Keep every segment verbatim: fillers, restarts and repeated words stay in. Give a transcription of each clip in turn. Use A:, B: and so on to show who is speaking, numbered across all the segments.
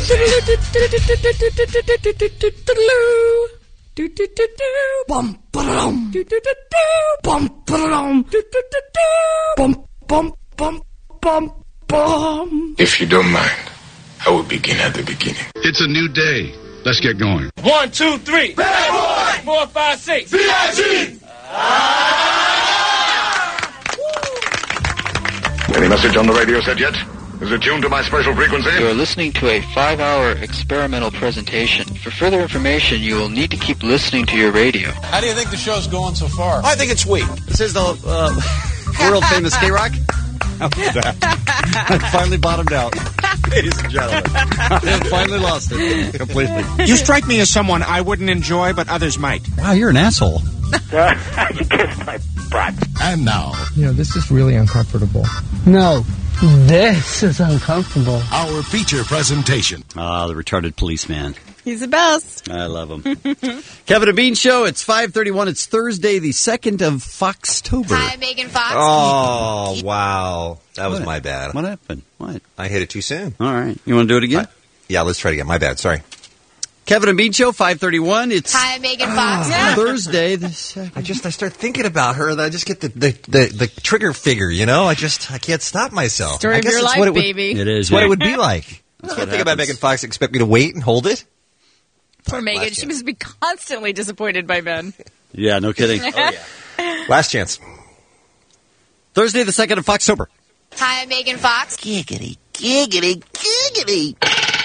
A: Bum, ba-da-dum. Bum, ba-da-dum. Bum, bum, bum, bum, bum.
B: If you don't mind, I will begin at the beginning.
C: It's a new day. Let's get going.
D: One, two, three.
A: Bad boy!
D: Four, five, six.
A: B I G!
C: Any message on the radio set yet? Is it tuned to my special frequency?
E: You are listening to a five-hour experimental presentation. For further information, you will need to keep listening to your radio.
F: How do you think the show's going so far?
G: I think it's weak.
H: This is the uh, world-famous K-Rock. How was that? I finally bottomed out. Ladies and gentlemen. I finally lost it completely.
I: You strike me as someone I wouldn't enjoy, but others might.
H: Wow, you're an asshole.
G: You kissed my butt.
C: And now,
J: You know, this is really uncomfortable.
K: No, this is uncomfortable.
C: our feature presentation.
H: Ah, the retarded policeman.
L: He's the best.
H: I love him. Kevin and Bean Show. It's five thirty-one. It's Thursday, the second of Foxtober.
M: Hi, Megan Fox.
G: Oh, wow. That was
H: What?
G: my bad.
H: What happened? What?
G: I hit it too soon.
H: All right. You want to do it again?
G: Uh, yeah, let's try it again. My bad. Sorry.
H: Kevin and Bean Show, five thirty-one. It's
M: Hi, Megan Fox.
H: Thursday, the second.
G: I just, I start thinking about her, and I just get the, the, the, the trigger figure, you know? I just, I can't stop myself.
L: Story
G: I
L: of
G: guess
L: your
G: it's
L: life,
G: what it would,
L: baby.
H: It is.
G: It's what
H: yeah.
G: it would be like. I can't think about Megan Fox expect me to wait and hold it.
L: Poor Megan. She must be constantly disappointed by men.
H: Yeah, no kidding.
G: Oh, yeah. Last chance.
H: Thursday, the second of Foxtober.
M: Hi, Megan Fox.
G: Giggity, giggity, giggity.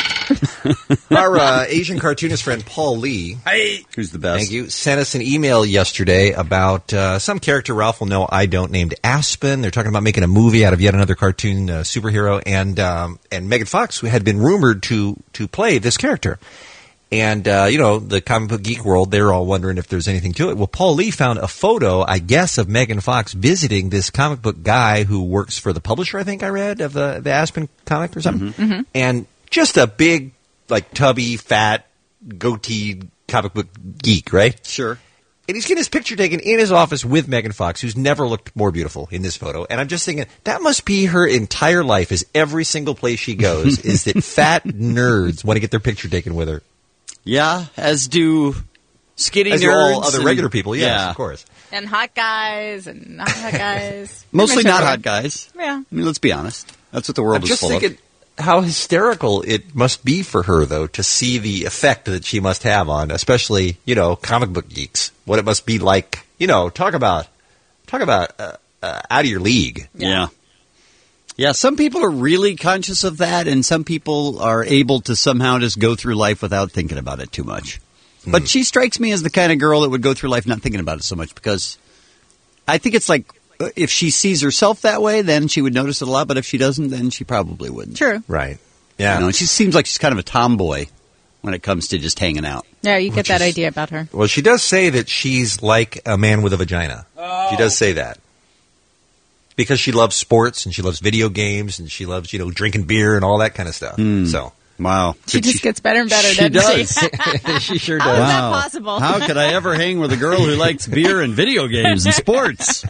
G: Our uh, Asian cartoonist friend Paul Lee,
H: Hey. Who's the best?
G: thank you, sent us an email yesterday about uh, some character Ralph will know I don't named Aspen. They're talking about making a movie out of yet another cartoon uh, superhero, and um, and Megan Fox, who had been rumored to to play this character. And, uh, you know, the comic book geek world, they're all wondering if there's anything to it. Well, Paul Lee found a photo, I guess, of Megan Fox visiting this comic book guy who works for the publisher, I think I read, of the, the Aspen comic or something.
L: Mm-hmm. Mm-hmm.
G: And just a big, like, tubby, fat, goatee comic book geek, right?
H: Sure.
G: And he's getting his picture taken in his office with Megan Fox, who's never looked more beautiful in this photo. And I'm just thinking, that must be her entire life, is every single place she goes, is that fat nerds want to get their picture taken with her.
H: Yeah, as do skinny
G: As
H: nerds.
G: do all other
H: and-
G: regular people, yes,
H: yeah.
G: of course.
L: And hot guys and not hot guys.
H: Mostly
L: Pretty much
H: not
L: everyone.
H: hot guys.
L: Yeah.
H: I mean, let's be honest. That's what the world
G: I'm
H: is
G: just
H: full
G: thinking how hysterical it must be for her, though, to see the effect that she must have on, especially, you know, comic book geeks. What it must be like, you know, talk about, talk about uh, uh, out of your league.
H: Yeah. yeah. Yeah, some people are really conscious of that, and some people are able to somehow just go through life without thinking about it too much. Mm. But she strikes me as the kind of girl that would go through life not thinking about it so much, because I think it's like, if she sees herself that way, then she would notice it a lot, but if she doesn't, then she probably wouldn't.
L: True.
G: Right. Yeah.
H: You know, she seems like she's kind of a tomboy when it comes to just hanging out.
L: Yeah, you get
G: Which
L: that
G: is-
L: idea about her.
G: Well, she does say that she's like a man with a vagina.
D: Oh.
G: She does say that. Because she loves sports and she loves video games and she loves, you know, drinking beer and all that kind of stuff.
H: Mm.
G: So,
H: wow.
L: She
H: Could
L: just
H: she,
L: gets better and better,
H: she
L: doesn't
H: does.
L: she?
G: she sure
L: How
G: does.
L: is that
H: Wow.
L: possible?
H: How could I ever hang with a girl who likes beer and video games and sports?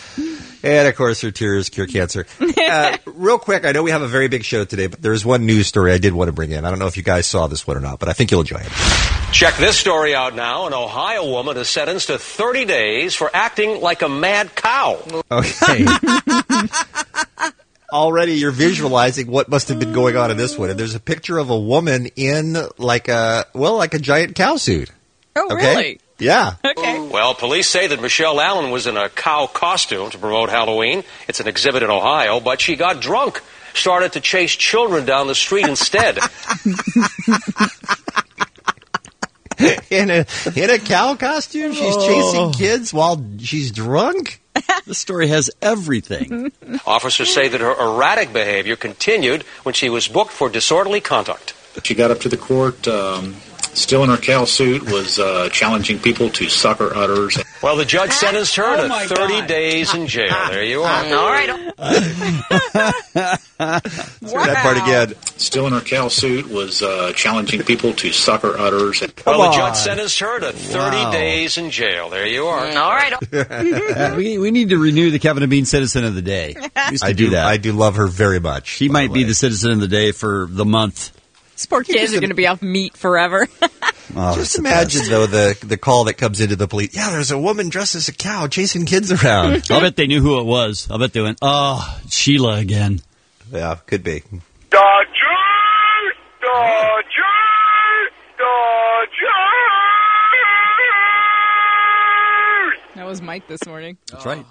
G: And, of course, her tears cure cancer. Uh, real quick, I know we have a very big show today, but there's one news story I did want to bring in. I don't know if you guys saw this one or not, but I think you'll enjoy it.
N: Check this story out now. An Ohio woman is sentenced to thirty days for acting like a mad cow.
G: Okay. Already you're visualizing what must have been going on in this one. And there's a picture of a woman in like a, well, like a giant cow suit.
L: Oh,
G: Okay?
L: really?
G: Yeah.
L: Okay.
N: Well, police say that Michelle Allen was in a cow costume to promote Halloween. It's an exhibit in Ohio, but she got drunk, started to chase children down the street instead.
G: in a in a cow costume? She's chasing kids while she's drunk?
H: The story has everything.
N: Officers say that her erratic behavior continued when she was booked for disorderly conduct.
O: She got up to the court, um, still in her cow suit, was uh, challenging people to suck her udders.
N: Well, the judge sentenced her
D: Oh,
N: to
D: my
N: thirty
D: God.
N: days in jail. There you are.
M: All right.
G: Say that part again.
O: Still in her cow suit, was uh, challenging people to suck her udders.
N: Well, the
G: on.
N: judge sentenced her to thirty
H: Wow.
N: days in jail. There you are.
M: All right.
H: Uh, we, we need to renew the Kevin and Bean Citizen of the Day. We used to
G: I
H: do
G: do
H: that.
G: I do love her very much.
H: She
G: by
H: might
G: the
H: be
G: way.
H: the Citizen of the Day for the month
L: These poor kids are going to be off meat forever.
H: Oh,
G: Just imagine, though, the the call that comes into the police. Yeah, there's a woman dressed as a cow chasing kids around.
H: I'll bet they knew who it was. I'll bet they went, oh, Sheila again.
G: Yeah, could be.
A: Dodgers! Dodgers! Dodgers!
L: That was Mike this morning.
H: That's right.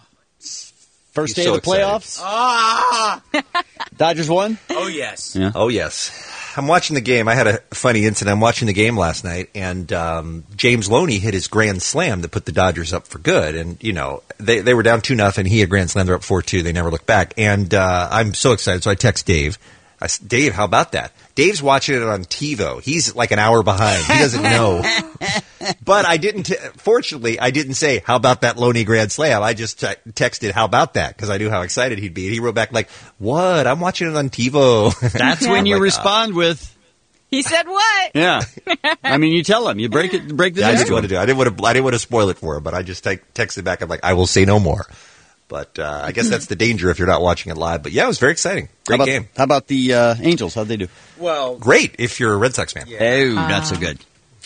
H: First day
G: He's so
H: of the playoffs.
A: Ah!
H: Dodgers won?
A: Oh, yes.
H: Yeah.
G: Oh, yes. I'm watching the game. I had a funny incident. I'm watching the game last night, and um, James Loney hit his grand slam that put the Dodgers up for good. And, you know, they, they were down two nothing. He had grand slam. They're up four two. They never looked back. And uh, I'm so excited. So I text Dave. I said, Dave, how about that? Dave's watching it on TiVo. He's like an hour behind. He doesn't know. But I didn't, t- fortunately, I didn't say, how about that Loney grand slam? I just t- texted, how about that? Because I knew how excited he'd be. And he wrote back like, what? I'm watching it on TiVo.
H: That's when you
G: like,
H: respond with,
L: He said what?
H: yeah. I mean, you tell him. You break it. Break the
G: Yeah, I
H: news
G: didn't
H: to
G: want
H: him.
G: to do. I didn't want to. I didn't want to spoil it for him. But I just te- texted back. I'm like, I will say no more. But uh, I guess that's the danger if you're not watching it live. But yeah, it was very exciting. Great
H: how about,
G: game.
H: How about the uh, Angels? How'd they do?
A: Well,
G: Great if you're a Red Sox fan.
H: Oh, not so good.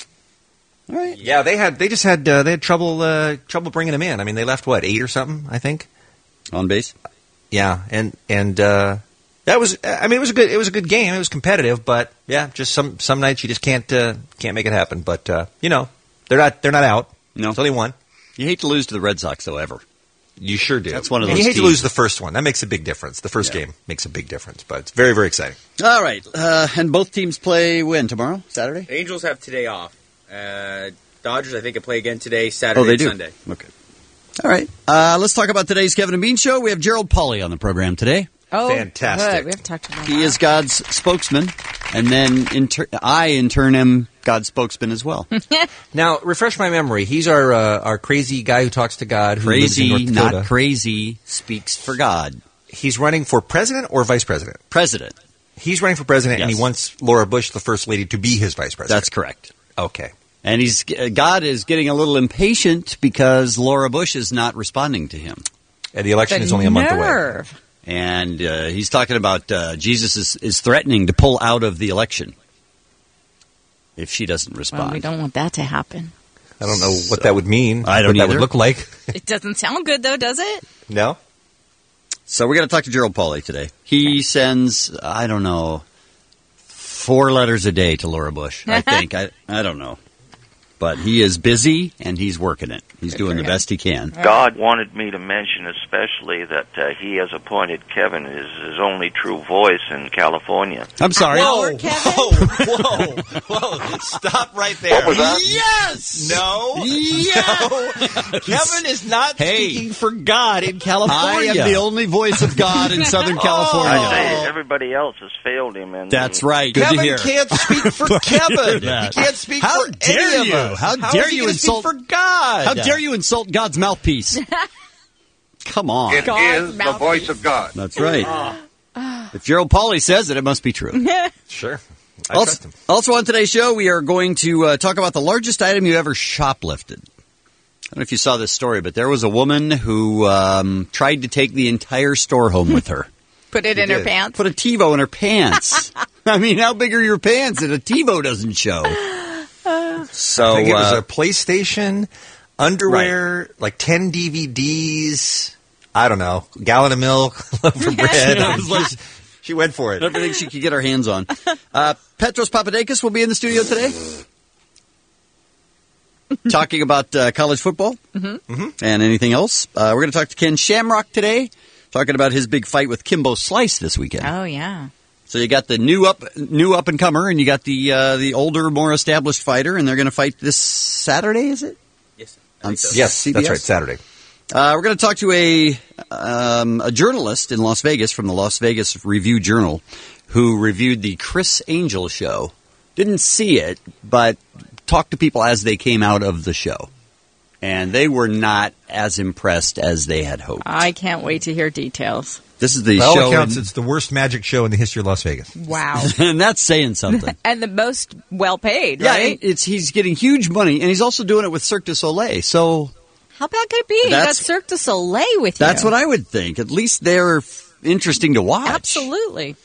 H: All right.
G: Yeah, they had. They just had. Uh, they had trouble. Uh, trouble bringing him in. I mean, they left what eight or something. I think.
H: On base.
G: Yeah, and and uh, that was. I mean, it was a good. It was a good game. It was competitive, but yeah, just some some nights you just can't uh, can't make it happen. But uh, you know, they're not they're not out.
H: No,
G: so they won.
H: You hate to lose to the Red Sox, though, ever.
G: You sure do.
H: That's one of
G: And
H: those
G: you hate
H: teams.
G: to lose the first one. That makes a big difference. The first
H: Yeah.
G: game makes a big difference, but it's very very exciting.
H: All right. Uh, and both teams play when? Tomorrow? Saturday?
A: Angels have today off. Uh, Dodgers, I think, will play again today, Saturday,
H: Oh, they
A: and
H: do?
A: Sunday.
H: Okay. All right. Uh, let's talk about today's Kevin and Bean Show. We have Gerald Pauly on the program today.
L: Oh,
G: Fantastic.
L: good. We have to talk to him.
H: He is God's spokesman, and then in tur- I, in turn, am God's spokesman as well.
G: Now, refresh my memory. He's our uh, our crazy guy who talks to God. Who lives in
H: Crazy,
G: North Dakota.
H: not crazy, speaks for God.
G: He's running for president or vice president.
H: President.
G: He's running for president, and
H: Yes.
G: he wants Laura Bush, the first lady, to be his vice president.
H: That's correct.
G: Okay.
H: And he's God is getting a little impatient because Laura Bush is not responding to him.
G: And the election
L: The
G: is only a month away.
L: nerve.
H: And uh, he's talking about uh, Jesus is, is threatening to pull out of the election if she doesn't respond.
L: Well, we don't want that to happen.
G: I don't know what that would mean.
H: I don't
G: what that
H: either.
G: would look like.
L: It doesn't sound good, though, does it?
G: No?
H: So we're going to talk to Gerald Pauly today. He sends, I don't know, four letters a day to Laura Bush, I think. I, I don't know. But he is busy, and he's working it. He's doing the best he can.
D: God wanted me to mention especially that uh, he has appointed Kevin as his only true voice in California.
H: I'm sorry.
G: Whoa, whoa, whoa, whoa. Stop right there.
D: What was that?
G: Yes! No.
H: Yes!
G: No. Kevin is not
H: Hey.
G: speaking for God in California.
H: I am the only voice of God in Southern California.
D: I say everybody else has failed him. And
H: That's right. Good
G: Kevin
H: to hear.
G: can't speak for Kevin.
H: that.
G: He can't speak
H: How
G: for
H: dare
G: any of
H: you?
G: us.
H: How
G: How
H: dare
G: is he
H: you
G: gonna
H: insult-
G: speak for God?
H: How dare you insult God's mouthpiece? Come on.
C: It
L: God's
C: is the
L: mouthpiece.
C: voice of God.
H: That's right. If Gerald Pauly says it, it must be true.
G: Sure. I
H: Also,
G: trust him.
H: also on today's show, we are going to uh, talk about the largest item you ever shoplifted. I don't know if you saw this story, but there was a woman who um, tried to take the entire store home with her.
L: Put it
G: He
L: in her
G: did.
L: pants.
H: Put a TiVo in her pants. I mean, how big are your pants that a TiVo doesn't show? So
G: I think it was
H: uh,
G: a PlayStation, underwear, like ten D V Ds. I don't know, gallon of milk, loaf of bread.
H: That was like-
G: she went for it.
H: everything she could get her hands on. Uh, Petros Papadakis will be in the studio today. Talking about uh, college football
L: Mm-hmm.
H: and anything else. Uh, we're going to talk to Ken Shamrock today, talking about his big fight with Kimbo Slice this weekend.
L: Oh, yeah.
H: So you got the new up, new up and comer, and you got the uh, the older, more established fighter, and they're going to fight this Saturday. Is it?
A: Yes.
H: On
G: Yes,
H: C B S?
G: that's right, Saturday.
H: Uh, we're going to talk to a um, a journalist in Las Vegas from the Las Vegas Review Journal who reviewed the Chris Angel show. Didn't see it, but talked to people as they came out of the show. And they were not as impressed as they had hoped.
L: I can't wait to hear details.
H: This is the
G: By all
H: show.
G: accounts,
H: in-
G: it's the worst magic show in the history of Las Vegas.
L: Wow.
H: and that's saying something.
L: And the most well paid,
H: Yeah,
L: right?
H: it's he's getting huge money, and he's also doing it with Cirque du Soleil. So
L: How bad could it be? You got
H: That's-
L: Cirque du Soleil with you.
H: that's what I would think. At least they're f- interesting to watch.
L: Absolutely.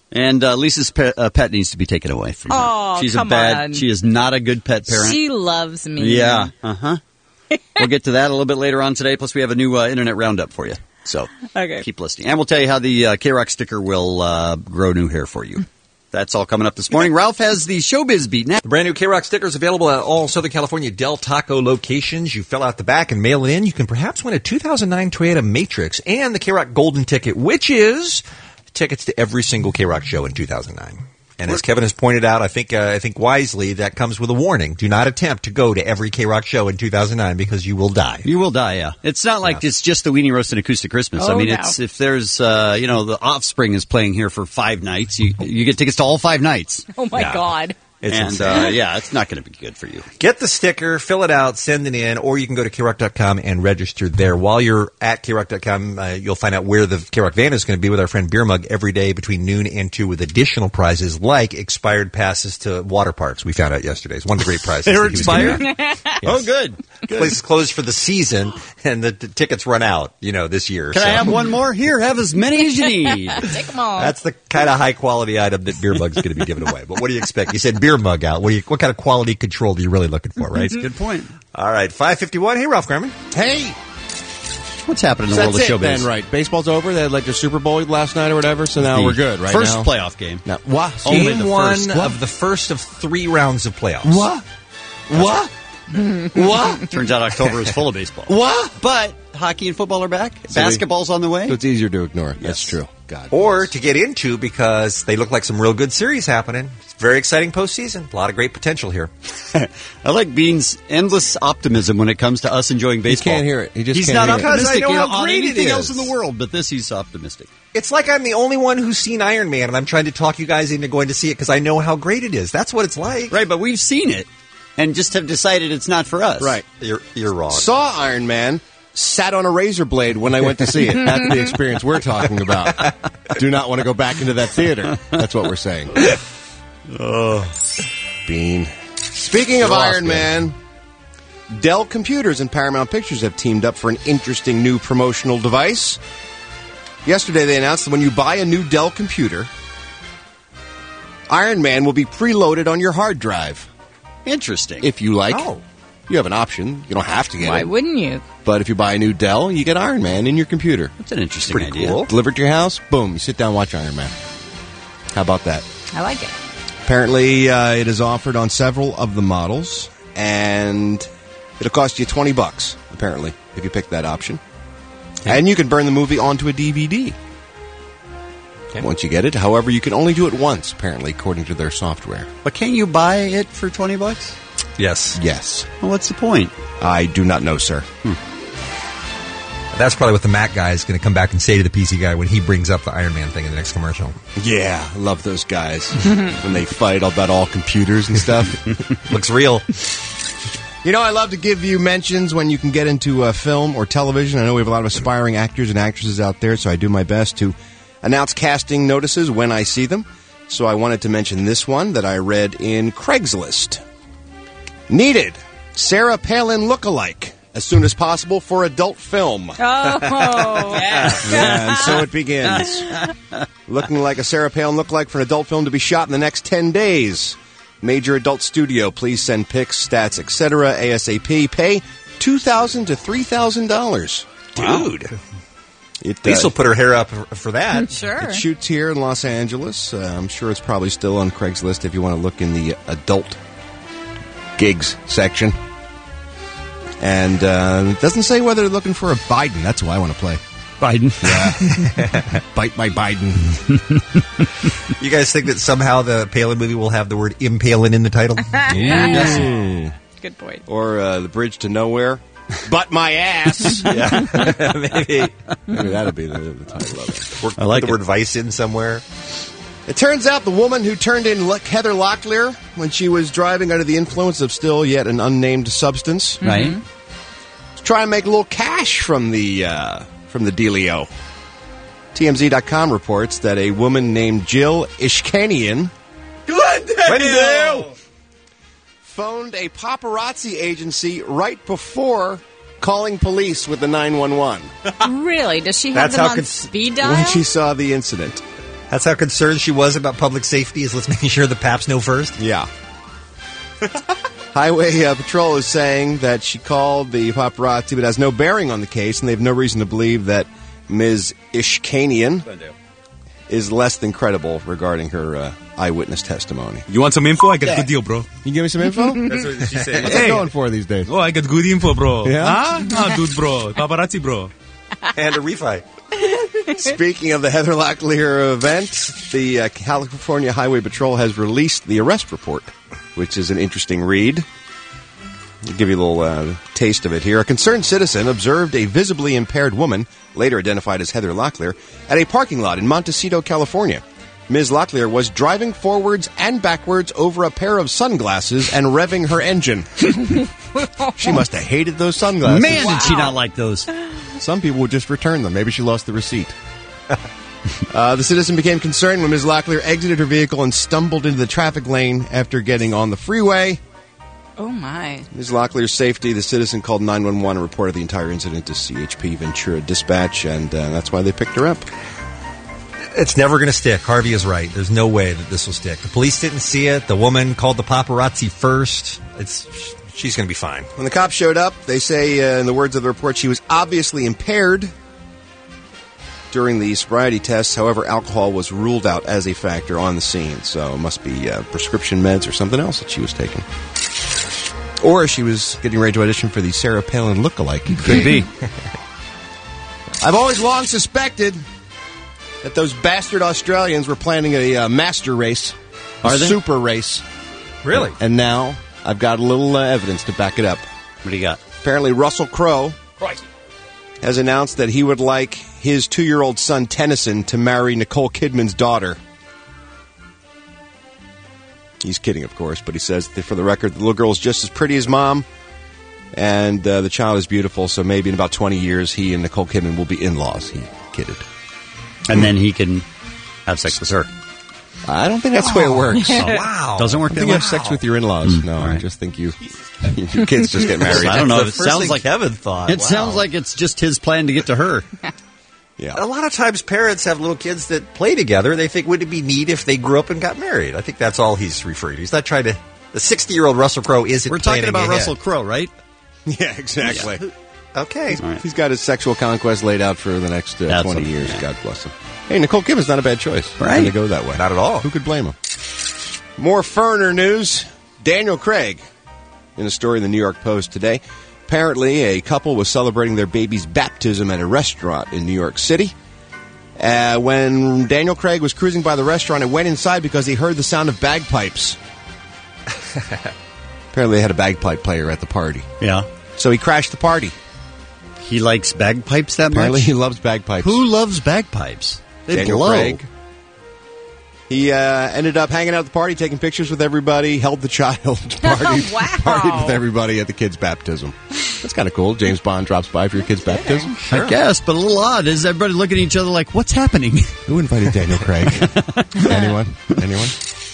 H: And uh, Lisa's pet, uh, pet needs to be taken away from her.
L: Oh,
H: She's
L: come
H: a bad.
L: on.
H: She is not a good pet parent.
L: She loves me.
H: Yeah. Uh huh. We'll get to that a little bit later on today. Plus, we have a new uh, internet roundup for you. So
L: okay.
H: keep listening, and we'll tell you how the uh, K-Rock sticker will uh, grow new hair for you. That's all coming up this morning. Ralph has the Showbiz Beat now.
G: The brand new K-Rock sticker is available at all Southern California Del Taco locations. You fill out the back and mail it in. You can perhaps win a two thousand nine Toyota Matrix and the K-Rock Golden Ticket, which is tickets to every single K-Rock show in two thousand nine. And as Kevin has pointed out, I think uh, I think wisely, that comes with a warning. Do not attempt to go to every K-Rock show in two thousand nine because you will die.
H: You will die, yeah. It's not like yeah. it's just the Weenie Roast and Acoustic Christmas.
L: Oh,
H: I mean,
L: no.
H: it's if there's, uh, you know, the Offspring is playing here for five nights, you you get tickets to all five nights.
L: Oh, my
G: yeah.
L: God.
G: It's
H: and, uh, yeah, it's not going to be good for you.
G: Get the sticker, fill it out, send it in, or you can go to K rock dot com and register there. While you're at K rock dot com, uh, you'll find out where the K-Rock van is going to be with our friend Beer Mug every day between noon and two with additional prizes like expired passes to water parks. We found out yesterday. It's one of the great prizes.
H: They were
G: that he was giving
H: expired?
G: out. Yes.
H: Oh, good.
G: The place is closed for the season, and the, the tickets run out, you know, this year.
H: Can
G: so.
H: I have one more? Here, have as many as you need.
L: Take them all.
G: That's the kind of high-quality item that Beer Mug's going to be giving away. But what do you expect? You said Beer Mug out. What do you What kind of quality control are you really looking for, right?
H: Good point.
G: All right, five fifty-one. Hey, Ralph Garman.
P: Hey.
H: What's happening in the
P: So
H: world of
P: that's it
H: showbiz?
P: then, right? Baseball's over. They had like their Super Bowl last night or whatever, so now
H: The
P: we're good, right
H: First
P: now?
H: playoff game.
P: Now, what?
H: Only
G: Game
H: the
G: one
H: first.
G: of the first of three rounds of playoffs.
P: What? What? What?
H: Turns out October is full of baseball.
P: What?
H: But hockey and football are back.
P: So
H: Basketball's on the way.
P: So it's easier to ignore. That's
H: Yes.
P: true. God.
G: Or to get into because they look like some real good series happening. It's very exciting postseason. A lot of great potential here.
H: I like Bean's endless optimism when it comes to us enjoying
P: He
H: baseball.
P: can't hear it. He just
H: he's
P: can't
H: not
P: hear it.
G: Because I
H: optimistic
G: know
H: you know,
G: how
H: on
G: great it
H: anything
G: is.
H: else in the world, but this he's optimistic.
G: It's like I'm the only one who's seen Iron Man, and I'm trying to talk you guys into going to see it because I know how great it is. That's what it's like.
H: Right, but we've seen it and just have decided it's not for us.
P: Right.
G: You're, you're wrong.
P: Saw Iron Man, sat on a razor blade when I went to see it. That's the experience we're talking about. Do not want to go back into that theater. That's what we're saying.
G: Oh.
P: Bean. Speaking of
G: You're
P: Iron
G: off,
P: Man, Dell Computers and Paramount Pictures have teamed up for an interesting new promotional device. Yesterday they announced that when you buy a new Dell computer, Iron Man will be preloaded on your hard drive.
H: Interesting.
P: If you like.
G: Oh.
P: You have an option. You don't have to get
L: Why
P: it.
L: wouldn't you?
P: But if you buy a new Dell, you get Iron Man in your computer.
H: That's an interesting
G: Pretty
H: idea.
G: cool.
P: Delivered to your house, boom, you sit down and watch Iron Man. How about that?
L: I like it.
P: Apparently, uh, it is offered on several of the models, and it'll cost you twenty bucks, apparently, if you pick that option. And you can burn the movie onto a D V D
G: Okay.
P: once you get it. However, you can only do it once, apparently, according to their software.
H: But can't you buy it for twenty bucks?
G: Yes.
P: Yes.
H: Well, what's the point?
P: I do not know, sir.
G: That's probably what the Mac guy is going to come back and say to the P C guy when he brings up the Iron Man thing in the next commercial.
P: Yeah, I love those guys. When they fight about all computers and stuff.
G: Looks real.
P: You know, I love to give you mentions when you can get into uh, film or television. I know we have a lot of aspiring actors and actresses out there, so I do my best to announce casting notices when I see them. So I wanted to mention this one that I read in Craigslist. Needed Sarah Palin lookalike as soon as possible for adult film.
L: Oh, yeah.
P: Yeah, and so it begins. Looking like a Sarah Palin lookalike for an adult film to be shot in the next ten days. Major adult studio, please send pics, stats, et cetera, ASAP. Pay two thousand dollars to three thousand dollars.
G: Dude.
P: It,
G: Lisa will
P: uh,
G: put her hair up for that.
L: Sure.
P: It shoots here in Los Angeles. Uh, I'm sure it's probably still on Craigslist if you want to look in the adult gigs section. And uh, it doesn't say whether they're looking for a Biden. That's who I want to play.
H: Biden.
P: Yeah. Bite my Biden.
G: You guys think that somehow the Palin movie will have the word impalin in the title?
P: Mm.
L: Good point.
P: Or uh, The Bridge to Nowhere. But my ass.
G: Yeah, maybe.
P: Maybe that'll be the, the title of it.
G: Or
H: I like
G: the
H: it.
G: word vice in somewhere.
P: It turns out the woman who turned in Heather Locklear when she was driving under the influence of still yet an unnamed substance,
H: Right?
P: was trying to make a little cash from the uh, from the dealio. T M Z dot com reports that a woman named Jill Ishkanian
G: Glendale!
P: phoned a paparazzi agency right before calling police with the nine one one
L: Really? Does she have
G: That's
L: them
G: how
L: on
G: cons-
L: speed dial?
P: when she saw the incident.
G: That's how concerned she was about public safety, is let's make sure the Paps know first?
P: Yeah. Highway uh, Patrol is saying that she called the paparazzi but has no bearing on the case, and they have no reason to believe that Miz Ishkanian is less than credible regarding her uh, eyewitness testimony.
Q: You want some info? I got good deal, bro.
P: You give me some info?
A: That's what she said.
P: What's it going for these days?
Q: Oh, I got good info, bro.
P: Yeah?
Q: Huh? No, dude, bro. Paparazzi, bro.
G: And a refi.
P: Speaking of the Heather Locklear event, the uh, California Highway Patrol has released the arrest report, which is an interesting read. I'll give you a little uh, taste of it here. A concerned citizen observed a visibly impaired woman, later identified as Heather Locklear, at a parking lot in Montecito, California. Miz Locklear was driving forwards and backwards over a pair of sunglasses and revving her engine. She must have hated those sunglasses.
H: Man, wow. Did she not like those.
P: Some people would just return them. Maybe she lost the receipt. uh, the citizen became concerned when Miz Locklear exited her vehicle and stumbled into the traffic lane after getting on the freeway.
L: Oh, my.
P: Miz Locklear's safety, the citizen called nine one one and reported the entire incident to C H P Ventura Dispatch, and uh, that's why they picked her up.
G: It's never going to stick. Harvey is right. There's no way that this will stick. The police didn't see it. The woman called the paparazzi first. It's she's going to be fine.
P: When the cops showed up, they say, uh, in the words of the report, she was obviously impaired during the sobriety tests. However, alcohol was ruled out as a factor on the scene, so it must be uh, prescription meds or something else that she was taking. Or she was getting ready to audition for the Sarah Palin lookalike.
H: Could be.
P: I've always long suspected that those bastard Australians were planning a uh, master race, a
H: Are they?
P: super race.
G: Really?
P: And now I've got a little uh, evidence to back it up.
H: What do you got?
P: Apparently, Russell Crowe has announced that he would like his two-year-old son, Tennyson, to marry Nicole Kidman's daughter. He's kidding, of course, but he says that for the record, the little girl is just as pretty as Mom, and uh, the child is beautiful, so maybe in about twenty years, he and Nicole Kidman will be in-laws. He kidded.
H: And then he can have sex with her.
P: I don't think that's the way it works.
H: Oh,
G: wow.
H: Doesn't work
P: I
H: that
P: think
H: way?
P: you have sex with your in-laws.
H: Mm,
P: no,
H: right.
P: I just think you your kids just get married.
H: I don't know. It
G: That's the first
H: sounds
G: thing
H: like
G: Kevin thought.
H: It
G: Wow.
H: sounds like it's just his plan to get to her.
P: Yeah.
G: A lot of times parents have little kids that play together. They think, would it be neat if they grew up and got married? I think that's all he's referring to. He's not trying to... The sixty-year-old Russell Crowe isn't
H: We're talking
G: planning
H: about
G: ahead.
H: Russell Crowe, right?
P: Yeah, exactly.
G: Yeah. Okay.
H: Right.
P: He's got his sexual conquest laid out for the next uh,
H: That's
P: twenty
H: what-
P: years.
H: yeah.
P: God bless him. Hey, Nicole Kidman's not a bad choice.
H: Right.
P: To go that way.
G: Not at all.
P: Who could blame him? More Ferner news. Daniel Craig, in a story in the New York Post today. Apparently, a couple was celebrating their baby's baptism at a restaurant in New York City. Uh, when Daniel Craig was cruising by the restaurant, it went inside because he heard the sound of bagpipes. Apparently, they had a bagpipe player at the party.
H: Yeah.
P: So he crashed the party.
H: He likes bagpipes that
P: Apparently,
H: much?
P: he loves bagpipes.
H: Who loves bagpipes? They
P: Daniel
H: blow.
P: Craig. He uh, ended up hanging out at the party, taking pictures with everybody, held the child, partied,
L: Wow.
P: partied with everybody at the kid's baptism. That's kind of cool. James Bond drops by for your kid's baptism.
H: I guess, but a little odd. Is everybody looking at each other like, what's happening?
P: Who invited Daniel Craig? Anyone? Anyone?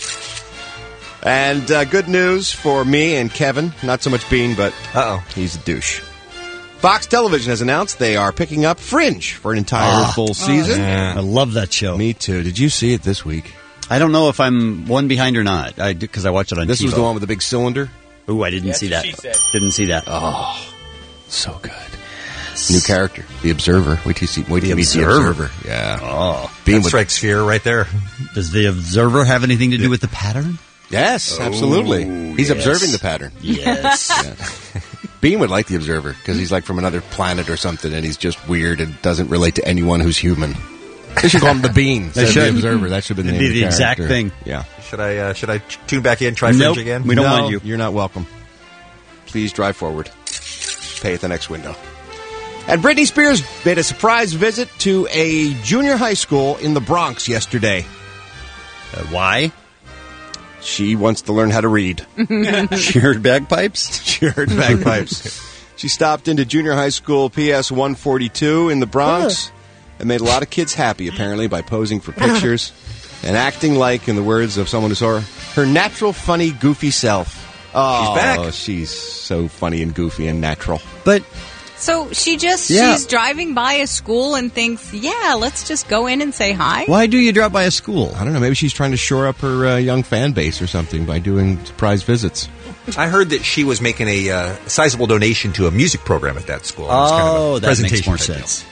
P: And uh, good news for me and Kevin. Not so much Bean, but
G: Uh-oh.
P: he's a douche. Fox Television has announced they are picking up Fringe for an entire
H: Ah.
P: full season.
H: I love that show.
P: Me too. Did you see it this week?
H: I don't know if I'm one behind or not. I because I watched it on
P: This
H: TiVo.
P: was the one with the big cylinder?
H: Ooh, I didn't
A: That's
H: see
A: what
H: that.
A: she said.
H: Didn't see that.
P: Oh, so good. New character, the Observer. Wait till you see. Wait till
H: The
P: you meet the
H: Observer.
P: Observer. Yeah.
H: Oh.
P: Bean
G: That
P: would-
G: strikes fear right there.
H: Does the observer have anything to do with the pattern?
P: Yes, absolutely. He's
H: yes.
P: observing the pattern.
H: Yes.
P: Yeah. Bean would like the Observer because he's like from another planet or something, and he's just weird and doesn't relate to anyone who's human. They should call him the Bean.
H: They
P: instead of
H: should.
P: the Observer. That should have been the,
H: It'd
P: name
H: be
P: of
H: the exact
P: character.
H: thing.
P: Yeah.
G: Should I uh, should I t- tune back in, try
H: Nope.
G: Fringe again?
H: We don't
P: No,
H: want you.
P: You're not welcome. Please drive forward. Pay at the next window. And Britney Spears made a surprise visit to a junior high school in the Bronx yesterday.
H: Uh, why?
P: She wants to learn how to read.
H: She heard bagpipes?
P: She heard bagpipes. She stopped into junior high school P S one forty-two in the Bronx and made a lot of kids happy, apparently, by posing for pictures and acting like, in the words of someone who saw her, her natural, funny, goofy self. Oh,
G: She's back.
P: She's so funny and goofy and natural.
H: But
L: So she just,
H: Yeah.
L: she's driving by a school and thinks, yeah, let's just go in and say hi.
H: Why do you drop by a school?
P: I don't know. Maybe she's trying to shore up her uh, young fan base or something by doing surprise visits.
G: I heard that she was making a uh, sizable donation to a music program at that school. It was kind of a
H: Oh, that makes
G: presentation
H: more
G: type deal.
H: sense.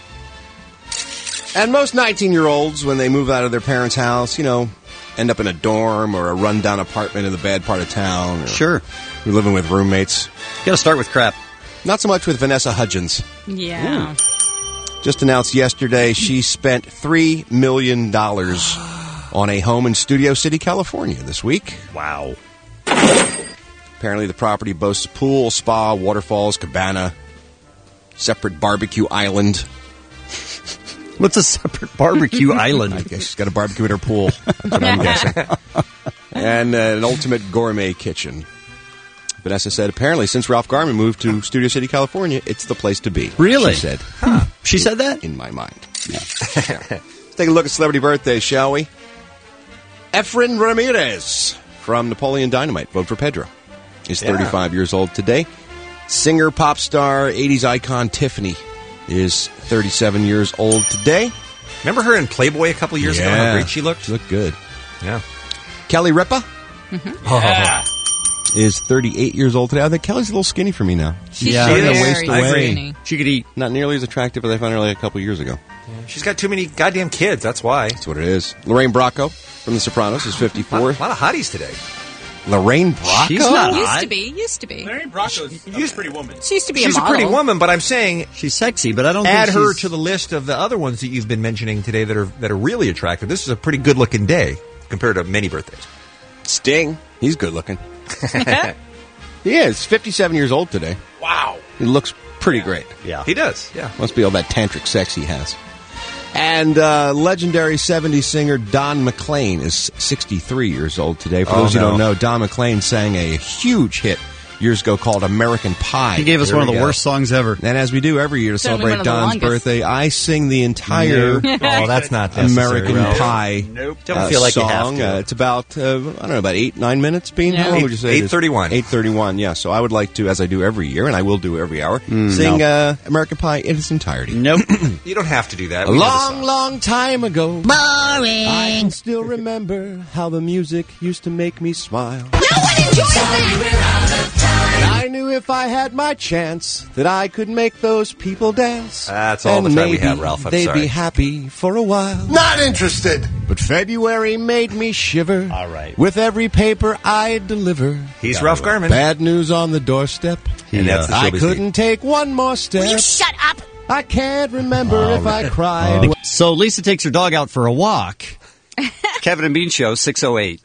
P: And most nineteen-year-olds, when they move out of their parents' house, you know, end up in a dorm or a rundown apartment in the bad part of town. Or
H: Sure.
P: You're living with roommates.
H: Got to start with crap.
P: Not so much with Vanessa Hudgens.
L: Yeah.
P: Just announced yesterday she spent three million dollars on a home in Studio City, California this week.
H: Wow.
P: Apparently the property boasts a pool, spa, waterfalls, cabana, separate barbecue island.
H: What's a separate barbecue island?
P: I guess she's got a barbecue in her pool. That's what I'm guessing. And uh, an ultimate gourmet kitchen. Vanessa said, apparently, since Ralph Garman moved to Studio City, California, it's the place to be.
H: Really?
P: She said.
H: Huh. She said that?
P: In my mind. Yeah. Let's take a look at celebrity birthdays, shall we? Efren Ramirez from Napoleon Dynamite. Vote for Pedro. He's
G: Yeah.
P: thirty-five years old today. Singer, pop star, eighties icon Tiffany is thirty-seven years old today.
G: Remember her in Playboy a couple years ago? How great she looked?
P: She looked good.
G: Yeah.
P: Kelly Ripa
G: Yeah.
P: is thirty-eight years old today. I think Kelly's a little skinny for me now.
L: She's
H: Yeah.
L: very
P: Starting to waste away.
L: skinny.
H: She could eat.
P: Not nearly as attractive as I found her like a couple years ago.
G: She's got too many goddamn kids. That's why.
P: That's what it is. Lorraine Bracco from The Sopranos is
G: A
P: fifty-four.
G: lot, a lot of hotties today.
P: Lorraine Bracco?
H: She's not
L: Used
H: hot.
L: to be, used to be.
Q: Larry Bracco's a pretty woman.
L: She used to be
G: She's
L: a
G: a,
L: model.
G: pretty woman, but I'm saying
H: She's sexy, but I don't
G: add
H: think
G: her
H: she's...
G: to the list of the other ones that you've been mentioning today that are that are really attractive. This is a pretty good looking day compared to many birthdays.
P: Sting. He's good looking. He is. fifty-seven years old today.
Q: Wow.
P: He looks pretty great.
H: Yeah.
G: He does. Yeah.
P: Must be all that tantric sex he has. And uh, legendary seventies singer Don McLean is sixty-three years old today. For
G: Oh,
P: those who
G: no.
P: don't know, Don McLean sang a huge hit years ago called American Pie.
H: He gave us
P: Here
H: one of
P: we
H: the
P: go.
H: worst songs ever.
P: And as we do every year to
L: Certainly one
P: celebrate
L: of the
P: Don's
L: longest.
P: birthday, I sing the entire
G: Oh, that's not necessary.
P: American
G: Ralph.
P: Pie
G: Nope.
P: uh,
G: Don't feel like you have
P: song.
G: to.
P: Uh, it's about, uh, I don't know, about eight, nine minutes, Bean?
L: Yeah.
P: How long would you say?
G: eight thirty-one.
P: eight thirty-one, yeah. So I would like to, as I do every year, and I will do every hour,
G: Mm,
P: sing
H: no.
P: uh, American Pie in its entirety.
H: Nope.
G: You don't have to do that.
P: A
G: We know the
P: long,
G: song.
P: long time ago,
M: Boring.
P: I can still remember how the music used to make me smile.
M: No one enjoys that.
P: And I knew if I had my chance that I could make those people dance.
G: That's all
P: and
G: the time we
P: maybe
G: have, Ralph. I'm
P: they'd
G: sorry.
P: be happy for a while.
B: Not interested.
P: But February made me shiver.
H: All right.
P: With every paper I deliver.
G: He's Ralph Garman.
P: Bad news on the doorstep.
G: And that's the
P: I
G: showbiz
P: couldn't take one more step.
M: Will you shut up?
P: I can't remember if I cried.
H: So Lisa takes her dog out for a walk. Kevin and Bean Show, six oh eight.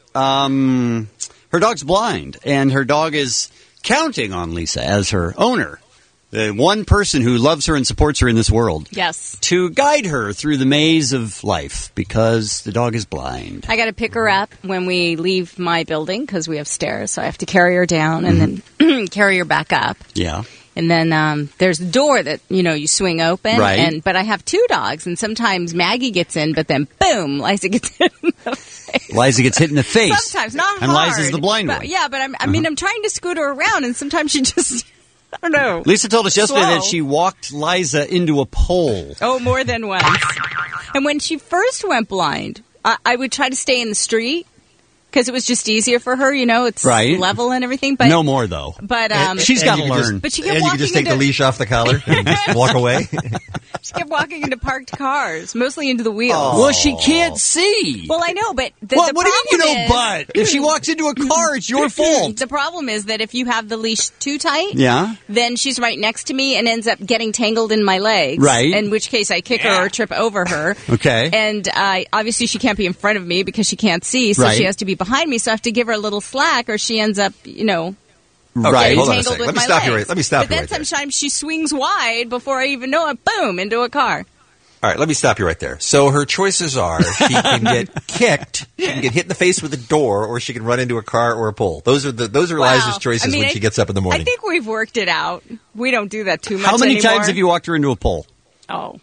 H: Um, her dog's blind, and her dog is counting on Lisa as her owner, the one person who loves her and supports her in this world,
L: Yes.
H: to guide her through the maze of life because the dog is blind.
L: I got to pick her up when we leave my building because we have stairs, so I have to carry her down and then carry her back up.
H: Yeah.
L: And then um, there's the door that, you know, you swing open.
H: Right.
L: And but I have two dogs, and sometimes Maggie gets in, but then boom, Liza gets in the face.
H: Liza gets hit in the face.
L: Sometimes, not
H: And
L: hard.
H: Liza's the blind
L: but,
H: one.
L: Yeah, but I'm, I mean, I'm trying to scoot her around, and sometimes she just, I don't know.
H: Lisa told us yesterday
L: Slow.
H: that she walked Liza into a pole.
L: Oh, more than once. And when she first went blind, I, I would try to stay in the street because it was just easier for her. You know, it's
H: Right.
L: level and everything. But
H: No more, though.
L: But um,
H: She's
G: And
H: got to
G: you could just-
H: learn.
L: But she kept
G: and you
L: walking
G: can just take
L: into
G: the leash off the collar and just walk away.
L: she kept walking into parked cars, mostly into the wheels.
H: Well, she can't see.
L: Well, I know, but the,
H: What,
L: the
H: what do you
L: problem
H: mean, you
L: is,
H: know, but? If she walks into a car, it's your fault.
L: The problem is that if you have the leash too tight,
H: Yeah.
L: then she's right next to me and ends up getting tangled in my legs.
H: Right.
L: In which case I kick her or trip over her.
H: Okay.
L: And uh, obviously she can't be in front of me because she can't see, so
H: Right.
L: she has to be behind me. So I have to give her a little slack, or she ends up, you know,
G: Okay,
H: Right.
G: hold on a
L: tangled
G: second.
L: with
G: Let me
L: my
G: stop you
L: legs.
G: right. Let me stop
L: but
G: you
L: then
G: right there.
L: sometimes she swings wide before I even know it. Boom, into a car.
G: All right, let me stop you right there. So her choices are she can get kicked, she can get hit in the face with a door, or she can run into a car or a pole. Those are the those are
L: Wow.
G: Liza's choices
L: I mean,
G: when
L: I-
G: she gets up in the morning.
L: I think we've worked it out. We don't do that too much
H: How many
L: anymore.
H: times have you walked her into a pole?
L: Oh.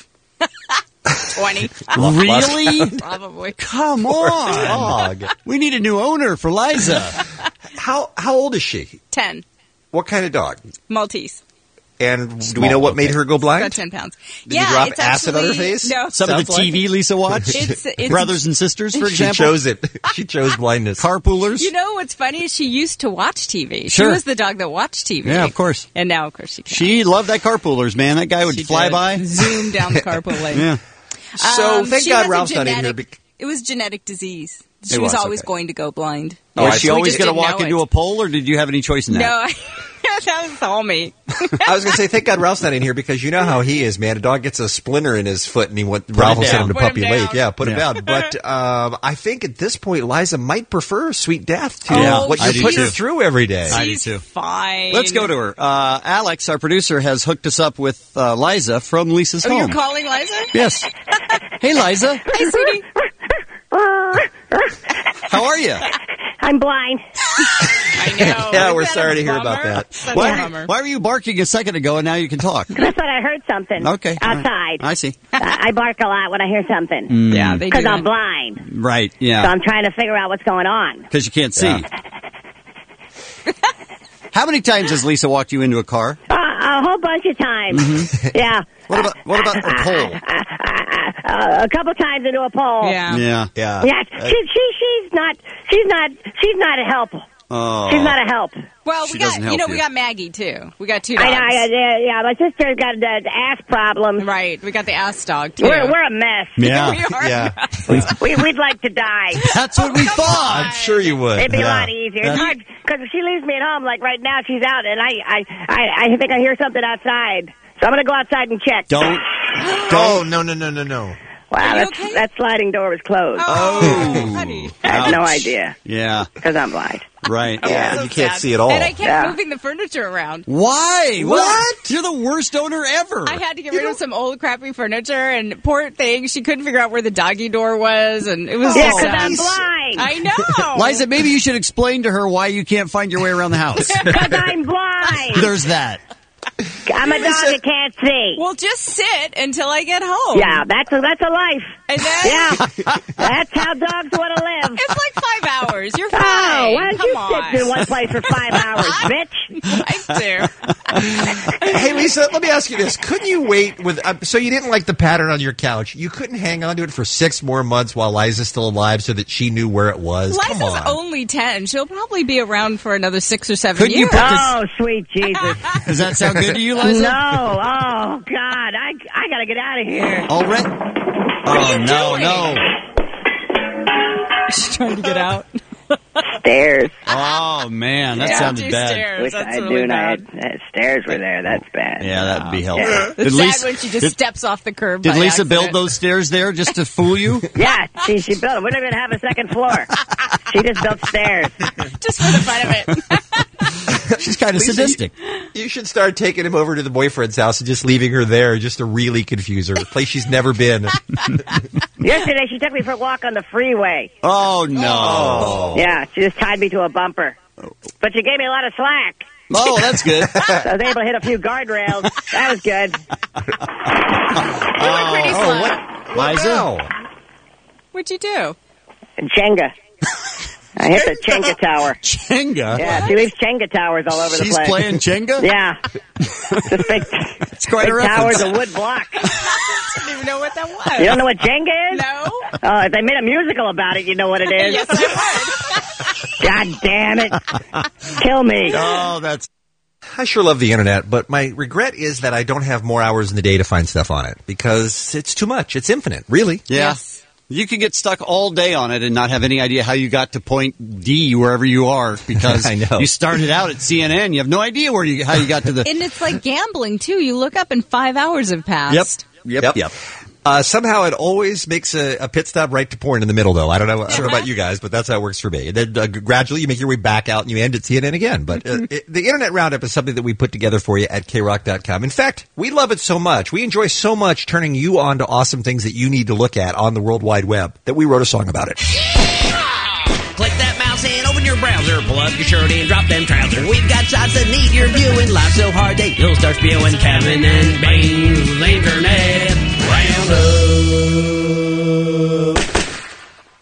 L: twenty.
H: Really?
L: Probably.
H: Come on.
G: Dog.
H: We need a new owner for Liza.
G: How how old is she?
L: ten.
G: What kind of dog?
L: Maltese.
G: And do we know what made her go blind?
L: About ten pounds.
G: Did
L: yeah,
G: you drop
L: it's
G: acid on her
L: actually-
G: face?
L: No.
H: Some of the T V Lisa watched?
L: It's- it's-
H: Brothers and Sisters, for example?
G: She chose it. She chose blindness.
H: Carpoolers?
L: You know what's funny is she used to watch T V.
H: Sure.
L: She was the dog that watched T V.
H: Yeah, of course.
L: And now, of course, she can't.
H: She loved that Carpoolers, man. That guy would
L: She
H: fly
L: did.
H: by.
L: Zoom down the carpool lane.
H: Yeah.
G: So,
L: Um,
G: thank
L: she
G: God
L: has a
G: Ralph's not in
L: genetic-
G: here. bec-
L: It was genetic disease. She
H: It
L: was,
H: was,
L: always
H: okay.
L: going to go blind.
H: Oh, was she
L: We
H: always
L: just
H: going to
L: didn't
H: walk
L: know
H: into
L: it.
H: a pole, or did you have any choice in that?
L: No, I, that was all me.
G: I was going to say, thank God Ralph's not in here because you know how he is, man. A dog gets a splinter in his foot and he went, Ralph
H: it
G: will send
H: down.
G: him to
L: Put him
G: Puppy
L: down.
G: Lake. Yeah, put him
H: Yeah.
G: down. But um, I think at this point, Liza might prefer sweet death to
H: Yeah,
G: what
H: I
G: you're
H: do
G: putting her
H: too.
G: through every day.
H: I do
L: She's
H: too.
L: fine.
H: Let's go to her. Uh, Alex, our producer, has hooked us up with uh, Liza from Lisa's
L: Oh,
H: home.
L: you're calling Liza?
H: Yes. Hey, Liza.
L: Hey, sweetie.
H: How are you?
R: I'm blind.
L: I know.
G: Yeah,
L: Isn't
G: we're
L: that
G: sorry
L: a
G: to hear about
L: bummer?
G: that.
L: Such a
H: Why,
L: bummer.
H: why were you barking a second ago and now you can talk?
R: I thought I heard something.
H: Okay. all right.
R: Outside.
H: I see.
R: I I bark a lot when I hear something.
H: Mm.
L: Yeah, they do.
R: Because I'm
L: that.
R: blind.
H: Right,
R: So
H: yeah.
R: I'm trying to figure out what's going on.
H: Because you can't see. How many times has Lisa walked you into a car?
R: Uh, a whole bunch of times. Yeah.
H: What about what about a pole?
R: Uh, a couple times into a pole.
L: Yeah.
H: Yeah.
G: Yeah.
R: Yeah. She, she, she's not, she's not, she's not a help.
H: Oh.
R: She's not a help.
L: Well,
H: She
L: we got,
H: doesn't
L: you
H: help
L: know,
H: you.
L: we got Maggie, too. We got two
R: I,
L: dogs.
R: I, I, yeah, my sister's got the ass problems.
L: Right. We got the ass dog, too.
R: We're, we're a mess.
H: Yeah.
L: We are.
G: Yeah.
R: We, we'd like to die.
H: That's what we thought.
G: I'm sure you would.
R: It'd be
G: Yeah.
R: a lot easier. It's
H: That's-
R: hard because if she leaves me at home, like right now, she's out, and I, I, I, I think I hear something outside. So I'm gonna go outside and check.
H: Don't.
G: Oh, no, no, no, no, no.
R: Wow,
L: Are you
R: that's,
L: okay?
R: that sliding door was closed.
L: Oh, honey.
R: I had no
H: Ouch.
R: idea
H: Yeah.
R: because I'm blind.
H: Right.
G: Yeah,
L: So
G: you can't
L: sad.
G: see at all.
L: And I kept
R: Yeah.
L: moving the furniture around.
H: Why?
G: What?
H: You're the worst owner ever.
L: I had to get rid of some old crappy furniture, and poor thing, she couldn't figure out where the doggy door was, and it was
R: Yeah,
L: so
R: because
L: sad.
R: I'm blind.
L: I know.
H: Liza, maybe you should explain to her why you can't find your way around the house.
R: Because I'm blind.
H: There's that.
R: I'm a dog that can't see.
L: Well, just sit until I get home.
R: Yeah, that's a, that's a life.
L: And then
R: Yeah, that's how dogs want to live.
L: it's like five hours. You're fine.
R: Oh, why don't
L: Come
R: you
L: on.
R: sit in one place for five hours, bitch?
L: I do.
G: Hey, Lisa, let me ask you this. Couldn't you wait with... Uh, so you didn't like the pattern on your couch. You couldn't hang on to it for six more months while Liza's still alive so that she knew where it was? Come
L: Liza's
G: on.
L: only ten. She'll probably be around for another six or seven
H: Couldn't you
L: years.
H: put this-
R: Oh, sweet Jesus.
H: Does that sound good to you, Liza?
R: No, oh, God, I, I gotta get out of here.
H: Already? Oh, no,
L: doing?
H: no.
L: She's trying to get out.
R: Stairs.
H: Oh, man, that
L: Yeah,
H: sounded
L: two
H: bad.
L: stairs.
R: Wish
L: That's
R: I
L: really
R: knew I
L: bad.
R: had, had stairs were there. That's bad.
H: Yeah, that'd be helpful.
R: Yeah.
L: It's
H: Did
L: sad
H: Lisa,
L: when she just
H: did,
L: steps off the curb.
H: did
L: by
H: Lisa build
L: accident.
H: those stairs there just to fool you?
R: Yeah, she, she built it. We're not going to have a second floor. She just built stairs.
L: Just for the fun of it.
H: She's kind of
G: Lisa,
H: sadistic.
G: You, you should start taking him over to the boyfriend's house and just leaving her there just to really confuse her. A place she's never been.
R: Yesterday, she took me for a walk on the freeway.
H: Oh, no.
R: Yeah, she just tied me to a bumper. But she gave me a lot of slack.
H: Oh, that's good.
R: So I was able to hit a few guardrails. That was good.
L: You were pretty
G: Oh,
L: slow.
G: what?
H: Liza?
G: Wow.
L: What'd you do?
R: Jenga. I hit the Jenga tower.
H: Jenga?
R: Yeah, she leaves Jenga towers all over the
H: She's
R: place.
H: playing Jenga?
R: Yeah. Just big,
H: It's quite
R: big
H: a reference.
R: towers of wood blocks.
L: I didn't even know what that was.
R: You don't know what Jenga is?
L: No.
R: Oh, if they made a musical about it, you know what it is.
L: Yes, I
R: God damn it. Kill me.
H: Oh, that's...
G: I sure love the internet, but my regret is that I don't have more hours in the day to find stuff on it because it's too much. It's infinite, really.
H: Yeah.
L: Yes.
H: You could get stuck all day on it and not have any idea how you got to point D wherever you are because
G: I know.
H: you started out at C N N. You have no idea where you how you got to the...
L: And it's like gambling, too. You look up and five hours have passed.
H: Yep, yep, yep.
G: Uh, somehow it always makes a, a pit stop right to porn in the middle, though. I don't know, I don't know about you guys, but that's how it works for me. And then uh, gradually you make your way back out and you end at C N N again. But uh, it, the Internet Roundup is something that we put together for you at K rock dot com. In fact, we love it so much. We enjoy so much turning you on to awesome things that you need to look at on the World Wide Web that we wrote a song about it.
S: Click that mouse and open your browser. Pull up your shirt and drop them trousers. We've got shots that need your viewing. Live so hard that you'll start spewing. Kevin and Bane's Internet Roundup.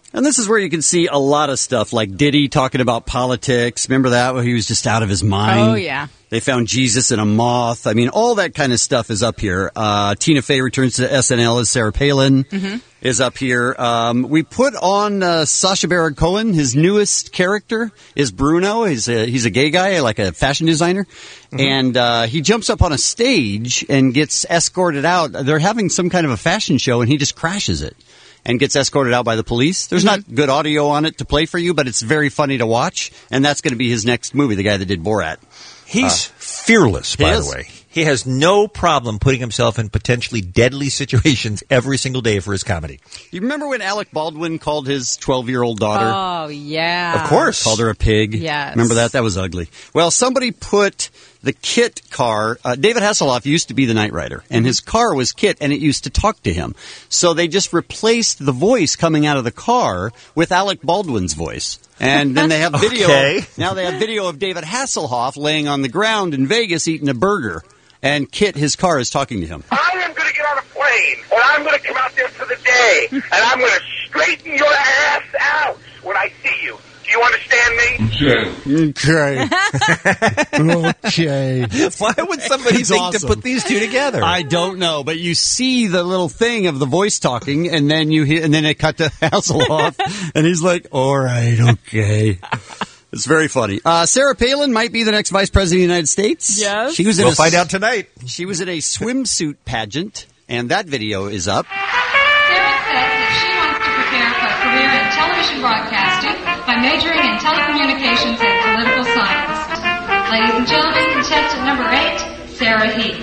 H: And this is where you can see a lot of stuff, like Diddy talking about politics. Remember that, where he was just out of his mind?
L: Oh, yeah.
H: They found Jesus in a moth. I mean, all that kind of stuff is up here. Uh, Tina Fey returns to S N L as Sarah Palin
L: Mm-hmm.
H: is up here. Um, we put on uh, Sacha Baron Cohen. His newest character is Bruno. He's a, he's a gay guy, like a fashion designer. Mm-hmm. And uh, he jumps up on a stage and gets escorted out. They're having some kind of a fashion show, and he just crashes it and gets escorted out by the police. There's
L: Mm-hmm.
H: not good audio on it to play for you, but it's very funny to watch. And that's going to be his next movie, the guy that did Borat.
G: He's
H: Uh,
G: fearless, by
H: he
G: the
H: is.
G: way. He has no problem putting himself in potentially deadly situations every single day for his comedy.
H: You remember when Alec Baldwin called his twelve-year-old daughter?
L: Oh, yeah.
H: Of course. Called her a pig.
L: Yes.
H: Remember that? That was ugly. Well, somebody put the Kit car. Uh, David Hasselhoff used to be the Knight Rider, and his car was Kit, and it used to talk to him. So they just replaced the voice coming out of the car with Alec Baldwin's voice. And then they have video.
G: Okay.
H: Now they have video of David Hasselhoff laying on the ground in Vegas eating a burger. And Kit, his car, is talking to him.
C: I am going to get on a plane, and I'm going to come out there for the day, and I'm going to straighten your ass out when I see you. Do you understand me?
H: Okay. Okay.
G: Why would somebody
H: It's
G: think
H: awesome.
G: to put these two together?
H: I don't know, but you see the little thing of the voice talking, and then you hear, and then it cut to Hasselhoff, and he's like, "All right, okay." It's very funny. Uh, Sarah Palin might be the next vice president of the United States.
L: Yes.
H: She was in
G: We'll
H: a,
G: find out tonight.
H: She was in a swimsuit pageant, and that video is up.
T: Sarah says that she wants to prepare for a career in television broadcasting by majoring in telecommunications and political science. Ladies and gentlemen, contestant number eight, Sarah Heaton.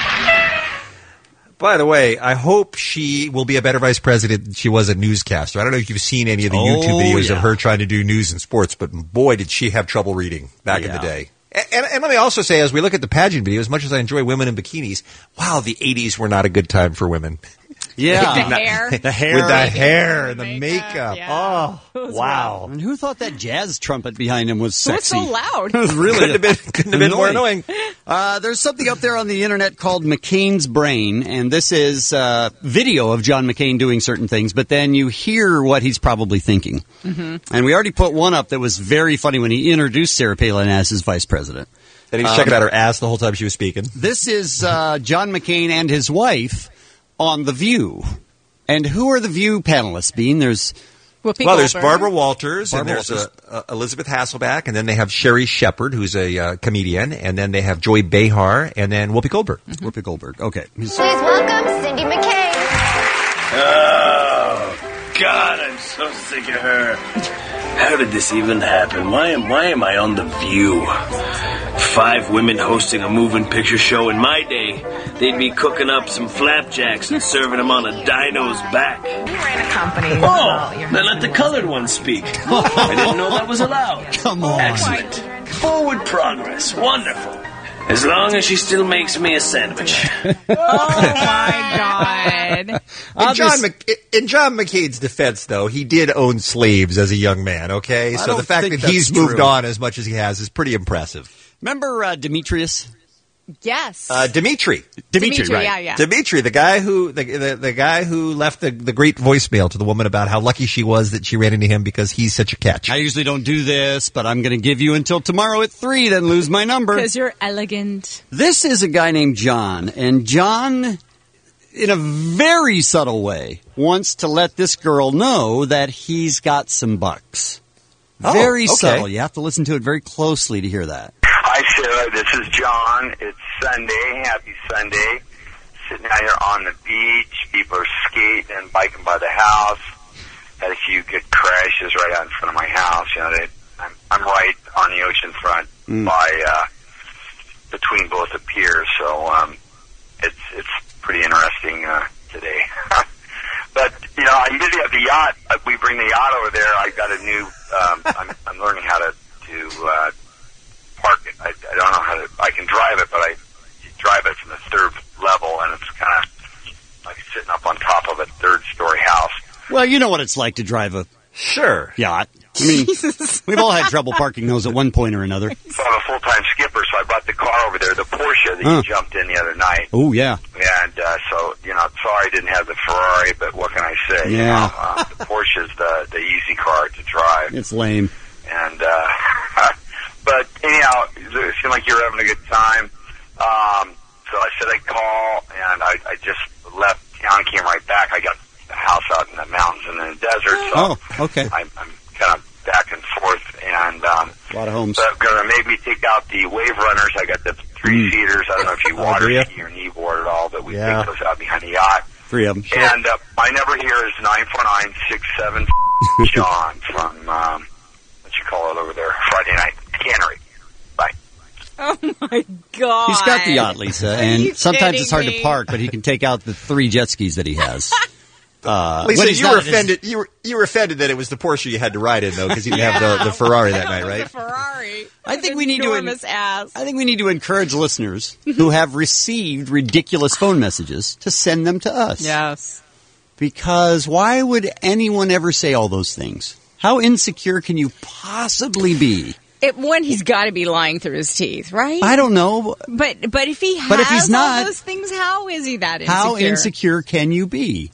G: By the way, I hope she will be a better vice president than she was a newscaster. I don't know if you've seen any of the
H: Oh,
G: YouTube videos
H: yeah.
G: of her trying to do news and sports, but boy, did she have trouble reading back in
H: Yeah.
G: the day. And, and, and let me also say, as we look at the pageant video, as much as I enjoy women in bikinis, wow, the eighties were not a good time for women.
H: Yeah.
L: The hair.
H: The hair.
G: With the hair and the
L: makeup,
G: makeup.
L: yeah.
G: Oh,
L: It was
G: wow.
H: And who thought that jazz trumpet behind him was
L: It was
H: sexy?
L: so loud.
H: It was really
G: Couldn't have been, couldn't have been more annoying.
H: Uh, there's something up there on the internet called McCain's Brain, and this is uh, video of John McCain doing certain things, but then you hear what he's probably thinking.
L: Mm-hmm.
H: And we already put one up that was very funny when he introduced Sarah Palin as his vice president.
G: And he was
H: Um,
G: checking out her ass the whole time she was speaking.
H: This is uh, John McCain and his wife on The View. And who are the View panelists, Bean? There's
L: Whoopi
G: Well, there's
L: Goldberg.
G: Barbara Walters,
H: Barbara
G: and there's
H: Walters.
G: uh, uh, Elizabeth Hasselbeck, and then they have Sherry Shepard, who's a uh, comedian, and then they have Joy Behar, and then Whoopi Goldberg.
H: Mm-hmm. Whoopi Goldberg. Okay.
M: Please welcome Cindy McCain.
U: Oh, God, I'm so sick of her. How did this even happen? Why am why am I on The View? Five women hosting a moving picture show. In my day, they'd be cooking up some flapjacks and serving them on a dino's back.
V: We ran a company.
U: Oh, then let the colored one speak. I didn't know that was allowed.
H: Come on.
U: Excellent. Forward progress. Wonderful. As long as she still makes me a sandwich.
L: Oh, my God.
G: In John, Mc, in John McCain's defense, though, he did own slaves as a young man, okay?
H: I
G: So
H: don't
G: the fact
H: think
G: that he's
H: that's
G: moved
H: true.
G: on as much as he has is pretty impressive.
H: Remember uh, Demetrius?
L: Yes.
G: Uh, Dimitri.
H: Dimitri,
L: Dimitri,
H: right.
L: yeah, yeah.
G: Dimitri, the guy who the, the the guy who left the, the great voicemail to the woman about how lucky she was that she ran into him because he's such a catch.
H: I usually don't do this, but I'm going to give you until tomorrow at three, then lose my number.
L: Because you're elegant.
H: This is a guy named John, and John, in a very subtle way, wants to let this girl know that he's got some bucks.
G: Oh,
H: Very
G: okay.
H: subtle. You have to listen to it very closely to hear that.
C: Hi, Sarah. This is John. It's Sunday. Happy Sunday. Sitting out here on the beach. People are skating and biking by the house. Had a few good crashes right out in front of my house. You know, they, I'm, I'm right on the ocean front
H: Mm.
C: by uh, between both the piers. So um, it's it's pretty interesting uh, today. But you know, I'm busy at the yacht. Uh, We bring the yacht over there. I got a new. Um, I'm, I'm learning how to to uh, park it. I, I don't know how to. I can drive it, but I you drive it from the third level, and it's kind of like sitting up on top of a third story house.
H: Well, you know what it's like to drive a
G: Sure.
H: yacht. I I mean, we've all had trouble parking those at one point or another.
C: So I'm a full-time skipper, so I brought the car over there, the Porsche that
H: Huh.
C: you jumped in the other night.
H: Oh, yeah.
C: And uh, so, you know, I'm sorry I didn't have the Ferrari, but what can I say? You
H: Yeah.
C: know, um, the Porsche's the, the easy car to drive.
H: It's lame.
C: And, uh, but anyhow, it seemed like you were having a good time. Um, so I said I'd call, and I, I just left town, came right back. I got a house out in the mountains and in the desert, so
H: Oh, okay.
C: I'm, I'm kind of back and forth. And um,
H: A lot of homes.
C: so going to maybe take out the wave runners. I got the three-seaters. I don't know if you
H: Oh,
C: water
H: do ya?
C: ski or kneeboard at all, but we
H: Yeah.
C: take those out behind the yacht.
H: Three of them. Sure.
C: And uh, my number here is nine four nine six seven John from, um, what you call it over there, Friday Night Cannery. Bye.
L: Oh, my God.
H: He's got the yacht, Lisa,
L: Are
H: and
L: you
H: sometimes it's hard
L: kidding
H: to
L: me?
H: park, but he can take out the three jet skis that he has. Uh,
G: Lisa,
H: when he's
G: you were
H: not at his-
G: offended. You were you were offended that it was the Porsche you had to ride in, though, because you didn't have the, the Ferrari that night, right?
L: Ferrari.
H: I think we need to.
L: Enormous ass.
H: I think we need to encourage listeners who have received ridiculous phone messages to send them to us.
L: Yes.
H: Because why would anyone ever say all those things? How insecure can you possibly be?
L: It, one, he's got to be lying through his teeth, right?
H: I don't know.
L: But but if he has
H: But if he's not-
L: all those things, how is he that insecure?
H: How insecure can you be?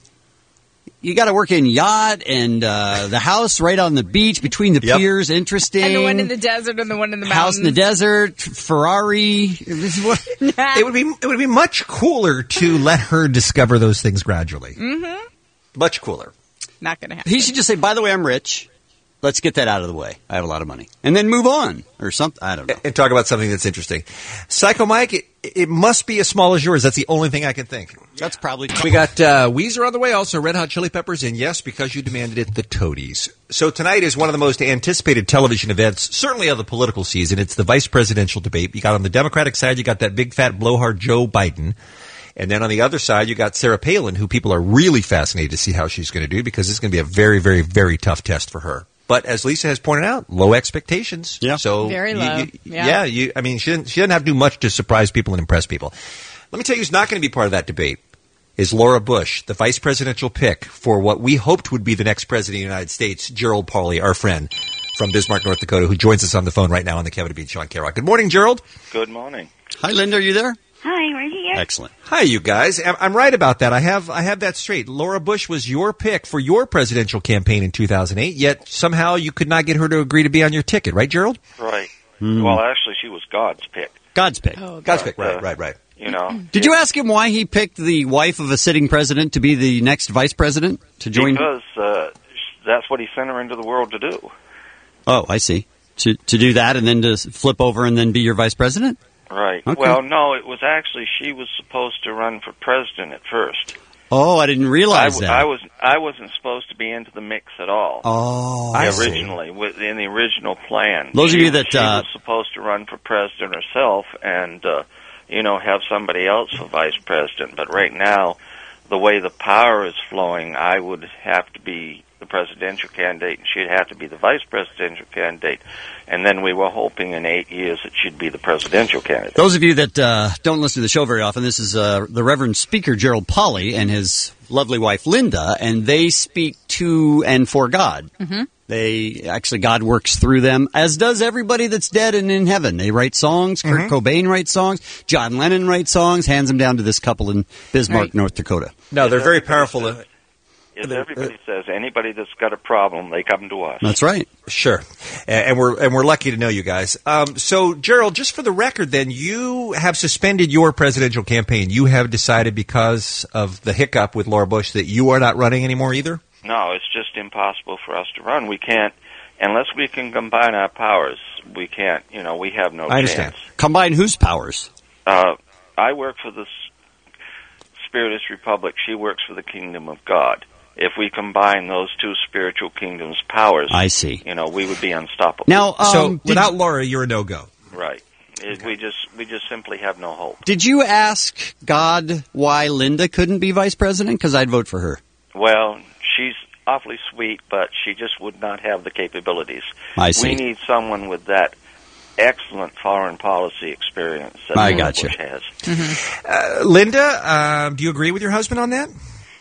H: You got to work in yacht and uh, the house right on the beach between the
G: Yep.
H: piers. Interesting.
L: And the one in the desert and the one in the
H: house
L: mountains.
H: in the desert, Ferrari. This is what-
G: It would be it would be much cooler to let her discover those things gradually.
L: Mm-hmm.
G: Much cooler.
L: Not going to happen.
H: He should just say, by the way, I'm rich. Let's get that out of the way. I have a lot of money. And then move on or something. I don't know.
G: And talk about something that's interesting. Psycho Mike, it, it must be as small as yours. That's the only thing I can think.
H: That's probably
G: We got uh, Weezer on the way, also Red Hot Chili Peppers, and yes, because you demanded it, the Toadies. So tonight is one of the most anticipated television events, certainly of the political season. It's the vice presidential debate. You got on the Democratic side, you got that big fat blowhard Joe Biden. And then on the other side, you got Sarah Palin, who people are really fascinated to see how she's going to do, because it's going to be a very, very, very tough test for her. But as Lisa has pointed out, low expectations.
H: Yeah.
G: So
L: Very
G: you-
L: low.
G: you-
L: Yeah.
G: yeah. You. I mean, she didn't. She didn't have to do much to surprise people and impress people. Let me tell you, who's not going to be part of that debate is Laura Bush, the vice presidential pick for what we hoped would be the next president of the United States, Gerald Pauley, our friend from Bismarck, North Dakota, who joins us on the phone right now on the Kevin and Bean Show on K-Rock. Good morning, Gerald.
D: Good morning.
H: Hi, Linda. Are you there?
E: Hi, we're here.
H: Excellent.
G: Hi, you guys. I'm I'm right about that. I have I have that straight. Laura Bush was your pick for your presidential campaign in two thousand eight, yet somehow you could not get her to agree to be on your ticket, right, Gerald?
D: Right.
H: Hmm.
D: Well, actually, she was God's pick.
H: God's pick.
G: God's pick. Right,
D: uh,
G: right, right.
D: You know,
H: Did you ask him why he picked the wife of a sitting president to be the next vice president to join?
D: because uh, that's what he sent her into the world to do.
H: Oh, I see. To to do that and then to flip over and then be your vice president?
D: Right.
H: Okay.
D: Well, no, it was actually she was supposed to run for president at first.
H: Oh, I didn't
D: I,
H: realize
D: w-
H: that.
D: I was I wasn't supposed to be into the mix at all.
H: Oh, I see.
D: originally, with, in the original plan.
H: Those of
D: She-
H: you that,
D: she
H: uh,
D: was supposed to run for president herself, and uh, you know, have somebody else for vice president. But right now, the way the power is flowing, I would have to be the presidential candidate, and she'd have to be the vice presidential candidate. And then we were hoping in eight years that she'd be the presidential candidate.
H: Those of you that uh, don't listen to the show very often, this is uh, the Reverend Speaker Gerald Pauley and his lovely wife Linda, and they speak to and for God.
L: Mm-hmm.
H: They actually, God works through them, as does everybody that's dead and in heaven. They write songs. Kurt
G: Mm-hmm.
H: Cobain writes songs. John Lennon writes songs. Hands them down to this couple in Bismarck,
L: Right.
H: North Dakota.
G: No, they're very powerful. uh,
D: As everybody says, anybody that's got a problem, they come to us.
H: That's right.
G: Sure, and, and we're and we're lucky to know you guys. Um, so, Gerald, just for the record, then you have suspended your presidential campaign. You have decided because of the hiccup with Laura Bush that you are not running anymore either.
D: No, it's just impossible for us to run. We can't, unless we can combine our powers, we can't, you know, we have no
G: I understand.
D: chance.
H: Combine whose powers?
D: Uh, I work for the S- Spiritist Republic. She works for the Kingdom of God. If we combine those two spiritual kingdoms' powers,
H: I see.
D: you know, we would be unstoppable.
H: Now, um,
G: so,
H: did
G: without
H: you-
G: Laura, you're a no go.
D: right. It, we just we just simply have no hope.
H: Did you ask God why Linda couldn't be vice president? Because I'd vote for her.
D: Well, she's awfully sweet, but she just would not have the capabilities.
H: I see.
D: We need someone with that excellent foreign policy experience that
H: I
D: Laura
H: gotcha.
D: Bush has.
G: Uh, Linda, um, do you agree with your husband on that?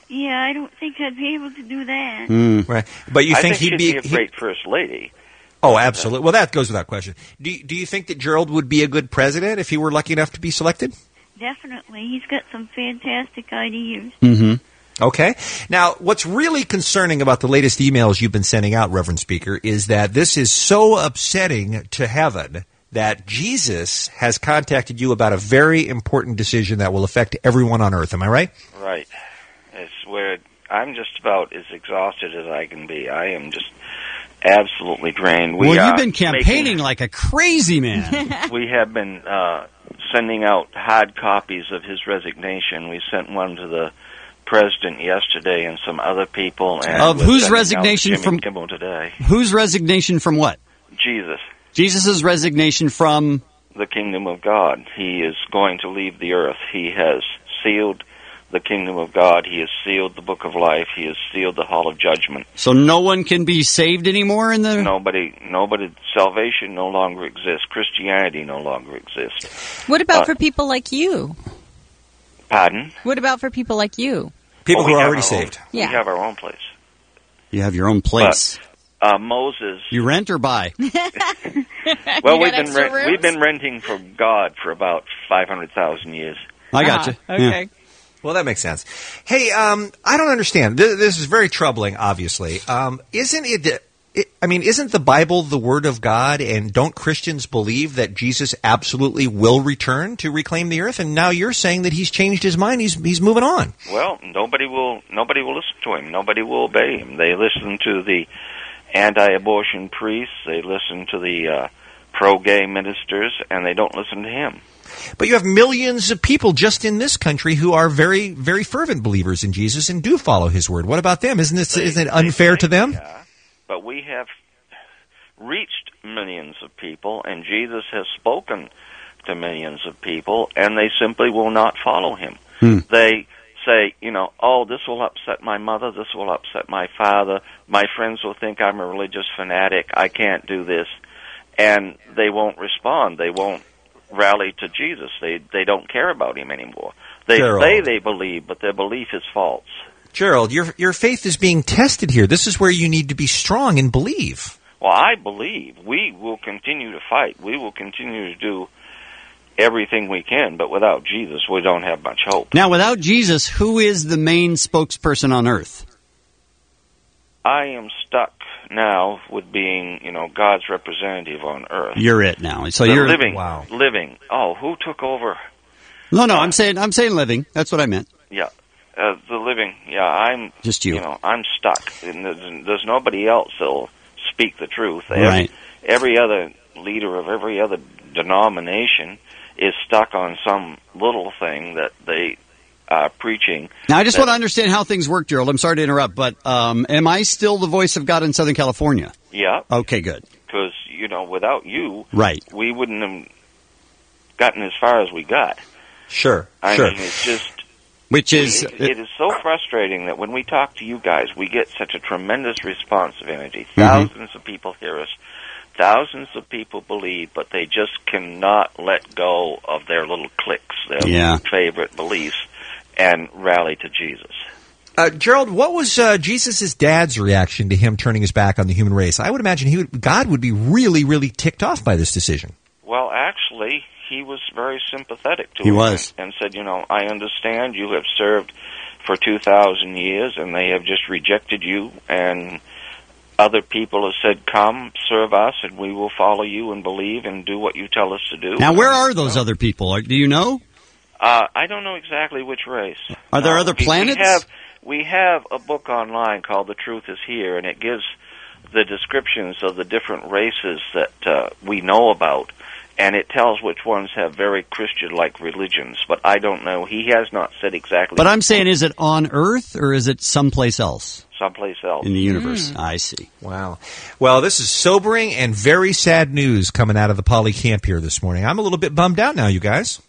E: Yeah, I don't think I'd be able to do that.
G: Mm. Right. But you
D: I
G: think,
D: think
G: he'd
D: she'd
G: be,
D: be a great first lady.
G: Oh, absolutely. Well, that goes without question. Do you, do you think that Gerald would be a good president if he were lucky enough to be selected?
E: Definitely. He's got some fantastic ideas.
G: Mm-hmm. Okay. Now, what's really concerning about the latest emails you've been sending out, Reverend Speaker, is that this is so upsetting to heaven that Jesus has contacted you about a very important decision that will affect everyone on earth. Am I right?
D: Right. It's where I'm just about as exhausted as I can be. I am just absolutely drained. We
H: well, you've
D: are
H: been campaigning
D: making,
H: like a crazy man.
D: We have been uh, sending out hard copies of his resignation. We sent one to the president yesterday and some other people. And
H: of
D: we're
H: whose
D: sending out
H: resignation
D: Jimmy
H: from
D: Kimmel today?
H: Whose resignation from what?
D: Jesus.
H: Jesus' resignation from
D: the kingdom of God. He is going to leave the earth. He has sealed the kingdom of God. He has sealed the book of life. He has sealed the hall of judgment.
H: So no one can be saved anymore in the...
D: Nobody, nobody, salvation no longer exists. Christianity no longer exists.
L: What about
D: Uh,
L: for people like you?
D: Pardon?
L: What about for people like you?
G: People
D: Oh,
G: who
D: we
G: are
D: have
G: already
D: our own-
G: saved.
D: We
L: Yeah.
D: have our own place.
H: You have your own place.
D: Uh, Moses.
H: You rent or buy?
D: Well,
L: You
D: we've
L: got
D: been
L: extra
D: rent,
L: rooms?
D: we've been renting for God for about five hundred thousand years.
H: I got you.
L: Ah, okay.
G: Well, that makes sense. Hey, um, I don't understand. This, this is very troubling, obviously. Um, isn't it, it... I mean, isn't the Bible the Word of God, and don't Christians believe that Jesus absolutely will return to reclaim the earth? And now you're saying that he's changed his mind, he's he's moving on.
D: Well, nobody will nobody will listen to him. Nobody will obey him. They listen to the anti-abortion priests. They listen to the uh, pro-gay ministers, and they don't listen to him.
G: But you have millions of people just in this country who are very, very fervent believers in Jesus and do follow his word. What about them? Isn't this
D: They-
G: isn't it unfair to them?
D: Yeah, but we have reached millions of people, and Jesus has spoken to millions of people, and they simply will not follow him.
H: Hmm.
D: They say, you know, oh, this will upset my mother, this will upset my father, my friends will think I'm a religious fanatic, I can't do this, and they won't respond. They won't rally to Jesus. They they don't care about him anymore. They
G: Gerald.
D: say they believe, but their belief is false.
G: Gerald, your your faith is being tested here. This is where you need to be strong and believe.
D: Well, I believe we will continue to fight. We will continue to do everything we can, but without Jesus, we don't have much hope.
H: Now, without Jesus, who is the main spokesperson on earth?
D: I am stuck now with being, you know, God's representative on earth.
H: You're it now. So
D: the
H: you're
D: living,
H: wow.
D: living. Oh, who took over?
H: No, no, I'm saying I'm saying living. That's what I meant.
D: Yeah, uh, the living. Yeah, I'm
H: Just you.
D: You know, I'm stuck. And there's, there's nobody else that'll speak the truth. Every,
H: Right.
D: every other leader of every other denomination is stuck on some little thing that they are preaching.
H: Now, I just
D: that-
H: want to understand how things work, Gerald. I'm sorry to interrupt, but um, am I still the voice of God in Southern California?
D: Yeah,
H: Okay, good.
D: because you know, without you,
H: Right.
D: we wouldn't have gotten as far as we got.
G: Sure,
D: I
G: sure.
D: mean, it's just.
H: Which is
D: It, it is so frustrating that when we talk to you guys, we get such a tremendous response of energy.
H: Mm-hmm.
D: Thousands of people hear us. Thousands of people believe, but they just cannot let go of their little cliques, their
H: Yeah.
D: favorite beliefs, and rally to Jesus.
G: Uh, Gerald, what was uh, Jesus' dad's reaction to him turning his back on the human race? I would imagine he would, God would be really, really ticked off by this decision.
D: Well, actually, he was very sympathetic to
H: He
D: him
H: was.
D: and said, you know, I understand you have served for two thousand years, and they have just rejected you, and other people have said, come, serve us, and we will follow you and believe and do what you tell us to do.
H: now, where are those other people? Are- Do you know?
D: Uh, I don't know exactly which race.
H: Are there
D: Uh,
H: other
D: we-
H: planets?
D: We have, we have a book online called The Truth Is Here, and it gives the descriptions of the different races that uh, we know about, and it tells which ones have very Christian-like religions, but I don't know. He has not said exactly.
H: But I'm saying, is it on Earth or is it someplace else
D: someplace else.
H: in the universe? I see.
G: Wow. Well, this is sobering and very sad news coming out of the Poly camp here this morning. I'm a little bit bummed out now, you guys.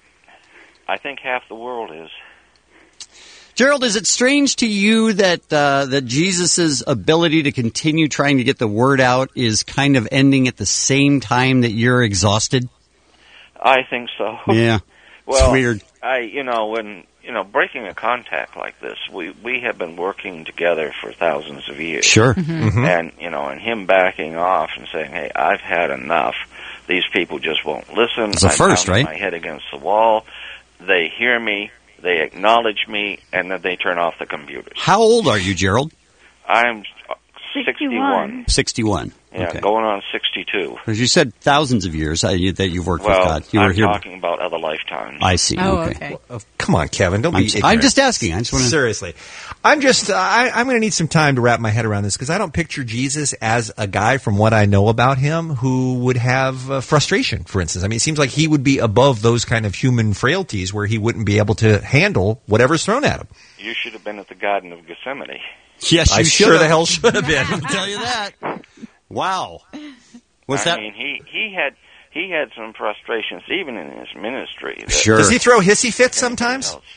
D: I think half the world is.
H: Gerald, is it strange to you that uh, that Jesus' ability to continue trying to get the word out is kind of ending at the same time that you're exhausted?
D: I think so.
H: Yeah.
D: Well,
H: it's weird.
D: I, you know, when you know, breaking a contact like this, we we have been working together for thousands of years.
H: Sure.
G: Mm-hmm.
H: Mhm.
D: And, you know, and him backing off and saying, hey, I've had enough. These people just won't listen.
H: It's a
D: I'm
H: first,
D: pounding
H: right?
D: my head against the wall. They hear me, they acknowledge me, and then they turn off the computers.
H: How old are you, Gerald?
D: I'm sixty-one.
H: sixty-one.
D: Yeah,
H: Okay.
D: going on sixty-two.
H: Because you said thousands of years uh, you, that you've worked
D: Well,
H: with God. You were
D: I'm
H: here.
D: talking about other lifetimes.
H: I see.
L: Oh,
H: okay.
L: okay.
G: Oh, come on, Kevin. Don't
H: I'm,
G: be
H: s-
G: ignorant.
H: I'm just asking. I just want to.
G: Seriously. I'm just, I, I'm going to need some time to wrap my head around this because I don't picture Jesus as a guy, from what I know about him, who would have uh, frustration, for instance. I mean, it seems like he would be above those kind of human frailties where he wouldn't be able to handle whatever's thrown at him.
D: You should have been at the Garden of Gethsemane.
H: Yes,
G: I
H: you
G: sure
H: should
G: the
H: have.
G: hell should have been.
H: I'll tell you that. Wow. What's
D: I
H: that?
D: mean, he, he had he had some frustrations even in his ministry. that-
H: Sure.
G: Does he throw hissy fits sometimes?
D: else.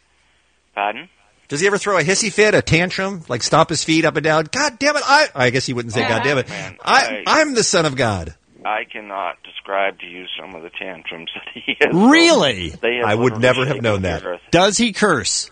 D: Pardon?
G: Does he ever throw a hissy fit, a tantrum, like stomp his feet up and down? God damn it! I I guess he wouldn't say,
D: Oh,
G: God damn it.
D: man,
G: I,
D: I-
G: I'm the Son of God.
D: I cannot describe to you some of the tantrums that he has.
H: Really?
D: They have
G: I would
D: literally
G: never have
D: shaken
G: known
D: the
G: that.
D: earth.
H: Does he curse?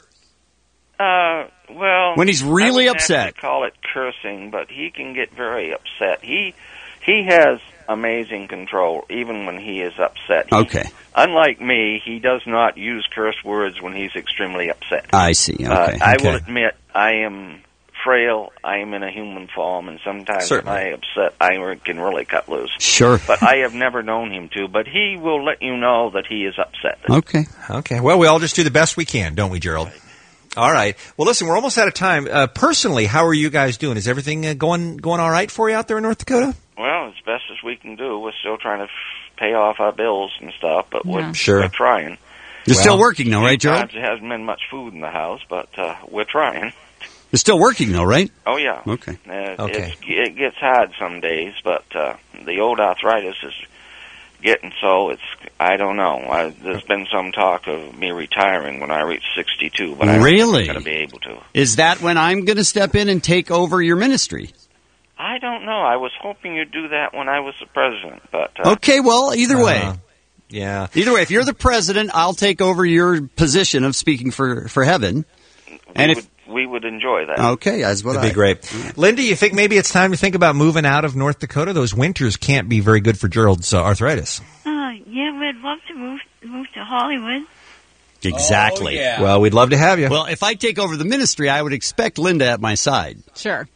D: Uh, well,
H: When he's
D: I
H: really
D: wouldn't
H: upset.
D: have to call it cursing, but he can get very upset. He he has amazing control, even when he is upset. He-
H: Okay.
D: Unlike me, he does not use curse words when he's extremely upset.
H: I see. Okay.
D: Uh, I
H: okay.
D: will admit, I am frail. I am in a human form, and sometimes
G: Certainly.
D: when I am upset, I can really cut loose.
H: Sure.
D: But I have never known him to. But he will let you know that he is upset.
H: Okay.
G: Okay. Well, we all just do the best we can, don't we, Gerald? All right. Well, listen, we're almost out of time. Uh, personally, how are you guys doing? Is everything uh, going going all right for you out there in North Dakota?
D: Well, as best as we can do. We're still trying to f- pay off our bills and stuff, but
L: Yeah.
D: we're,
G: Sure.
D: we're trying.
H: You're
G: Well,
H: still working though, right, Gerald?
D: Sometimes there hasn't been much food in the house, but uh, we're trying.
H: You're still working though, right?
D: Oh, yeah.
H: Okay.
D: Uh,
G: Okay.
D: It's, it gets hard some days, but uh, the old arthritis is getting so it's, I don't know. I, there's been some talk of me retiring when I reach sixty-two, but I don't
H: Really?
D: think I'm going to be able to.
H: Is that when I'm going to step in and take over your ministry?
D: I don't know. I was hoping you'd do that when I was the president, but uh,
H: Okay, well, either way.
G: Uh, yeah.
H: Either way, if you're the president, I'll take over your position of speaking for, for heaven.
D: we,
H: And if
D: would, we would enjoy that.
H: okay, that's what
G: That'd
H: I
G: be great. Linda, you think maybe it's time to think about moving out of North Dakota? Those winters can't be very good for Gerald's uh, arthritis.
E: Oh, yeah, we'd love to move move to Hollywood.
H: Exactly.
G: Well, we'd love to have you.
H: Well, if I take over the ministry, I would expect Linda at my side.
L: Sure.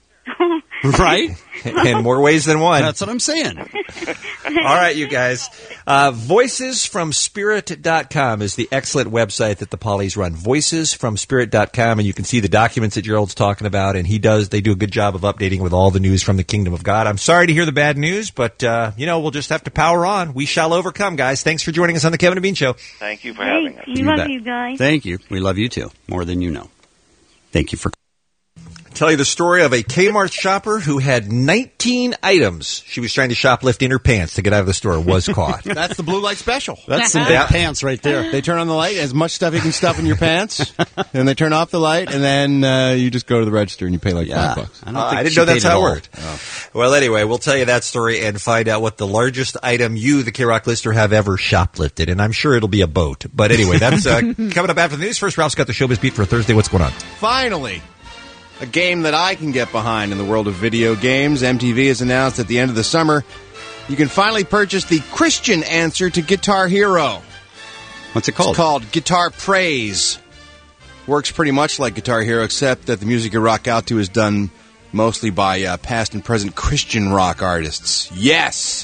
H: Right?
G: In more ways than one.
H: That's what I'm saying.
G: All right, you guys. Uh, voices from spirit dot com is the excellent website that the Pollies run. voices from spirit dot com, and you can see the documents that Gerald's talking about, and he does. They do a good job of updating with all the news from the Kingdom of God. I'm sorry to hear the bad news, but, uh, you know, we'll just have to power on. We shall overcome, guys. Thanks for joining us on the Kevin and Bean Show.
D: Thank you for having us.
E: We
H: You
E: love
H: bet.
E: you guys.
H: Thank you. We love you too, more than you know. Thank you for.
G: Tell you the story of a Kmart shopper who had nineteen items she was trying to shoplift in her pants to get out of the store, was caught.
P: That's the blue light special.
H: That's some big
G: Yeah.
H: pants right there.
P: They turn on the light, as much stuff you can stuff in your pants, and they turn off the light, and then uh, you just go to the register and you pay like
H: Yeah.
P: five bucks.
H: I, don't
G: Uh,
H: think
G: I didn't
H: she
G: know that's
H: paid
G: how it
H: all.
G: worked. Well, anyway, we'll tell you that story and find out what the largest item you, the K-Rock listener, have ever shoplifted. And I'm sure it'll be a boat. But anyway, that's uh, coming up after the news. First, Ralph's got the Showbiz Beat for Thursday. What's going on?
P: Finally, a game that I can get behind in the world of video games. M T V has announced at the end of the summer, you can finally purchase the Christian answer to Guitar Hero.
H: What's it called?
P: It's called Guitar Praise. Works pretty much like Guitar Hero, except that the music you rock out to is done mostly by uh, past and present Christian rock artists. Yes!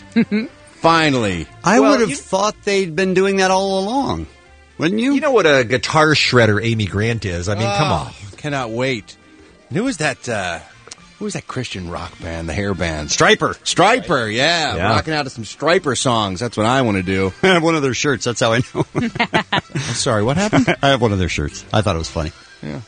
P: Finally.
H: I
G: Well,
H: would have
G: you-
H: thought they'd been doing that all along. Wouldn't you?
G: You know what a guitar shredder Amy Grant is. I mean, come
P: Oh,
G: on.
P: Cannot wait. And who was that? Uh, who was that Christian rock band? The hair band.
H: Striper.
P: Striper, yeah.
G: Yeah.
P: Rocking out to some Striper songs. That's what I want to do.
H: I have one of their shirts. That's how I know.
P: I'm sorry, what happened?
H: I have one of their shirts. I thought it was funny.
P: Yeah.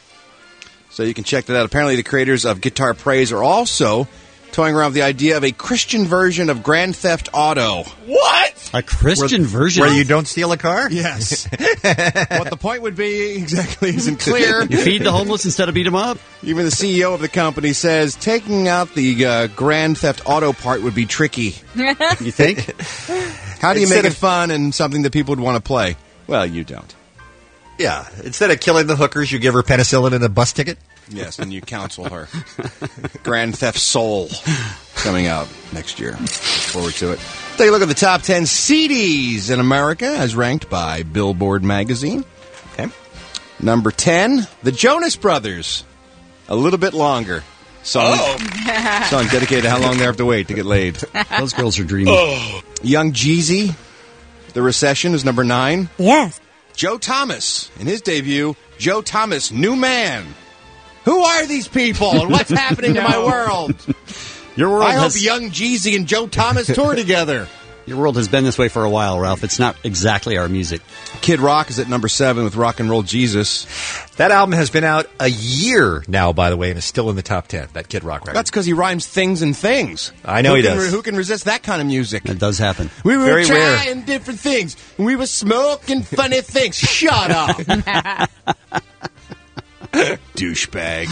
P: So you can check that out. Apparently, the creators of Guitar Praise are also toying around with the idea of a Christian version of Grand Theft Auto.
G: What?
H: A Christian
G: Where-
H: version?
G: Where you don't steal a car?
P: Yes. What the point would be exactly isn't clear.
H: You feed the homeless instead of beat them up?
P: Even the C E O of the company says taking out the uh, Grand Theft Auto part would be tricky.
H: You think?
P: How do you
G: Instead
P: make it
G: of-
P: fun and something that people would want to play? Well, you don't.
G: Yeah. Instead of killing the hookers, you give her penicillin and a bus ticket?
P: Yes, and you counsel her. Grand Theft Soul coming out next year. Look forward to it. Take a look at the top ten C Ds in America as ranked by Billboard magazine. Okay. Number ten, The Jonas Brothers. A Little Bit Longer. Song,
L: Oh.
P: song dedicated to how long they have to wait to get laid.
H: Those girls are dreamy.
P: Oh. Young Jeezy, The Recession, is number nine.
L: Yes.
P: Joe Thomas, in his debut, Joe Thomas, New Man. Who are these people and what's happening to my world?
H: Your world
P: I hope
H: has,
P: Young Jeezy and Joe Thomas tour together.
H: Your world has been this way for a while, Ralph. It's not exactly our music.
P: Kid Rock is at number seven with Rock and Roll Jesus.
G: That album has been out a year now, by the way, and is still in the top ten, that Kid Rock record.
P: That's because he rhymes things and things.
G: I know
P: who
G: he
P: can,
G: does.
P: Who can resist that kind of music?
H: It does happen.
P: We were
G: Very
P: trying
G: rare.
P: different things. We were smoking funny things. Shut up. Douchebag.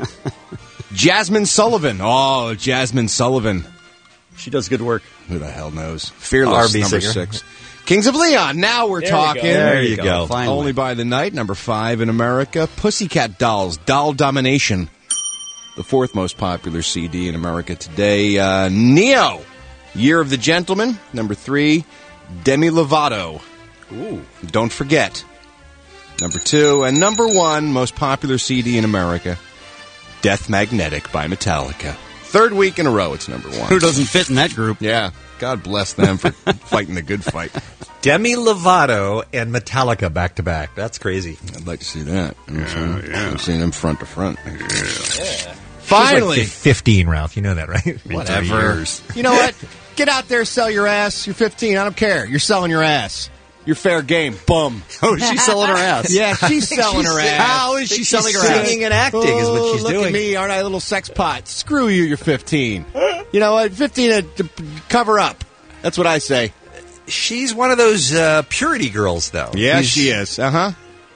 P: Jasmine Sullivan. Oh, Jasmine Sullivan.
H: She does good work.
P: Who the hell knows? Fearless,
G: R and B
P: number
G: singer.
P: six. Kings of Leon. Now we're
H: There we
P: talking.
H: go. There you go. Finally.
P: Only by the Night, number five in America. Pussycat Dolls, Doll Domination. The fourth most popular C D in America today. Uh, Neo, Year of the Gentleman, number three. Demi Lovato. Ooh. Don't forget. Number two. And number one, most popular C D in America. Death Magnetic by Metallica. Third week in a row, it's number one.
H: Who doesn't fit in that group?
P: Yeah. God bless them for fighting the good fight.
G: Demi Lovato and Metallica back to back. That's crazy.
P: I'd like to see that. Yeah, yeah. I've seen them front to front. Yeah.
G: Finally.
P: Finally.
G: Like fifteen, Ralph. You know that, right?
P: Whatever. You know what? Get out there, sell your ass. You're fifteen. I don't care. You're selling your ass. You're fair game. Bum.
H: Oh, she's selling her ass.
P: Yeah, she's selling her ass.
H: How is she selling her ass?
G: Singing and acting
P: oh,
G: is what she's
P: look
G: doing.
P: Look at me. Aren't I a little sex pot? Screw you. You're fifteen. You know what? fifteen uh, to cover up. That's what I say.
G: She's one of those uh, purity girls, though.
P: Yeah,
G: She's-
P: she is. Uh-huh.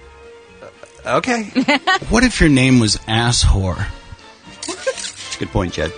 G: Okay.
H: What if your name was Ass Whore? Good point, Jed.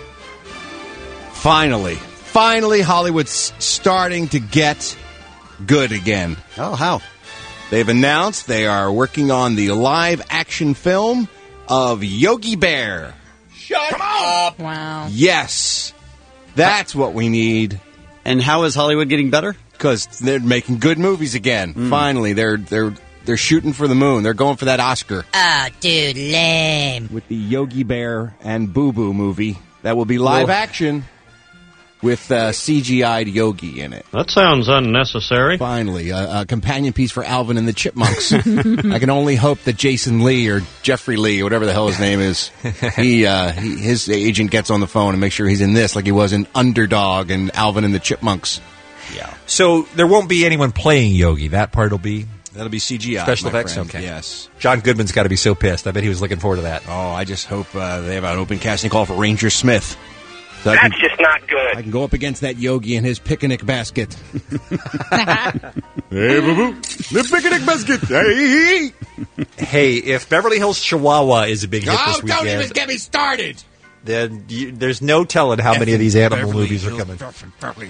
P: Finally. Finally, Hollywood's starting to get good again.
H: Oh, how?
P: They've announced they are working on the live-action film of Yogi Bear.
L: Shut up! Wow.
P: Yes. That's what we need.
H: And how is Hollywood getting better?
P: Because they're making good movies again. Mm. Finally, they're they're they're shooting for the moon. They're going for that Oscar.
F: Oh, dude, lame.
P: With the Yogi Bear and Boo Boo movie. That will be live
H: Well,
P: action with uh, C G I'd Yogi in it.
V: That sounds unnecessary.
P: Finally, a, a companion piece for Alvin and the Chipmunks. I can only hope that Jason Lee or Jeffrey Lee, or whatever the hell his name is, he, uh, he his agent gets on the phone and makes sure he's in this like he was in Underdog and Alvin and the Chipmunks.
G: Yeah. So there won't be anyone playing Yogi. That part will be
P: That'll be C G I.
G: special
P: my
G: effects.
P: friend.
G: Okay.
P: Yes.
G: John Goodman's got to be so pissed. I bet he was looking forward to that.
P: Oh, I just hope uh, they have an open casting call for Ranger Smith. So I
C: That's
P: can,
C: just not good.
P: I can go up against that Yogi and his picnic basket. Hey, boo-boo. The picnic basket. Hey.
G: Hey, if Beverly Hills Chihuahua is a big hit
P: Oh,
G: this weekend,
P: don't even get me started.
G: then you, there's no telling how many of these animal
P: Beverly
G: movies are
P: Hills-
G: coming.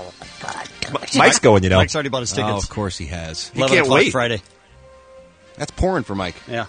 G: Mike's going, you know.
H: Mike's already bought his tickets.
P: Oh, of course he has.
G: He
H: eleven
G: can't
H: o'clock
G: wait.
H: Friday.
P: That's porn for Mike.
H: Yeah.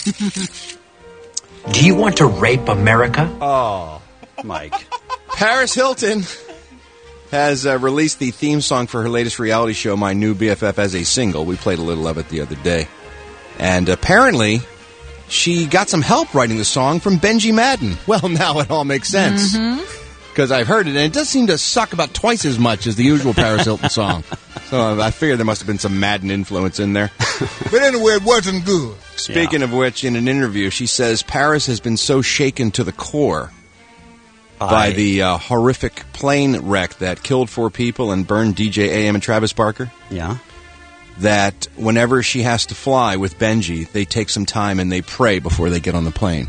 F: Do you want to rape America?
G: Oh,
H: Mike.
P: Paris Hilton has uh, released the theme song for her latest reality show, My New B F F, as a single. We played a little of it the other day. And apparently, she got some help writing the song from Benji Madden. Well, now it all makes sense. Because I've heard it, and it does seem to suck about twice as much as the usual Paris Hilton song. So uh, I figured there must have been some Madden influence in there.
W: But anyway, it wasn't good.
P: Speaking of which, in an interview, she says Paris has been so shaken to the core by the uh, horrific plane wreck that killed four people and burned D J A M and Travis Barker.
H: Yeah.
P: That whenever she has to fly with Benji, they take some time and they pray before they get on the plane.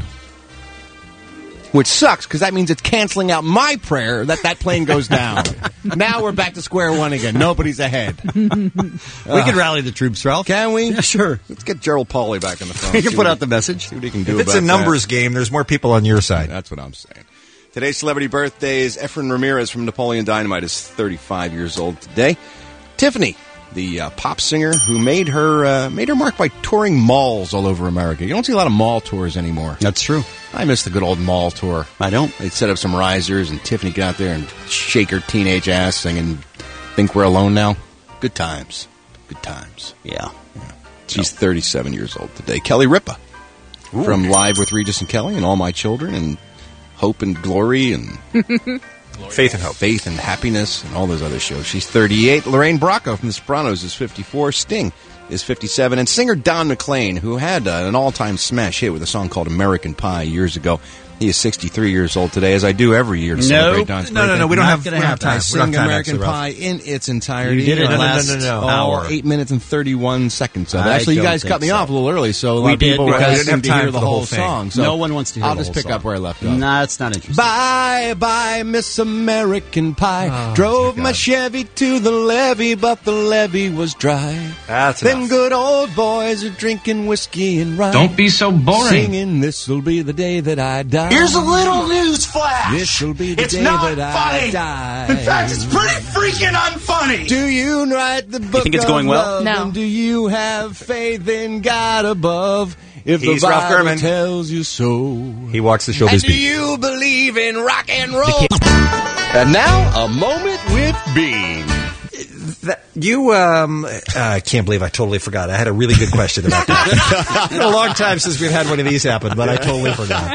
P: Which sucks, because that means it's canceling out my prayer that that plane goes down. Now we're back to square one again. Nobody's ahead.
H: We could rally the troops, Ralph.
P: Can we?
H: Yeah, sure.
P: Let's get Gerald Pauley back on the phone.
H: We can
P: See
H: put
P: what
H: out the message.
P: See what he can do
G: if it's
P: about
G: a numbers
P: that.
G: game, there's more people on your side.
P: That's what I'm saying. Today's celebrity birthdays. Efren Ramirez from Napoleon Dynamite is thirty-five years old today. Tiffany the uh, pop singer who made her uh, made her mark by touring malls all over America. You don't see a lot of mall tours anymore.
H: That's true.
P: I miss the good old mall tour.
H: I don't.
P: They'd set up some risers, and Tiffany get out there and shake her teenage ass singing Think We're Alone Now. Good times. Good times.
H: Yeah.
P: yeah. She's thirty-seven years old today. Kelly Ripa Ooh. From Live with Regis and Kelly and All My Children and Hope and Glory and
G: Faith and Hope.
P: Faith and Happiness and all those other shows. She's thirty-eight. Lorraine Bracco from The Sopranos is fifty-four. Sting is fifty-seven. And singer Don McLean, who had uh, an all-time smash hit with a song called American Pie years ago. He is sixty-three years old today, as I do every year to celebrate
H: nope.
P: Don's
G: no,
P: birthday.
G: No, no, we don't
P: Not
G: have, we don't have time.
P: I sing
G: we don't have time,
P: American
G: actually,
P: Pie in its entirety.
H: You did it
P: uh,
H: in
P: last
H: no, no, no, no.
P: oh,
H: hour.
P: eight minutes and thirty-one seconds of it.
H: I
P: Actually, you
H: don't
P: guys cut me
H: so.
P: off a little early, so a lot
H: we
P: of people
H: did,
P: were
H: because
P: asking to
G: time
P: hear the
G: the
P: whole
G: whole thing.
P: song. So
H: no one wants to hear
P: I'll
H: the
P: just
H: whole
P: pick
H: song.
P: up where I left off.
H: Nah, it's not interesting.
P: Bye, bye, Miss American Pie.
G: Oh,
P: Drove
G: dear
P: my
G: God.
P: Chevy to the levee, but the levee was dry.
G: That's
P: Them
G: enough.
P: good old boys are drinking whiskey and rye.
Q: Don't be so boring.
P: Singing, this'll be the day that I die.
F: Here's a little news flash.
P: This'll be the
F: It's
P: day
F: not
P: that
F: funny.
P: I die.
F: In fact, it's pretty freaking unfunny.
P: Do you write the book
H: think it's
P: of
H: going well?
P: love?
L: No.
P: And do you have faith in God above? If
G: He's
P: the
G: Ralph
P: Bible
G: Garman.
P: tells you so.
G: He walks the showbiz
P: And do
G: beat.
P: you believe in rock and roll? And now, a moment with Bean.
G: That, you, um, uh, I can't believe I totally forgot. I had a really good question about that. It's been a long time since we've had one of these happen, but I totally forgot.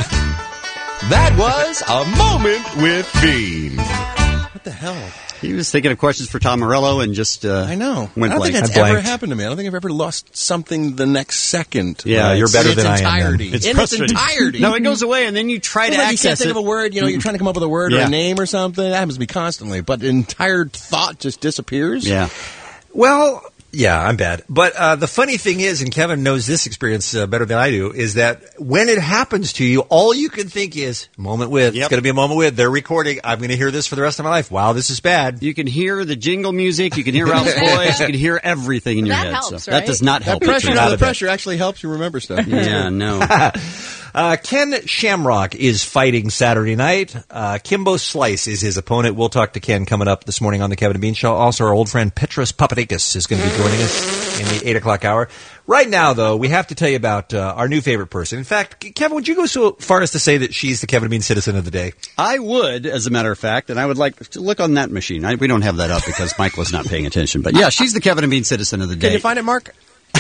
P: That was a moment with Bean. What the hell?
H: He was thinking of questions for Tom Morello and just uh,
P: I know.
H: went
P: I don't
H: blank.
P: think that's
G: I
P: ever
G: blanked.
P: happened to me. I don't think I've ever lost something the next second.
H: Yeah,
P: Uh,
H: you're
P: it's-
G: better
P: in
G: than I
P: its
G: am, then.
P: entirety.
H: It's
P: in its
H: frustrating.
P: entirety.
H: No, it goes away, and then you try
P: It's
H: to
P: like you can't
H: access
P: think
H: it.
P: of a word. You know, you're trying to come up with a word or
H: Yeah.
P: a name or something. That happens to me constantly. But the entire thought just disappears.
H: Yeah.
G: Well, yeah, I'm bad. But uh, the funny thing is, and Kevin knows this experience uh, better than I do, is that when it happens to you, all you can think is, moment with.
H: Yep.
G: It's going to be a moment with. They're recording. I'm going to hear this for the rest of my life. Wow, this is bad.
H: You can hear the jingle music. You can hear Ralph's voice. You can hear everything in your
L: That
H: head.
L: helps,
H: so
L: right?
H: That does not
P: That
H: help.
P: pressure,
H: It's
P: no,
H: not
P: the
H: a bit.
P: pressure actually helps you remember stuff.
H: Yeah, no.
G: Uh, Ken Shamrock is fighting Saturday night. Uh, Kimbo Slice is his opponent. We'll talk to Ken coming up this morning on the Kevin and Bean Show. Also, our old friend Petros Papadakis is going to be joining us in the eight o'clock hour. Right now, though, we have to tell you about uh, our new favorite person. In fact, Kevin, would you go so far as to say that she's the Kevin and Bean Citizen of the Day?
H: I would, as a matter of fact, and I would like to look on that machine. I, we don't have that up because Mike was not paying attention. But yeah, she's the Kevin and Bean Citizen of the Day.
P: Can you find it, Mark?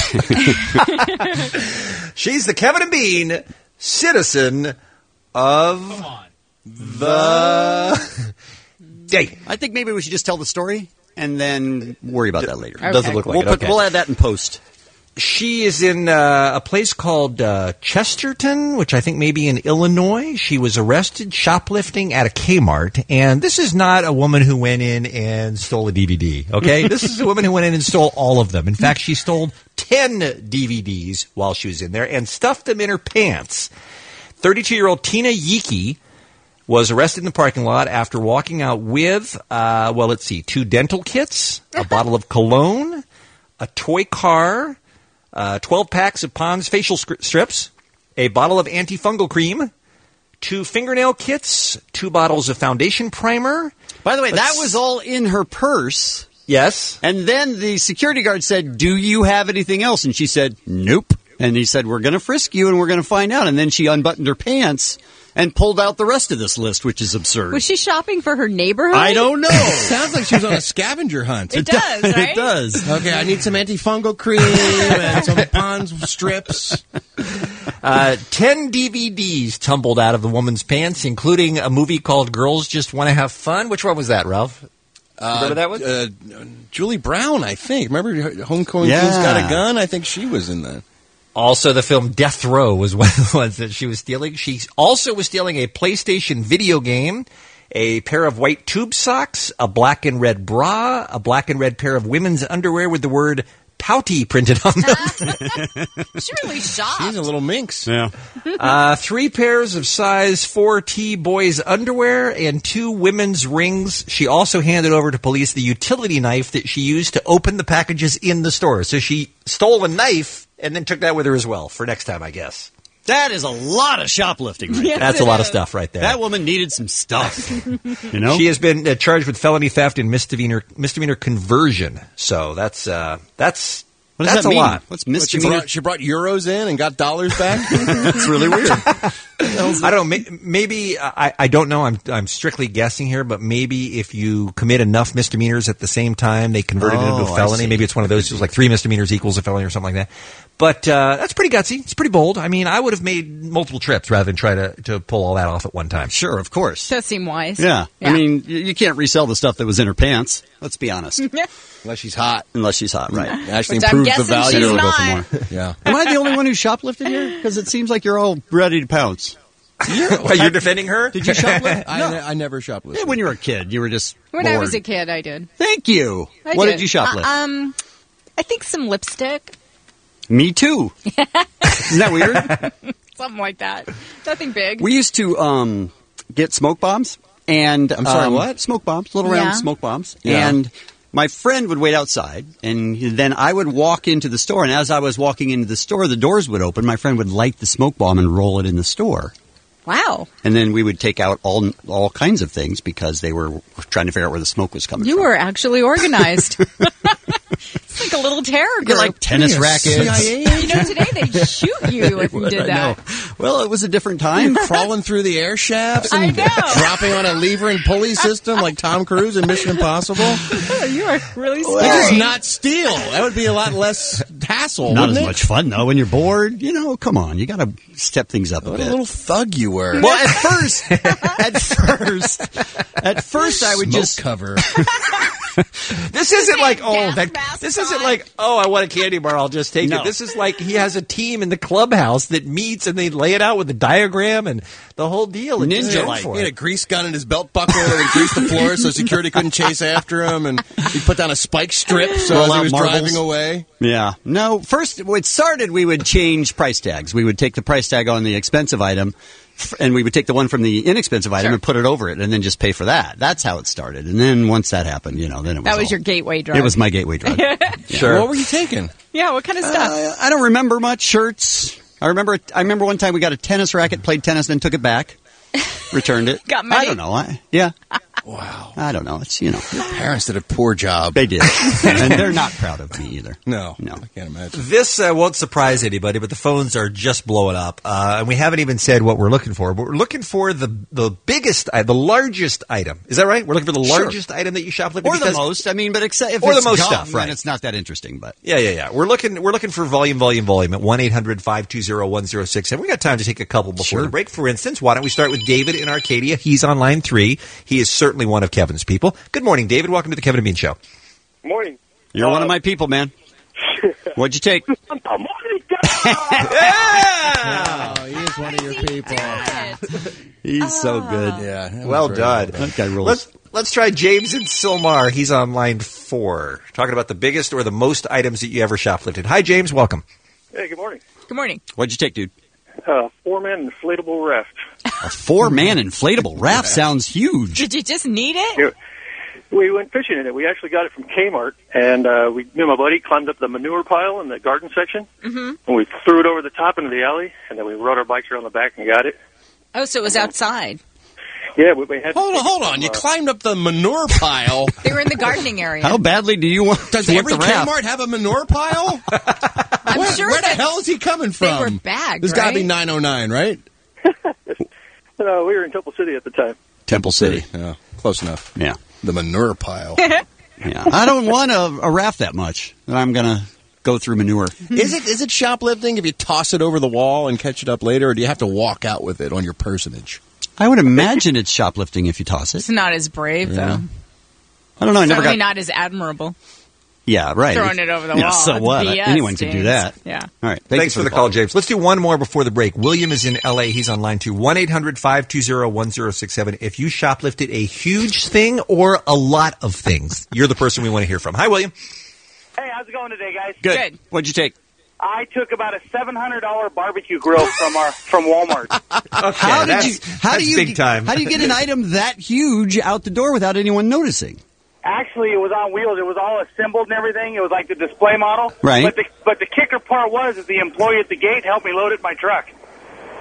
G: She's the Kevin and Bean Citizen of the Day.
H: I think maybe we should just tell the story and then worry about that later.
G: Okay. Doesn't look like
H: we'll
G: it.
H: put-
G: Okay.
H: We'll add that in post.
G: She is in uh, a place called uh, Chesterton, which I think may be in Illinois. She was arrested shoplifting at a Kmart. And this is not a woman who went in and stole a D V D, okay? This is a woman who went in and stole all of them. In fact, she stole ten D V Ds while she was in there and stuffed them in her pants. thirty-two-year-old Tina Yiki was arrested in the parking lot after walking out with, uh, well, let's see, two dental kits, a bottle of cologne, a toy car, uh, twelve packs of Pond's facial stri- strips, a bottle of antifungal cream, two fingernail kits, two bottles of foundation primer.
H: By the way,
G: Let's-
H: that was all in her purse.
G: Yes.
H: And then the security guard said, "Do you have anything else?" And she said, "Nope." And he said, "We're going to frisk you and we're going to find out." And then she unbuttoned her pants and pulled out the rest of this list, which is absurd.
L: Was she shopping for her neighborhood?
H: I don't know.
P: Sounds like she was on a scavenger hunt.
L: It does, right?
H: It does.
P: Okay, I need some antifungal cream and some Pond's strips.
G: Uh, ten D V Ds tumbled out of the woman's pants, including a movie called Girls Just Want to Have Fun. Which one was that, Ralph?
P: Uh,
G: Remember that one?
P: Uh, Julie Brown, I think. Remember Homecoming
G: Yeah.
P: King's Got a Gun? I think she was in that.
G: Also, the film Death Row was one of the ones that she was stealing. She also was stealing a PlayStation video game, a pair of white tube socks, a black and red bra, a black and red pair of women's underwear with the word pouty printed on them.
L: She really shopped.
P: She's a little minx.
H: Yeah.
G: uh, three pairs of size four T boys underwear and two women's rings. She also handed over to police the utility knife that she used to open the packages in the store. So she stole a knife and then took that with her as well for next time, I guess.
H: That is a lot of shoplifting. Right
L: Yes,
H: there.
G: That's a lot of stuff right there.
H: That woman needed some stuff. You know,
G: She has been uh, charged with felony theft and misdemeanor misdemeanor conversion. So that's uh, that's
H: What does
G: that's
H: that
G: a
H: mean?
G: lot.
H: What's
P: What, she,
H: misdemeanor?
P: brought, she brought euros in and got dollars back?
H: That's really weird.
G: I don't know. may- Maybe I, I don't know. I'm I'm strictly guessing here, but maybe if you commit enough misdemeanors at the same time, they convert it
H: Oh,
G: into a
H: I
G: felony.
H: see.
G: Maybe it's one of those. It's like three misdemeanors equals a felony or something like that. But uh, that's pretty gutsy. It's pretty bold. I mean, I would have made multiple trips rather than try to, to pull all that off at one time.
H: Sure, of course.
L: Does seem wise.
H: Yeah.
L: Yeah.
H: I mean, y- you can't resell the stuff that was in her pants. Let's be honest.
P: Unless she's hot.
H: Unless she's hot, right?
P: Actually
L: Which I'm
P: improves the
L: guessing
P: value.
L: she's
H: It'll go
L: not.
H: for more.
P: Yeah.
H: Am I the only one who shoplifted here? Because it seems like you're all ready to pounce.
G: Well, you're defending her?
H: Did you shoplift?
P: I,
H: No.
P: I never shoplifted.
H: Yeah, when you were a kid, you were just
L: When I
H: bored.
L: was a kid, I did.
H: Thank you.
L: I
H: what
L: did.
H: did you shoplift?
L: Uh, um, I think some lipstick.
H: Me too. Isn't that weird?
L: Something like that. Nothing big.
H: We used to um, get smoke bombs, and
P: I'm sorry,
H: um,
P: what?
H: Smoke bombs, little round
L: Yeah.
H: smoke bombs,
P: Yeah.
H: and my friend would wait outside, and then I would walk into the store, and as I was walking into the store, the doors would open. My friend would light the smoke bomb and roll it in the store.
L: Wow.
H: And then we would take out all all kinds of things because they were trying to figure out where the smoke was coming
L: You
H: from.
L: were actually organized. It's like a little terror
H: You
L: group.
H: get like tennis rackets.
L: You know, today they'd shoot you if you did
H: I
L: that.
H: know. Well, it was a different time.
P: Crawling through the air shafts
L: I
P: and
L: know.
P: dropping on a lever and pulley system like Tom Cruise in Mission Impossible.
L: Oh, you are really
P: That
L: scary.
P: is not steal. That would be a lot less hassle.
H: Not as
P: wouldn't it?
H: much fun though when you're bored. You know, come on, you got to step things up a
P: What a
H: bit.
P: little thug you were.
H: Well, at first, at first, at first, I would
P: Smoke
H: just
P: cover.
G: This isn't like, oh,
L: gas
G: that,
L: mask
G: this isn't
L: on.
G: like, oh, I want a candy bar, I'll just take
H: No.
G: it. This is like he has a team in the clubhouse that meets and they lay it out with the diagram and the whole deal. It's just
H: Ninja
G: go
H: like.
G: for
P: He had a
G: it.
P: grease gun in his belt buckle and he greased the floor so security couldn't chase after him. And he put down a spike strip so
H: Roll
P: as he
H: out
P: was
H: marbles.
P: driving away.
H: Yeah. No, first, when it started, we would change price tags. We would take the price tag on the expensive item, f- and we would take the one from the inexpensive item
L: Sure.
H: and put it over it, and then just pay for that. That's how it started. And then once that happened, you know, then it was
L: That was
H: all-
L: your gateway drug.
H: It was my gateway drug.
G: Sure.
P: What were you taking?
L: Yeah, what kind of stuff?
H: Uh, I don't remember much. Shirts. I remember. I remember one time we got a tennis racket, played tennis, then took it back, returned it.
L: Got money?
H: I don't know. I, yeah.
P: Wow.
H: I don't know. It's you know
P: Parents did a poor job.
H: they did, and they're not proud of me either.
P: No.
H: No.
P: I can't imagine.
G: This uh, won't surprise anybody, but the phones are just blowing up, uh, and we haven't even said what we're looking for. But we're looking for the the biggest, uh, the largest item. Is that right? We're looking for the
H: Sure.
G: largest item that you shoplifted,
H: Or the
G: because-
H: most. I mean, but except if
G: Or the
H: it's
G: most
H: gum,
G: stuff,
H: then
G: right.
H: it's not that interesting. But
G: Yeah, yeah, yeah. We're looking. We're looking for volume, volume, volume at one eight hundred five two zero one zero six seven. We got time to take a couple before
H: Sure.
G: the break. For instance, why don't we start with David in Arcadia? He's on line three. He is certainly one of Kevin's people. Good morning, David. Welcome to the Kevin and Bean Show.
I: Morning.
H: you're one of my people, man. What'd you take?
G: Yeah!
P: Oh, he is one of your people.
H: He's so good.
P: Yeah. that was
G: Well
P: very
G: done.
P: well
H: That guy rules.
G: Let's let's try James in Silmar. He's on line four, talking about the biggest or the most items that you ever shoplifted. Hi, James. Welcome.
I: Hey, good morning.
L: Good morning.
H: What'd you take, dude?
I: Uh, four-man inflatable raft.
H: A four-man inflatable raft sounds huge.
L: Did you just need it?
I: Yeah. We went fishing in it. We actually got it from Kmart, and uh, we, me and my buddy climbed up the manure pile in the garden section,
L: Mm-hmm.
I: and we threw it over the top into the alley, and then we rode our bikes around the back and got it.
L: Oh, so it was outside.
I: Yeah, we, we had. to
P: Hold on,
I: take it
P: hold on.
I: from,
P: You
I: uh,
P: climbed up the manure pile.
L: They were in the gardening area.
H: How badly do you want
P: Does
H: to want
P: every
H: the raft?
P: Kmart have a manure pile?
L: I'm
P: where,
L: sure
P: where the
L: that
P: hell is he coming
L: they
P: from?
L: were bagged,
P: There's got to be
L: right?
P: nine oh nine, right?
I: No, we were in Temple City at the time.
H: Temple City.
P: Yeah, close enough.
H: Yeah.
P: The manure pile.
H: Yeah. I don't want a, a raft that much that I'm going to go through manure.
P: Is it is it shoplifting if you toss it over the wall and catch it up later, or do you have to walk out with it on your personage?
H: I would imagine it's shoplifting if you toss it.
L: It's not as brave,
P: Yeah.
L: though.
H: I don't know. I never
L: Certainly
H: got.
L: not as admirable.
H: Yeah, right.
L: Throwing it over the
H: Yeah,
L: wall.
H: so
L: It's
H: what?
L: B S,
H: Anyone could do
L: James.
H: that.
L: Yeah.
H: All right.
G: Thanks for the call, James. Let's do one more before the break. William is in L A. He's on line two. one eight hundred five two zero one zero six seven. If you shoplifted a huge thing or a lot of things, you're the person we want to hear from. Hi, William.
J: Hey, how's it going today, guys?
H: Good. Good. What'd you take?
J: I took about a seven hundred dollar barbecue grill from our from Walmart.
H: How did you? How do you?
G: big time.
H: How do you get an item that huge out the door without anyone noticing?
J: Actually, it was on wheels. It was all assembled and everything. It was like the display model.
H: Right.
J: But the but the kicker part was that the employee at the gate helped me load it in my truck.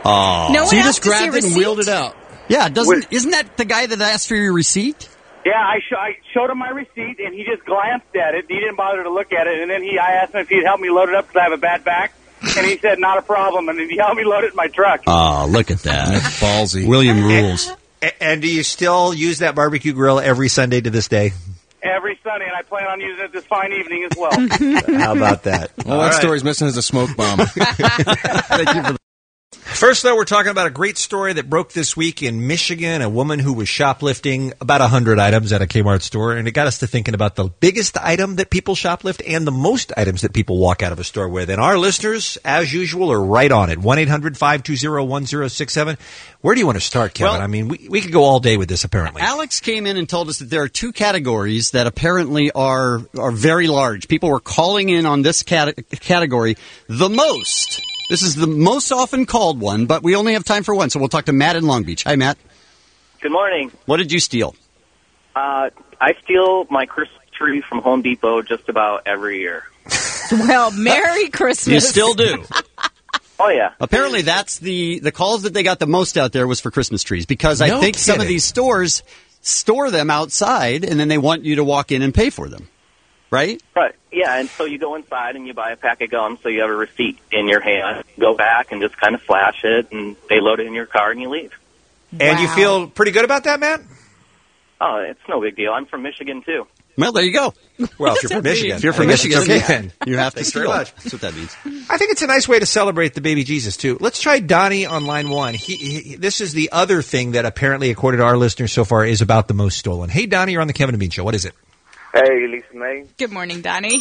H: Oh,
L: No one
H: so you
L: asked
H: just
L: to see a
H: grabbed it and
L: receipt?
H: wheeled it out. Yeah, doesn't isn't that the guy that asked for your receipt?
J: Yeah, I, sh- I showed him my receipt, and he just glanced at it. He didn't bother to look at it, and then he I asked him if he'd help me load it up because I have a bad back, and he said not a problem, and then he helped me load it in my truck.
H: Oh, look at that.
P: Ballsy.
H: William rules.
G: A- And do you still use that barbecue grill every Sunday to this day?
J: Every Sunday, and I plan on using it this fine evening as well.
G: How about that?
P: All that story's missing is a smoke bomb.
H: Thank you for the-
G: First, though, we're talking about a great story that broke this week in Michigan. A woman who was shoplifting about one hundred items at a Kmart store, and it got us to thinking about the biggest item that people shoplift and the most items that people walk out of a store with. And our listeners, as usual, are right on it. one eight hundred five two zero one zero six seven. Where do you want to start, Kevin?
H: Well,
G: I mean, we, we could go all day with this, apparently.
H: Alex came in and told us that there are two categories that apparently are are very large. People were calling in on this cat- category the most. This is the most often called one, but we only have time for one, so we'll talk to Matt in Long Beach. Hi, Matt.
K: Good morning.
H: What did you steal?
K: Uh, I steal my Christmas tree from Home Depot just about every year.
L: Well, Merry Christmas.
H: You still do.
K: Oh, yeah.
H: Apparently, that's the, the calls that they got the most out there was for Christmas trees, because I
G: No
H: think some of
G: kidding.
H: these stores store them outside, and then they want you to walk in and pay for them, right?
K: Right. Yeah, and so you go inside and you buy a pack of gum, so you have a receipt in your hand. Go back and just kind of flash it, and they load it in your car, and you leave.
G: And you feel pretty good about that, Matt?
K: Oh, it's no big deal. I'm from Michigan, too.
H: Well, there you go.
G: Well, if you're from Michigan.
H: If you're from
G: I guess it's
H: Michigan,
G: okay
H: yeah,
G: then.
H: you have to
G: Thanks
H: steal.
G: very much.
H: That's what that means.
G: I think it's a nice way to celebrate the baby Jesus, too. Let's try Donnie on line one. He, he, this is the other thing that apparently, according to our listeners so far, is about the most stolen. Hey, Donnie, you're on the Kevin and Bean Show. What is it?
O: Hey, Lisa May.
L: Good morning, Donnie.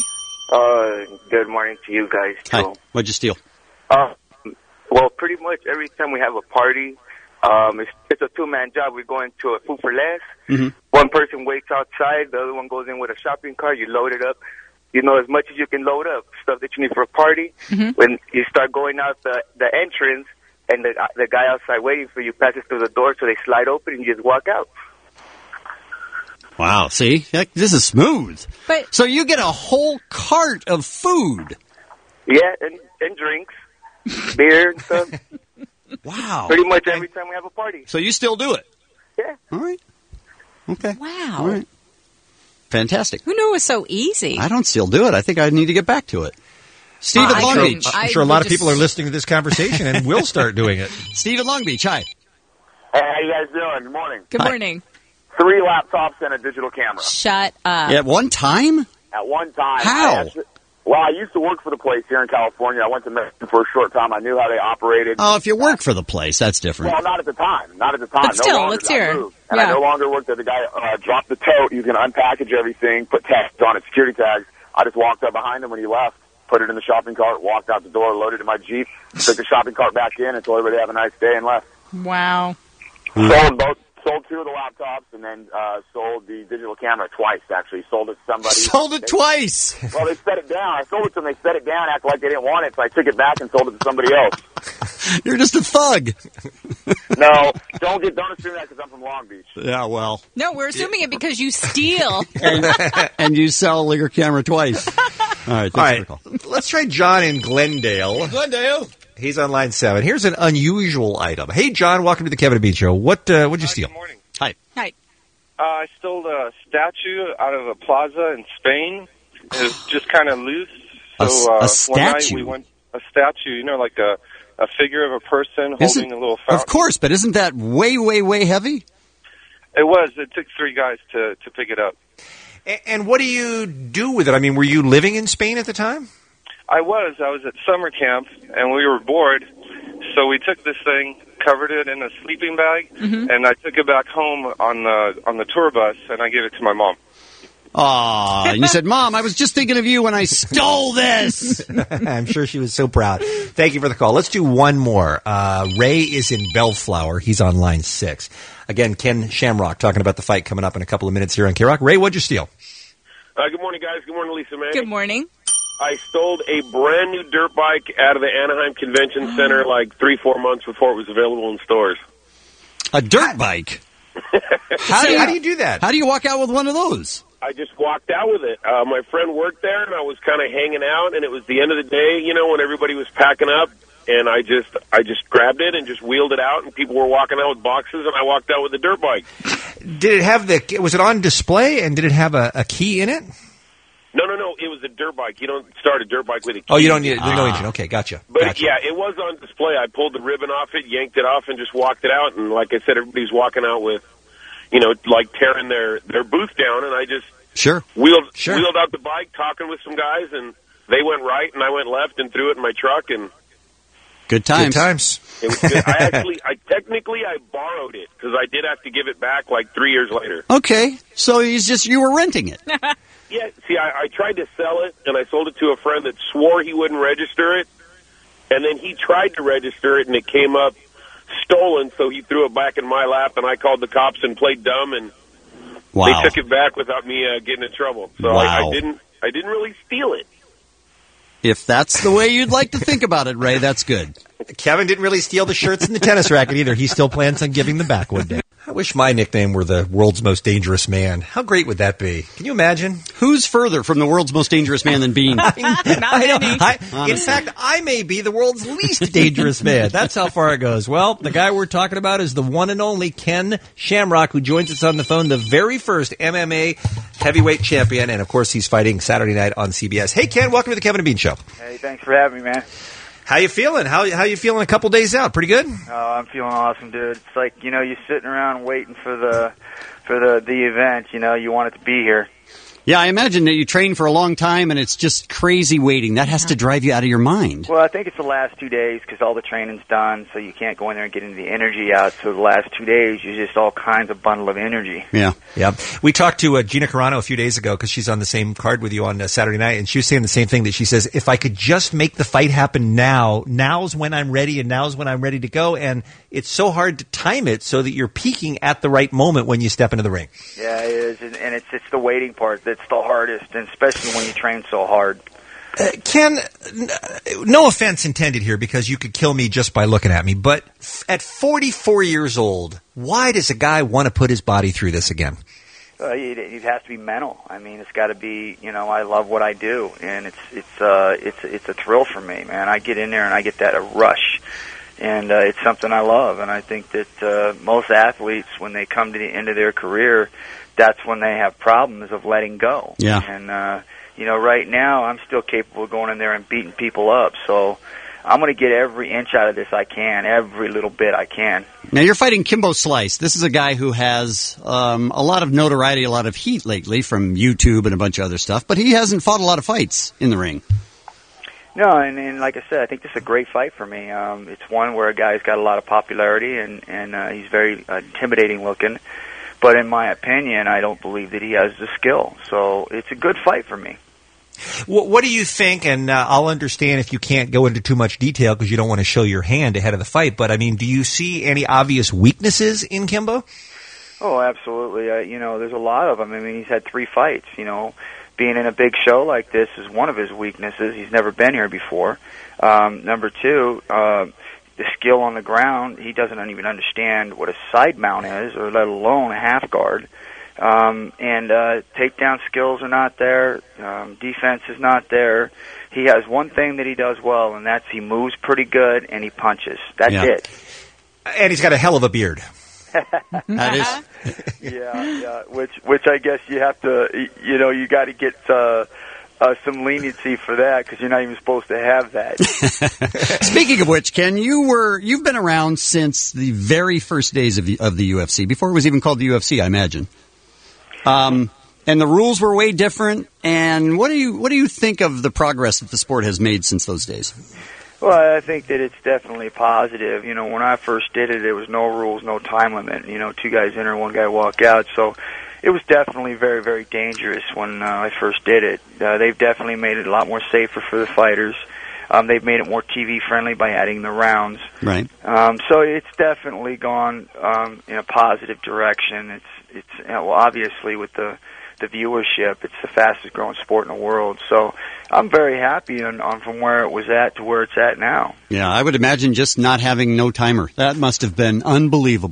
O: Uh, good morning to you guys, too.
H: Hi. What'd you steal?
O: Uh, well, pretty much every time we have a party, um, it's, it's a two-man job. We go into a food for less.
H: Mm-hmm.
O: One person waits outside. The other one goes in with a shopping cart. You load it up. You know, as much as you can load up, stuff that you need for a party.
L: Mm-hmm.
O: When you start going out the, the entrance and the, the guy outside waiting for you passes through the door, so they slide open and you just walk out.
H: Wow, see? Heck, this is smooth.
L: But
H: So you get a whole cart of food.
O: Yeah, and, and drinks, beer and stuff.
H: Wow.
O: Pretty much every time we have a party.
H: So you still do it?
O: Yeah.
H: All right. Okay.
L: Wow.
H: All right. Fantastic.
L: Who knew it was so easy?
H: I don't still do it. I think I need to get back to it. Steve
L: Uh,
H: at
L: I
H: Long
L: couldn't-
H: Beach.
G: I'm
L: I
G: sure a
L: would
G: lot of
L: just-
G: people are listening to this conversation and will start doing it.
H: Steve at Long Beach. Hi.
V: Hey, how you guys doing? Good morning.
L: Good
H: Hi.
L: morning.
V: Three laptops and a digital camera
L: Shut up.
H: At one time?
V: at one time.
H: How?
V: I actually- well, I used to work for the place here in California. I went to Mexico for a short time. I knew how they operated.
H: Oh, if you work for the place, that's different.
V: Well, not at the time. Not at the time.
L: But still,
V: no longer.
L: let's
V: I
L: hear it.
V: moved. And
L: Yeah.
V: I no longer worked there. The guy uh, dropped the tote. He was going to unpackage everything, put tags on it, security tags. I just walked up behind him when he left, put it in the shopping cart, walked out the door, loaded it in my Jeep, took the shopping cart back in, and told everybody have a nice day and left.
L: Wow.
V: Sold both. Sold two of the laptops and then uh, sold the digital camera twice, actually. Sold it to somebody.
H: Sold it
V: They-
H: twice.
V: Well, they set it down. I sold it to them. They set it down, acted like they didn't want it, so I took it back and sold it to somebody else.
H: You're just a thug.
V: No, don't get don't assume that because I'm from Long Beach.
H: Yeah, well.
L: No, we're assuming it because you steal.
H: And, and you sell a liquor camera twice. All right. Thanks
G: All right.
H: for the call.
G: Let's try John in Glendale.
P: Glendale.
G: He's on line seven. Here's an unusual item. Hey, John, welcome to the Kevin and Bean Show. What uh, what'd you steal?
X: Good morning.
H: Hi.
L: Hi.
X: Uh, I stole a statue out of a plaza in Spain. It was just kind of loose.
H: A
X: So
H: s- a
X: uh, one night
H: statue?
X: we went a statue, you know, like a a figure of a person
H: Is
X: holding
H: it-
X: a little fountain.
H: Of course, but isn't that way, way, way heavy?
X: It was. It took three guys to to pick it up.
G: A- And what do you do with it? I mean, were you living in Spain at the time?
X: I was. I was at summer camp, and we were bored. So we took this thing, covered it in a sleeping bag,
L: Mm-hmm.
X: and I took it back home on the on the tour bus, and I gave it to my mom.
H: Aw, and you said, Mom, I was just thinking of you when I stole this.
G: I'm sure she was so proud. Thank you for the call. Let's do one more. Uh, Ray is in Bellflower. He's on line six. Again, Ken Shamrock talking about the fight coming up in a couple of minutes here on K-Rock. Ray, what'd you steal?
V: Uh, good morning, guys. Good morning, Lisa May.
L: Good morning.
V: I stole a brand new dirt bike out of the Anaheim Convention Center like three, four months before it was available in stores.
H: A dirt bike?
G: How, do you, how do you do that?
H: How do you walk out with one of those?
V: I just walked out with it. Uh, my friend worked there, and I was kind of hanging out, and it was the end of the day, you know, when everybody was packing up.
A: and I just I just grabbed it and just wheeled it out, and people were walking out with boxes, and I walked out with a dirt bike.
G: Did it have the? Was it on display, and did it have a, a key in it?
A: No, no, no. It was a dirt bike. You don't start a dirt bike with a key.
G: Oh, you don't need ah. no engine. Okay, gotcha.
A: But
G: gotcha.
A: yeah, it was on display. I pulled the ribbon off it, yanked it off, and just walked it out. And like I said, everybody's walking out with, you know, like tearing their their booth down, and I just
H: sure
A: wheeled
H: sure.
A: wheeled out the bike, talking with some guys, and they went right, and I went left, and threw it in my truck, and
H: good times.
G: Good times.
A: It was good. I actually, I technically, I borrowed it because I did have to give it back like three years later.
H: Okay, so he's just you were renting it.
A: Yeah, see, I, I tried to sell it, and I sold it to a friend that swore he wouldn't register it, and then he tried to register it, and it came up stolen, so he threw it back in my lap, and I called the cops and played dumb, and
H: wow.
A: they took it back without me uh, getting in trouble. So
H: wow.
A: I, I didn't, I didn't really steal it.
H: If that's the way you'd like to think about it, Ray, that's good.
G: Kevin didn't really steal the shirts and the tennis racket either. He still plans on giving them back one day. I wish my nickname were the world's most dangerous man. How great would that be? Can you imagine?
H: Who's further from the world's most dangerous man than Bean?
L: Not
G: I know.
L: many.
G: I, in fact, I may be the world's least dangerous man. That's how far it goes. Well, the guy we're talking about is the one and only Ken Shamrock, who joins us on the phone, the very first M M A heavyweight champion, and of course he's fighting Saturday night on C B S. Hey, Ken, welcome to the Kevin and Bean Show.
B: Hey, thanks for having me, man.
G: How you feeling? How how you feeling a couple days out? Pretty good?
B: Oh, I'm feeling awesome, dude. It's like, you know, you're sitting around waiting for the for the the event. You know, you want it to be here.
H: Yeah, I imagine that you train for a long time, and it's just crazy waiting. That has to drive you out of your mind.
B: Well, I think it's the last two days because all the training's done, so you can't go in there and get any of the energy out. So the last two days, you're just all kinds of bundle of energy.
H: Yeah.
G: Yeah. We talked to uh, Gina Carano a few days ago because she's on the same card with you on uh, Saturday night, and she was saying the same thing, that she says, if I could just make the fight happen now, now's when I'm ready, and now's when I'm ready to go, and it's so hard to time it so that you're peaking at the right moment when you step into the ring.
B: Yeah, it is, and, and it's it's the waiting part that's the hardest, and especially when you train so hard.
G: Uh, Ken, n- no offense intended here, because you could kill me just by looking at me, but f- at forty-four years old, why does a guy want to put his body through this again?
B: Uh, it, it has to be mental. I mean, it's got to be. You know, I love what I do, and it's it's uh, it's it's a thrill for me, man. I get in there and I get that a rush. And uh, it's something I love, and I think that uh, most athletes, when they come to the end of their career, that's when they have problems of letting go.
H: Yeah.
B: And, uh, you know, right now I'm still capable of going in there and beating people up, so I'm going to get every inch out of this I can, every little bit I can.
H: Now, you're fighting Kimbo Slice. This is a guy who has um, a lot of notoriety, a lot of heat lately from YouTube and a bunch of other stuff, but he hasn't fought a lot of fights in the ring.
B: No, and, and like I said, I think this is a great fight for me. Um, it's one where a guy's got a lot of popularity, and, and uh, he's very uh, intimidating looking. But in my opinion, I don't believe that he has the skill. So it's a good fight for me.
G: What, what do you think? And uh, I'll understand if you can't go into too much detail because you don't want to show your hand ahead of the fight. But, I mean, do you see any obvious weaknesses in Kimbo?
B: Oh, absolutely. Uh, you know, there's a lot of them. I mean, he's had three fights, you know. Being in a big show like this is one of his weaknesses. He's never been here before. Um, number two, uh, the skill on the ground, he doesn't even understand what a side mount is, or let alone a half guard. Um, and uh, takedown skills are not there. Um, defense is not there. He has one thing that he does well, and that's he moves pretty good and he punches. That's
G: Yeah.
B: it.
G: And he's got a hell of a beard.
H: That is.
B: yeah, yeah. Which, which I guess you have to, you know, you got to get uh, uh, some leniency for that because you're not even supposed to have that.
H: Speaking of which, Ken, you were you've been around since the very first days of the, of the U F C, before it was even called the U F C, I imagine. Um, and the rules were way different. And what do you what do you think of the progress that the sport has made since those days?
B: Well, I think that it's definitely positive. You know, when I first did it, there was no rules, no time limit. You know, two guys enter, one guy walk out. So it was definitely very, very dangerous when uh, I first did it. Uh, they've definitely made it a lot more safer for the fighters. Um, they've made it more T V friendly by adding the rounds.
H: Right.
B: Um, so it's definitely gone um, in a positive direction. It's it's you know, well, obviously with the the viewership, it's the fastest growing sport in the world. So I'm very happy on, on from where it was at to where it's at now.
H: Yeah, I would imagine just not having no timer. That must have been unbelievable.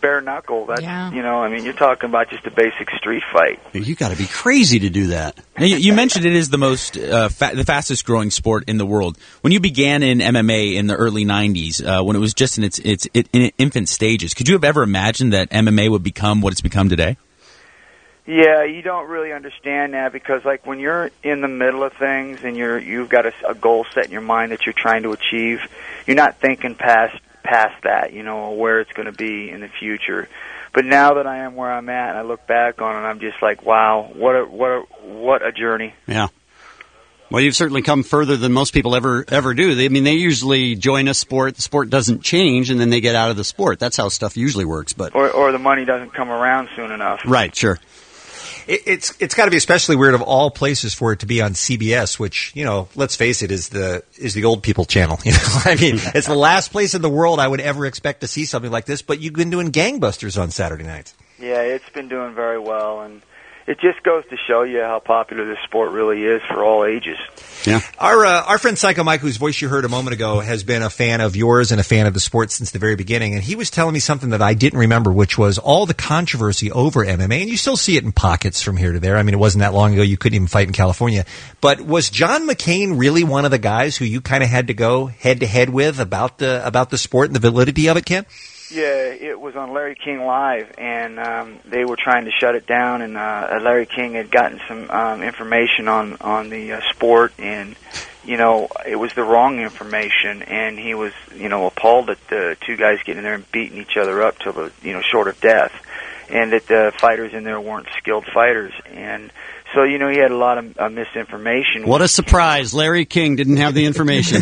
B: bare knuckle. That's,
L: Yeah.
B: you know, I mean, you're talking about just a basic street fight.
H: You got to be crazy to do that.
N: Now, you, you mentioned it is the most uh, fa- the fastest growing sport in the world. When you began in M M A in the early nineties, uh, when it was just in its its it, in infant stages, could you have ever imagined that M M A would become what it's become today?
B: Yeah, you don't really understand that because, like, when you're in the middle of things and you're you've got a, a goal set in your mind that you're trying to achieve, you're not thinking past past that, you know, where it's going to be in the future. But now that I am where I'm at, and I look back on it, I'm just like, wow, what a what a what a journey.
H: Yeah. Well, you've certainly come further than most people ever ever do. They, I mean, they usually join a sport, the sport doesn't change, and then they get out of the sport. That's how stuff usually works. But
B: Or or the money doesn't come around soon enough.
H: right, sure.
G: It, it's it's got to be especially weird of all places for it to be on C B S, which, you know, let's face it, is the is the old people channel. You know, I mean, it's the last place in the world I would ever expect to see something like this. But you've been doing gangbusters on Saturday nights.
B: Yeah, it's been doing very well, and it just goes to show you how popular this sport really is for all ages.
H: Yeah.
G: Our uh, our friend Psycho Mike, whose voice you heard a moment ago, has been a fan of yours and a fan of the sport since the very beginning. And he was telling me something that I didn't remember, which was all the controversy over M M A. And you still see it in pockets from here to there. I mean, it wasn't that long ago. You couldn't even fight in California. But was John McCain really one of the guys who you kind of had to go head to head with about the about the sport and the validity of it, Ken?
B: Yeah, it was on Larry King Live, and um, they were trying to shut it down, and uh, Larry King had gotten some um, information on, on the uh, sport, and, you know, it was the wrong information, and he was, you know, appalled at the two guys getting in there and beating each other up till the, you know, short of death, and that the fighters in there weren't skilled fighters, and so, you know, he had a lot of uh, misinformation.
H: What a surprise. Larry King didn't have the information.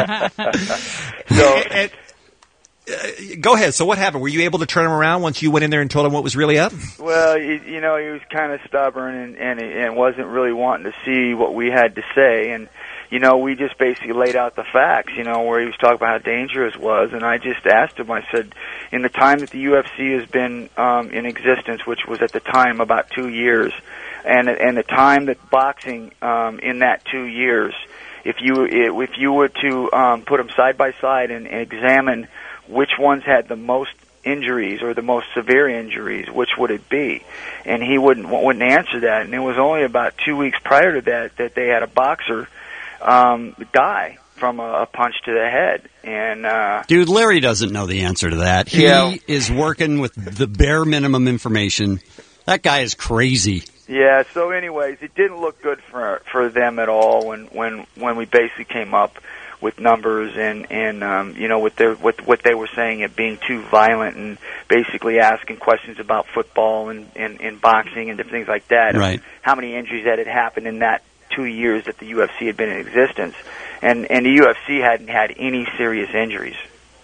B: So...
G: And, uh, go ahead. So what happened? Were you able to turn him around once you went in there and told him what was really up?
B: Well, you, you know, he was kind of stubborn and, and and wasn't really wanting to see what we had to say. And, you know, we just basically laid out the facts, you know, where he was talking about how dangerous it was. And I just asked him, I said, in the time that the U F C has been um, in existence, which was at the time about two years, and and the time that boxing um, in that two years, if you if you were to um, put them side by side and, and examine which ones had the most injuries or the most severe injuries, which would it be? And he wouldn't wouldn't answer that. And it was only about two weeks prior to that that they had a boxer um, die from a, a punch to the head. And uh,
H: Dude, Larry doesn't know the answer to that. He
B: Yeah.
H: is working with the bare minimum information. That guy is crazy.
B: yeah. So, anyways, it didn't look good for for them at all when when when we basically came up with numbers and and um, you know, with their with what they were saying, it being too violent, and basically asking questions about football and, and, and boxing and different things like that.
H: Right.
B: How many injuries that had happened in that two years that the U F C had been in existence, and and the U F C hadn't had any serious injuries.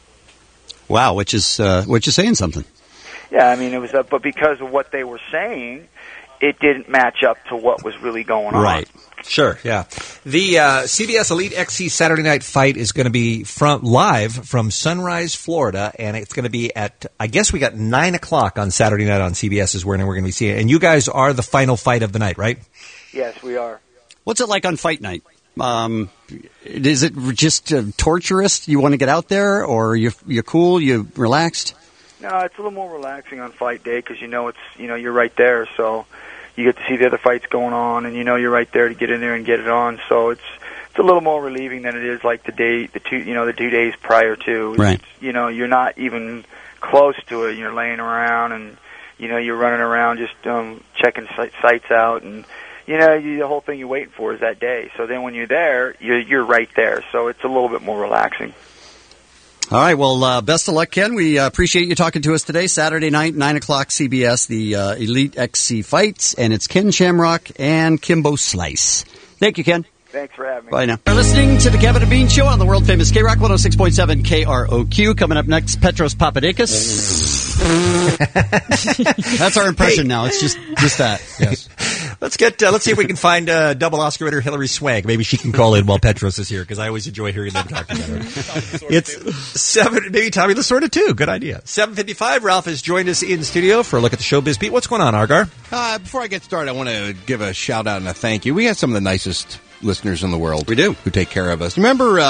H: Wow, which is uh, which is saying something.
B: Yeah, I mean, it was, uh, but because of what they were saying, it didn't match up to what was really going on.
G: Right. Sure, yeah. The uh, C B S Elite X C Saturday Night Fight is going to be from live from Sunrise, Florida, and it's going to be at, I guess we got nine o'clock on Saturday night on C B S is where we're going to be seeing it. And you guys are the final fight of the night, right?
B: Yes, we are.
H: What's it like on fight night? Um, is it just uh, torturous? You want to get out there, or you you cool? You relaxed?
B: No, it's a little more relaxing on fight day because you know it's you know you're right there, so you get to see the other fights going on, and you know you're right there to get in there and get it on. So it's it's a little more relieving than it is like the day the two you know the two days prior to. It's,
H: Right.
B: You know you're not even close to it. You're laying around and you know you're running around just um, checking si- sites out, and you know you, the whole thing you're waiting for is that day. So then when you're there, you're you're right there. So it's a little bit more relaxing.
H: All right. Well, uh, best of luck, Ken. We uh, appreciate you talking to us today. Saturday night, nine o'clock, C B S, the uh, Elite X C fights, and it's Ken Shamrock and Kimbo Slice. Thank you, Ken.
B: Thanks for having me.
H: Bye now. You're listening to the Kevin and Bean Show on the world famous K Rock one oh six point seven K R O Q. Coming up next, Petros Papadakis. That's our impression
G: Hey.
H: now. It's just just that. Yes.
G: Let's get. Uh, let's see if we can find uh, double Oscar winner Hillary Swank. Maybe she can call in while Petros is here because I always enjoy hearing them talk together. It's seven. Maybe Tommy Lasorda too. Good idea. Seven fifty-five. Ralph has joined us in studio for a look at the showbiz beat. What's going on, Argar?
P: Uh, before I get started, I want to give a shout out and a thank you. We have some of the nicest listeners in the world.
H: We do.
P: Who take care of us. Remember uh,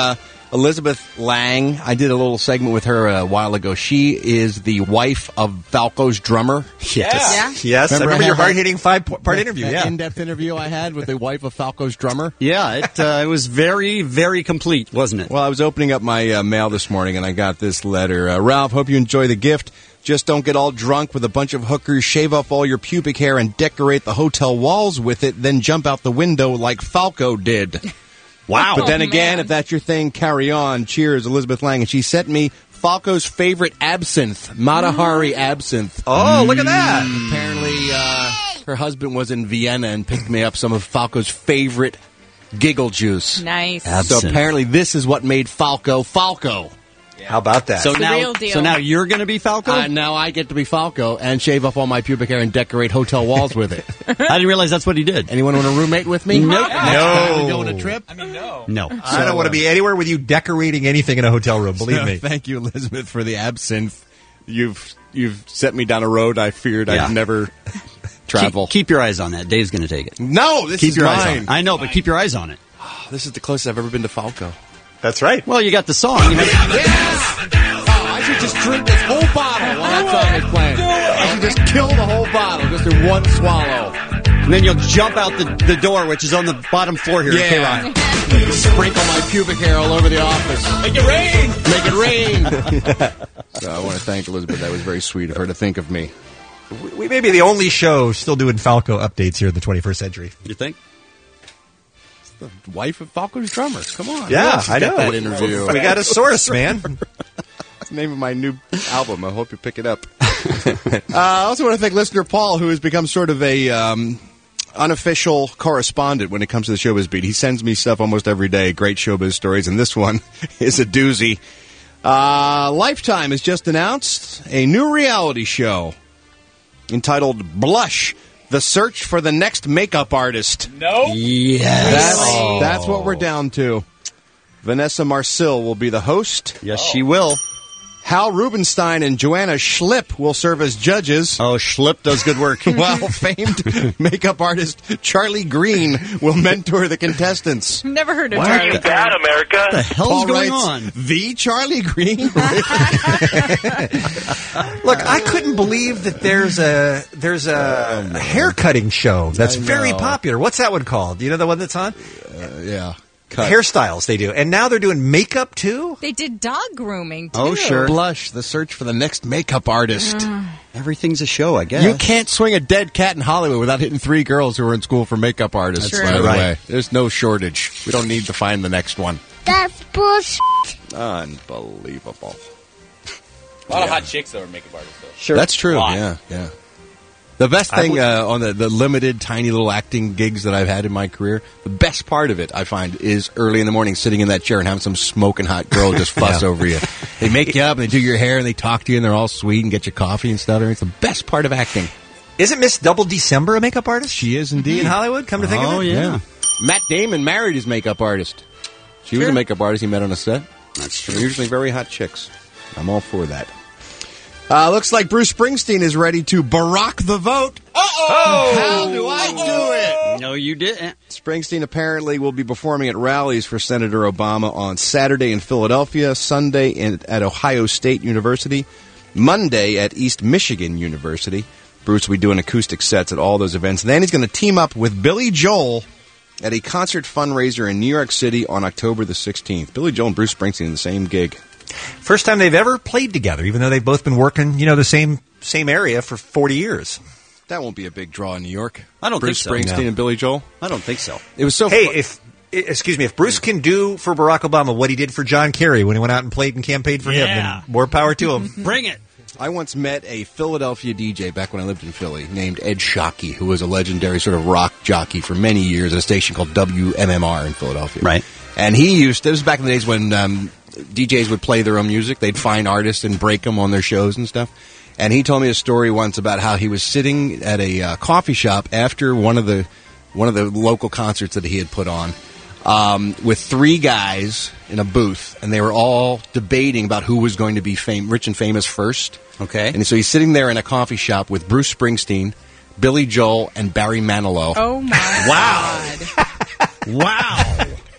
P: Elizabeth Lang. I did a little segment with her a while ago. She is the wife of Falco's drummer.
G: Yes. Yeah. Yes. I remember your hard-hitting five-part interview,
P: that
G: yeah.
P: in-depth interview I had with the wife of Falco's drummer.
H: Yeah, it, uh, it was very, very complete, wasn't it?
P: Well, I was opening up my uh, mail this morning, and I got this letter. Uh, Ralph, hope you enjoy the gift. Just don't get all drunk with a bunch of hookers, shave off all your pubic hair, and decorate the hotel walls with it, then jump out the window like Falco did.
H: Wow.
P: But then
H: Oh,
P: again,
H: man.
P: if that's your thing, carry on. Cheers, Elizabeth Lang. And she sent me Falco's favorite absinthe, Matahari absinthe.
G: Oh, look at that.
P: Mm. Apparently, uh, her husband was in Vienna and picked me up some of Falco's favorite giggle juice.
L: Nice.
P: So apparently this is what made Falco Falco.
G: How about that?
H: So
L: It's the
H: now,
L: real deal.
H: so now you're going to be Falco?
P: Uh, now I get to be Falco and shave off all my pubic hair and decorate hotel walls with it.
H: I didn't realize that's what he did.
P: Anyone want to roommate with me?
H: Nope.
P: Next time we
G: No.
P: go on a trip?
Q: I mean, no.
H: No.
G: I don't want to be anywhere with you decorating anything in a hotel room, believe
P: So,
G: me.
P: Thank you, Elizabeth, for the absinthe. You've you've set me down a road I feared
H: Yeah.
P: I'd never travel.
H: Keep, keep your eyes on that. Dave's going to take it.
P: no, this
H: keep
P: is
H: your
P: mine.
H: eyes on it. I know, but keep your eyes on it.
P: This is the closest I've ever been to Falco.
G: That's right.
H: Well, you got the song. You have-
P: Oh, I should just drink this whole bottle while that song is playing. I should just kill the whole bottle just in one swallow.
H: and then you'll jump out the, the door, which is on the bottom floor here at K-Rock.
P: Sprinkle my pubic hair all over the office.
Q: Make it rain!
P: Make it rain! So I want to thank Elizabeth. That was very sweet of her to think of me.
G: We- We may be the only show still doing Falco updates here in the twenty-first century.
H: You think?
P: The wife of Falco's drummer. Come on.
G: Yeah,
P: Who else has
G: I
P: got
G: know.
P: that interview.
G: We got a source, man.
P: That's the name of my new album. I hope you pick it up. uh, I also want to thank listener Paul, who has become sort of a um, unofficial correspondent when it comes to the Showbiz Beat. He sends me stuff almost every day, great showbiz stories, and this one is a doozy. Uh, Lifetime has just announced a new reality show entitled Blush, The Search for the Next Makeup Artist.
Q: No.
H: Yes.
P: That's,
H: Oh.
P: that's what we're down to. Vanessa Marcil will be the host.
H: Yes, she will.
P: Hal Rubenstein and Joanna Schlipp will serve as judges.
H: Oh, Schlipp does good work.
P: While famed makeup artist Charlie Green will mentor the contestants.
L: Never heard of
A: Why are
L: Charlie.
A: you bad, America?
H: What the hell's
P: Paul
H: going
P: writes,
H: on?
P: The Charlie Green?
G: Look, I couldn't believe that there's a there's a, a hair cutting show that's
P: I
G: very
P: know.
G: popular. What's that one called? Do you know the one that's on?
P: Uh, yeah.
G: Cut. Hairstyles they do, and now they're doing makeup too.
L: They did dog grooming, too.
H: Oh, sure.
P: Blush, the search for the next makeup artist.
H: Everything's a show, I guess.
P: You can't swing a dead cat in Hollywood without hitting three girls who are in school for makeup artists,
L: That's
P: by
L: true.
P: the
G: Right.
P: way. There's no shortage. We don't need to find the next one.
M: That's bullshit.
P: Unbelievable.
Q: A lot of hot chicks that were makeup artists, though.
H: Sure.
P: That's true.
Q: Lot.
P: Yeah, yeah. The best
G: I
P: thing
G: would-
P: uh, on the, the limited, tiny little acting gigs that I've had in my career, the best part of it, I find, is early in the morning sitting in that chair and having some smoking hot girl just fuss
G: Yeah.
P: over you. They make you up and they do your hair and they talk to you and they're all sweet and get you coffee and stuff. It's the best part of acting.
G: Isn't Miss Double December a makeup artist?
P: She is indeed.
G: In Hollywood, come to think
H: Oh,
G: of it.
H: yeah.
P: Matt Damon married his makeup artist. She was
G: Sure.
P: a makeup artist he met on a set.
H: That's
P: They're usually very hot chicks. I'm all for that. Uh, looks like Bruce Springsteen is ready to Barack the vote. Uh-oh! How do I do it?
H: No, you didn't.
P: Springsteen apparently will be performing at rallies for Senator Obama on Saturday in Philadelphia, Sunday in, at Ohio State University, Monday at East Michigan University. Bruce will be doing acoustic sets at all those events. Then he's going to team up with Billy Joel at a concert fundraiser in New York City on October the sixteenth. Billy Joel and Bruce Springsteen in the same gig.
G: First time they've ever played together, even though they've both been working, you know, the same same area for forty years.
P: That won't be a big draw in New York.
H: I don't
P: Bruce
H: think so.
P: Springsteen
G: No.
P: and Billy Joel.
H: I don't think so.
P: It was so.
G: Hey,
P: fu-
G: if i- excuse me, if Bruce can do for Barack Obama what he did for John Kerry when he went out and played and campaigned for him,
H: Yeah.
G: then more power to him.
H: Bring it.
P: I once met a Philadelphia D J back when I lived in Philly named Ed Shockey, who was a legendary sort of rock jockey for many years at a station called W M M R in Philadelphia.
H: Right.
P: And he used, this was back in the days when um, D Js would play their own music. They'd find artists and break them on their shows and stuff. And he told me a story once about how he was sitting at a uh, coffee shop after one of the one of the local concerts that he had put on um, with three guys in a booth, and they were all debating about who was going to be fam- rich and famous first.
H: Okay.
P: And so he's sitting there in a coffee shop with Bruce Springsteen, Billy Joel, and Barry Manilow.
L: Oh, my
H: Wow. Wow.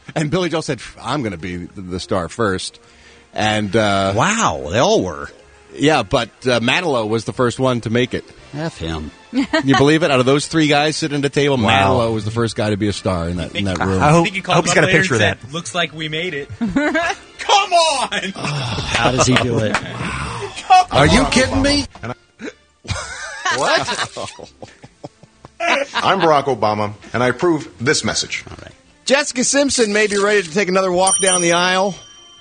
P: and Billy Joel said, "I'm going to be the, the star first." And uh,
H: wow, they all were.
P: Yeah, but uh, Manilow was the first one to make it.
H: F him.
P: Can you believe it? Out of those three guys sitting at the table,
G: Wow.
P: Manilow was the first guy to be a star in that, in that room.
G: I hope,
N: I think you
G: I
N: called
G: hope he's
N: him
G: got a
N: up later
G: picture of
N: and
G: that.
N: said, "Looks like we made it." Come on!
H: How does he do it?
W: Are you kidding me?
P: What?
M: I'm Barack Obama, and I approve this message.
H: All right.
P: Jessica Simpson may be ready to take another walk down the aisle.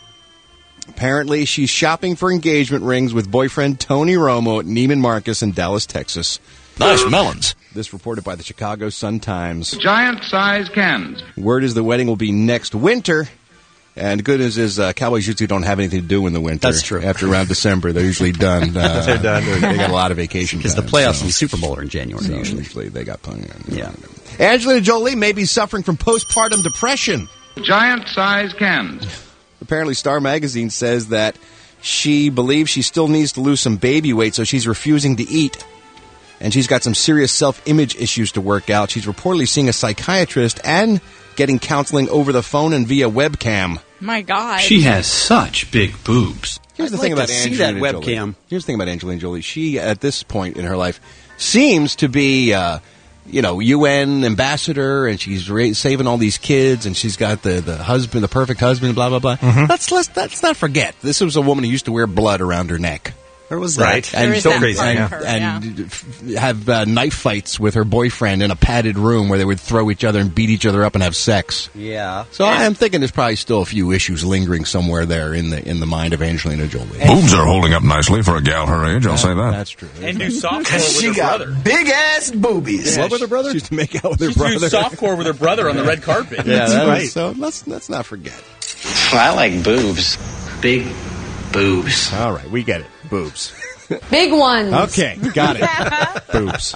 P: Apparently, she's shopping for engagement rings with boyfriend Tony Romo at Neiman Marcus in Dallas, Texas.
R: Nice melons.
P: This reported by the Chicago Sun-Times.
R: Giant-sized cans.
P: Word is the wedding will be next winter. And the good news is uh, Cowboys usually don't have anything to do in the winter.
H: That's true.
P: After around December, they're usually done. Uh,
H: They're done.
P: They got a lot of vacation
H: Because the
P: time,
H: playoffs
P: so-
H: and the Super Bowl are in January.
P: So
H: usually.
P: usually they got plenty.
H: Yeah.
P: Angelina Jolie may be suffering from postpartum depression.
R: Giant-sized cans.
P: Apparently, Star Magazine says that she believes she still needs to lose some baby weight, so she's refusing to eat. And she's got some serious self-image issues to work out. She's reportedly seeing a psychiatrist and getting counseling over the phone and via webcam.
L: My God.
R: She has such big boobs.
P: Here's the
H: I'd
P: thing
H: like
P: about
H: to see
P: Angelina
H: that
P: Jolie.
H: webcam.
P: Here's the thing about Angelina Jolie. She, at this point in her life, seems to be, uh, you know, U N ambassador, and she's ra- saving all these kids, and she's got the, the husband, the perfect husband, blah, blah, blah.
H: Mm-hmm.
P: Let's, let's, let's not forget, this was a woman who used to wear blood around her neck.
H: There was
G: Right.
H: that.
P: And,
L: There is
P: so
L: that
P: crazy,
L: part
P: and,
L: of her,
P: and f- have uh, knife fights with her boyfriend in a padded room where they would throw each other and beat each other up and have sex.
H: Yeah.
P: So I am thinking there's probably still a few issues lingering somewhere there in the in the mind of Angelina Jolie.
R: Boobs are holding up nicely for a gal her age, I'll say that.
P: That's true.
N: And do softcore with her brother.
W: big ass boobies.
P: What with her brother? She used to make out with her
N: She
P: brother.
N: do softcore with her brother on the red carpet.
P: Yeah,
W: That's
P: that was-
W: right.
P: So let's let's not forget.
S: I like boobs. Big boobs.
P: All right, we get it. Boobs.
T: Big ones.
P: Okay, got it. Boobs.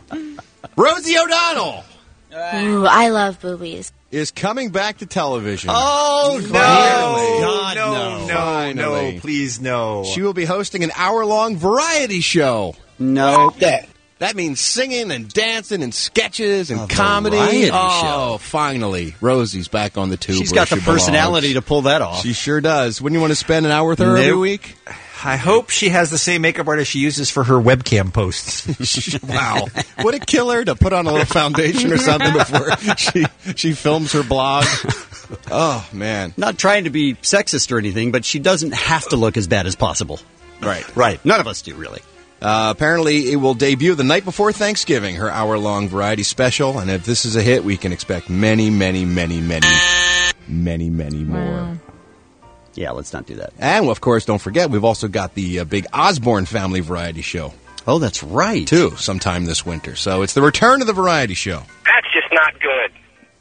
P: Rosie O'Donnell
T: Ooh, I love boobies.
P: is coming back to television.
G: Oh, no.
P: God,
G: no,
P: no.
G: no,
P: Finally.
G: no, please, no.
P: She will be hosting an hour-long variety show.
H: No.
W: That.
P: That means singing and dancing and sketches and
H: A
P: comedy.
H: variety
P: Oh, finally, Rosie's back on the tube.
H: She's
P: where
H: got the
P: she belongs.
H: personality to pull that off.
P: She sure does. Wouldn't you want to spend an hour with her every
H: Nope.
P: week?
G: I hope she has the same makeup artist she uses for her webcam posts.
P: Wow. Would it kill her to put on a little foundation or something before she, she films her blog? Oh, man.
H: Not trying to be sexist or anything, but she doesn't have to look as bad as possible.
P: Right.
H: Right. None of us do, really.
P: Uh, apparently, it will debut the night before Thanksgiving, her hour-long variety special. And if this is a hit, we can expect many, many, many, many, many, many more.
H: Yeah, let's not do that.
P: And, of course, don't forget, we've also got the uh, big Osborne family variety show.
H: Oh, that's right.
P: Too, sometime this winter. So it's the return of the variety show.
J: That's just not good.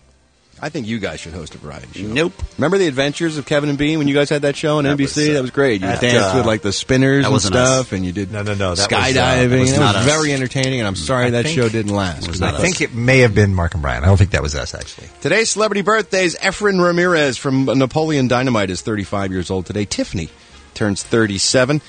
P: I think you guys should host a variety show.
H: Nope.
P: Remember the Adventures of Kevin and Bean when you guys had that show on
G: That
P: N B C?
G: was, uh,
P: that was great. You
G: that,
P: danced
G: uh,
P: with like the spinners
H: that
P: and
H: wasn't us.
P: stuff, and you did
G: No, no, no, that was, uh,
P: skydiving.
G: that was
P: it
H: not
P: was
H: us.
P: very entertaining, and I'm sorry
G: I
P: that
G: think-
P: show didn't last.
H: was
G: I
H: not
G: think it may have been Mark and Brian. I don't think that was us, actually.
P: Today's celebrity birthdays. Efren Ramirez from Napoleon Dynamite is thirty-five years old today. Tiffany turns thirty-seven.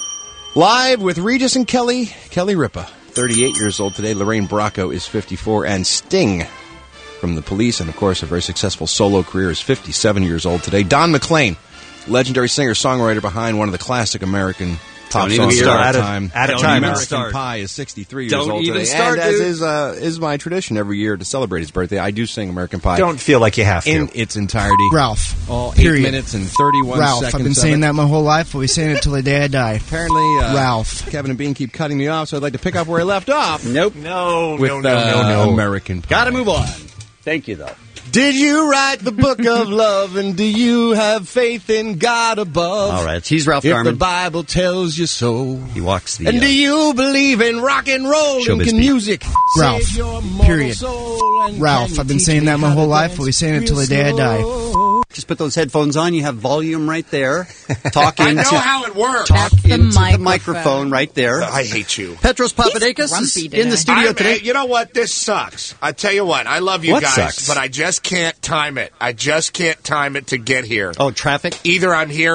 P: Live with Regis and Kelly, Kelly Ripa, thirty-eight years old today. Lorraine Bracco is fifty-four. And Sting from The Police, and of course a very successful solo career, is fifty-seven years old today. Don McLean, legendary singer-songwriter behind one of the classic American pop
H: Don't even
P: songs of
H: start.
P: all
G: Out of-
P: time.
G: out of
P: Don't
G: time.
P: even
G: American
P: start.
H: start.
P: Pie is sixty-three years
H: Don't
P: old
H: even
P: today.
H: start,
P: and as
H: dude.
P: is, uh, is my tradition every year to celebrate his birthday, I do sing American Pie
G: Don't feel like you have to.
P: in its entirety.
W: Ralph.
P: All eight
W: Period.
P: minutes and thirty-one
W: Ralph.
P: seconds.
W: I've been
P: of
W: saying
P: it.
W: that my whole life. I'll be saying it till the day I die.
P: Apparently, uh,
W: Ralph.
P: Kevin and Bean keep cutting me off, so I'd like to pick up where I left off.
H: Nope.
G: no,
P: With
G: no, no,
P: uh,
G: no, no.
P: American Pie.
H: Gotta move on. Thank you, though.
P: Did you write the book of love, and do you have faith in God above?
H: All right. He's Ralph
P: If
H: Garman.
P: the Bible tells you so.
H: He walks the.
P: And
H: uh,
P: do you believe in rock and roll and
H: Showbiz
P: can
H: beat.
P: music
W: Ralph.
P: save your mortal
W: Period.
P: soul and
W: Ralph.
P: can
W: I've been
P: teach
W: saying
P: me
W: that my
P: how
W: whole
P: to
W: life.
P: dance
W: I'll be saying it
P: real
W: till the day I die.
P: slow?
H: Just put those headphones on. You have volume right there. Talk
W: I
H: into,
W: know how it works.
H: Talk
W: That's the
H: into the
W: microphone.
H: microphone right there.
W: I hate you.
H: Petros Papadakis is
W: grumpy
H: in the
W: today.
H: studio
W: I'm-
H: today.
W: You know what? This sucks. I tell you what. I love you
H: What
W: guys,
H: sucks?
W: but I just can't time it. I just can't time it to get here.
H: Oh, traffic?
W: Either I'm here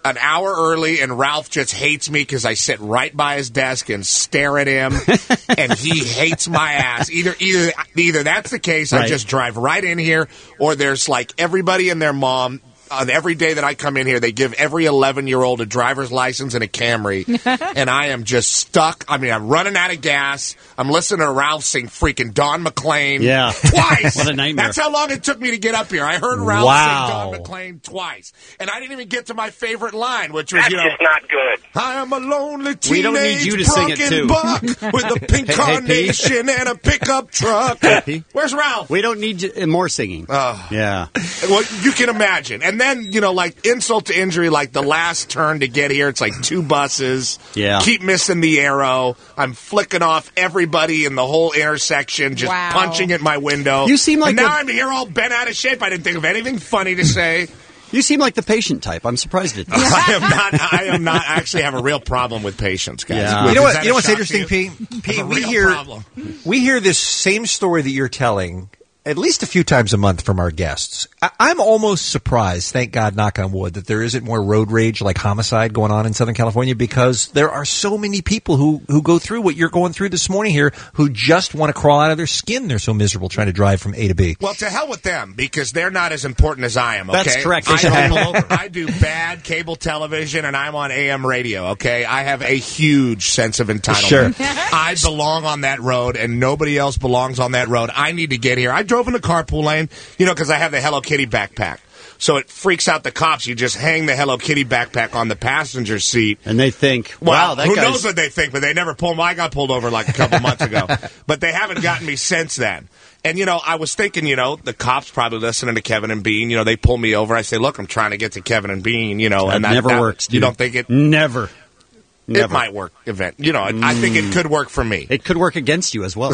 W: an hour early, and Ralph just hates me because I sit right by his desk and stare at him, and he hates my ass. Either either either that's the case, I
H: Right.
W: just drive right in here, or there's like everybody and their mom. On every day that I come in here, they give every eleven-year-old a driver's license and a Camry, and I am just stuck. I mean, I'm running out of gas. I'm listening to Ralph sing freaking Don McLean
H: Yeah.
W: twice.
H: What a nightmare.
W: That's how long it took me to get up here. I heard Ralph
H: Wow.
W: sing Don McLean twice, and I didn't even get to my favorite line, which was,
O: That's
W: you know,
O: just not good.
W: I am a lonely teenage
H: We don't need you to sing it,
W: drunken
H: too.
W: buck with a pink
H: Hey, hey,
W: carnation and a pickup truck. Where's Ralph?
H: We don't need you- more singing. yeah.
W: Well, you can imagine. And then, you know, like insult to injury, like the last turn to get here, it's like two buses.
H: Yeah.
W: Keep missing the arrow. I'm flicking off everybody in the whole intersection, just
L: Wow.
W: punching at my window.
H: You seem like
W: and now
H: a-
W: I'm here all bent out of shape. I didn't think of anything funny to say.
H: You seem like the patient type. I'm surprised at this.
W: I am not. I am not. I actually have a real problem with patience, guys.
H: Yeah.
G: You know
W: Is
G: what?
W: that
G: You know
W: a
G: what's
W: shock
G: interesting,
W: to you?
G: P?
W: I
G: P,
W: have a
G: we
W: real
G: hear
W: problem.
G: we hear this same story that you're telling at least a few times a month from our guests. I- I'm almost surprised, thank God, knock on wood, that there isn't more road rage like homicide going on in Southern California, because there are so many people who, who go through what you're going through this morning here who just want to crawl out of their skin. They're so miserable trying to drive from A to B.
W: Well, to hell with them, because they're not as important as I am, okay?
H: That's correct. They
W: I,
H: should
W: do,
H: all over.
W: I do bad cable television, and I'm on A M radio, okay? I have a huge sense of entitlement.
G: Sure.
W: I belong on that road, and nobody else belongs on that road. I need to get here. I drove in the carpool lane, you know, because I have the Hello Kitty backpack. So it freaks out the cops. You just hang the Hello Kitty backpack on the passenger seat.
H: And they think,
W: Well,
H: wow, that
W: who
H: guy's...
W: knows what they think, but they never pulled me. I got pulled over like a couple months ago. But they haven't gotten me since then. And, you know, I was thinking, you know, the cops probably listening to Kevin and Bean. You know, they pull me over. I say, look, I'm trying to get to Kevin and Bean, you know.
H: That
W: and that
H: never
W: that-
H: works,
W: You
H: dude.
W: don't think it...
H: Never.
W: It
H: Never.
W: might work, event. You know, I think it could work for me.
H: It could work against you as well.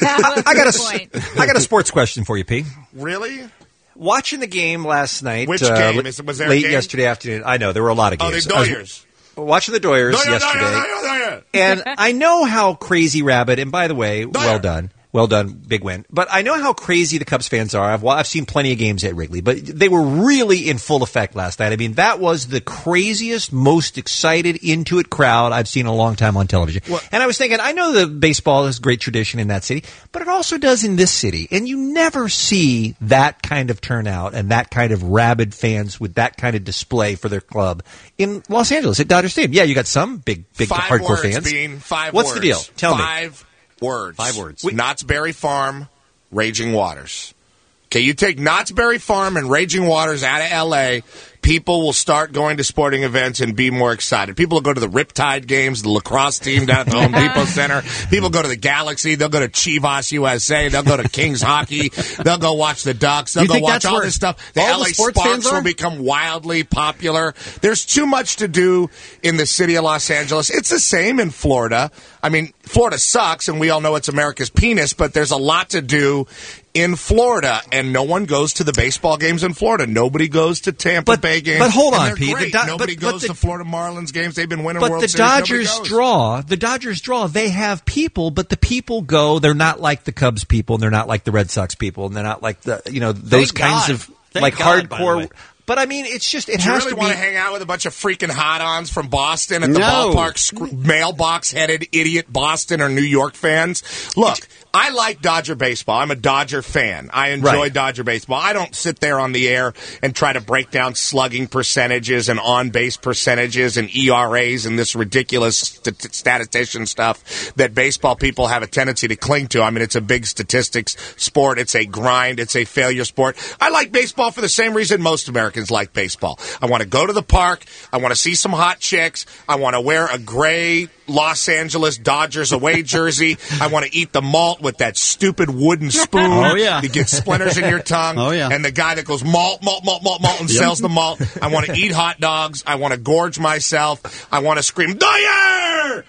G: I got a, I got a sports question for you, P.
W: Really?
G: Watching the game last night.
W: Which
G: uh,
W: game? Is- was there a
G: late
W: game?
G: yesterday afternoon. I know there were a lot of
W: Oh,
G: games.
W: the
G: I was
W: Doyers.
G: watching the Doyers
W: Doyer,
G: yesterday,
W: Doyer, Doyer, Doyer.
G: and I know how crazy Rabbit. And by the way, well done, well done, big win. But I know how crazy the Cubs fans are. I've wa- I've seen plenty of games at Wrigley, but they were really in full effect last night. I mean, that was the craziest, most excited, into it crowd I've seen in a long time on television. And I was thinking, I know the baseball is a great tradition in that city, but it also does in this city. And you never see that kind of turnout and that kind of rabid fans with that kind of display for their club in Los Angeles at Dodger Stadium. Yeah, you got some big, big
W: Five
G: hardcore
W: words,
G: fans.
W: Bean. Five
G: What's
W: words.
G: the deal? Tell me.
W: Five words.
H: Five words.
W: Knott's Berry Farm, Raging Waters. Okay, you take Knott's Berry Farm and Raging Waters out of L A, people will start going to sporting events and be more excited. People will go to the Riptide games, the lacrosse team down at the Home Depot Center. People go to the Galaxy. They'll go to Chivas U S A. They'll go to Kings Hockey. They'll go watch the Ducks. They'll
H: You
W: go
H: think
W: watch
H: that's
W: all
H: where
W: this stuff. The
H: all
W: L A
H: the sports fans
W: Sparks
H: are?
W: will become wildly popular. There's too much to do in the city of Los Angeles. It's the same in Florida. I mean, Florida sucks, and we all know it's America's penis, but there's a lot to do in Florida, and no one goes to the baseball games in Florida. Nobody goes to Tampa
G: But-
W: Bay games.
G: but hold
W: and
G: on,
W: they're
G: Pete.
W: great.
G: The Do-
W: Nobody
G: but- but
W: goes
G: the-
W: to Florida Marlins games. They've been winning
G: But
W: World
G: the
W: Series. Nobody
G: Dodgers
W: goes.
G: draw, the Dodgers draw, they have people, but the people go, they're not like the Cubs people, and they're not like the Red Sox people, and they're not like the, you know, those
H: Thank
G: kinds
H: God.
G: of,
H: Thank
G: like
H: God, by the way.
G: hardcore. But I mean, it's just, it
W: Do you
G: has
W: really
G: to
W: want
G: be.
W: to hang out with a bunch of freaking hot-ons from Boston at the
H: No.
W: ballpark, sc- mailbox-headed idiot Boston or New York fans? Look, I like Dodger baseball. I'm a Dodger fan. I enjoy
G: Right.
W: Dodger baseball. I don't sit there on the air and try to break down slugging percentages and on-base percentages and E R As and this ridiculous st- statistician stuff that baseball people have a tendency to cling to. I mean, it's a big statistics sport. It's a grind. It's a failure sport. I like baseball for the same reason most Americans like baseball. I want to go to the park. I want to see some hot chicks. I want to wear a gray Los Angeles Dodgers away jersey. I want to eat the malt with that stupid wooden spoon.
H: Oh, yeah.
W: You get splinters in your tongue.
H: Oh, yeah.
W: And the guy that goes malt, malt, malt, malt, malt and
H: Yep.
W: sells the malt. I want to eat hot dogs. I want to gorge myself. I want to scream, Dyer!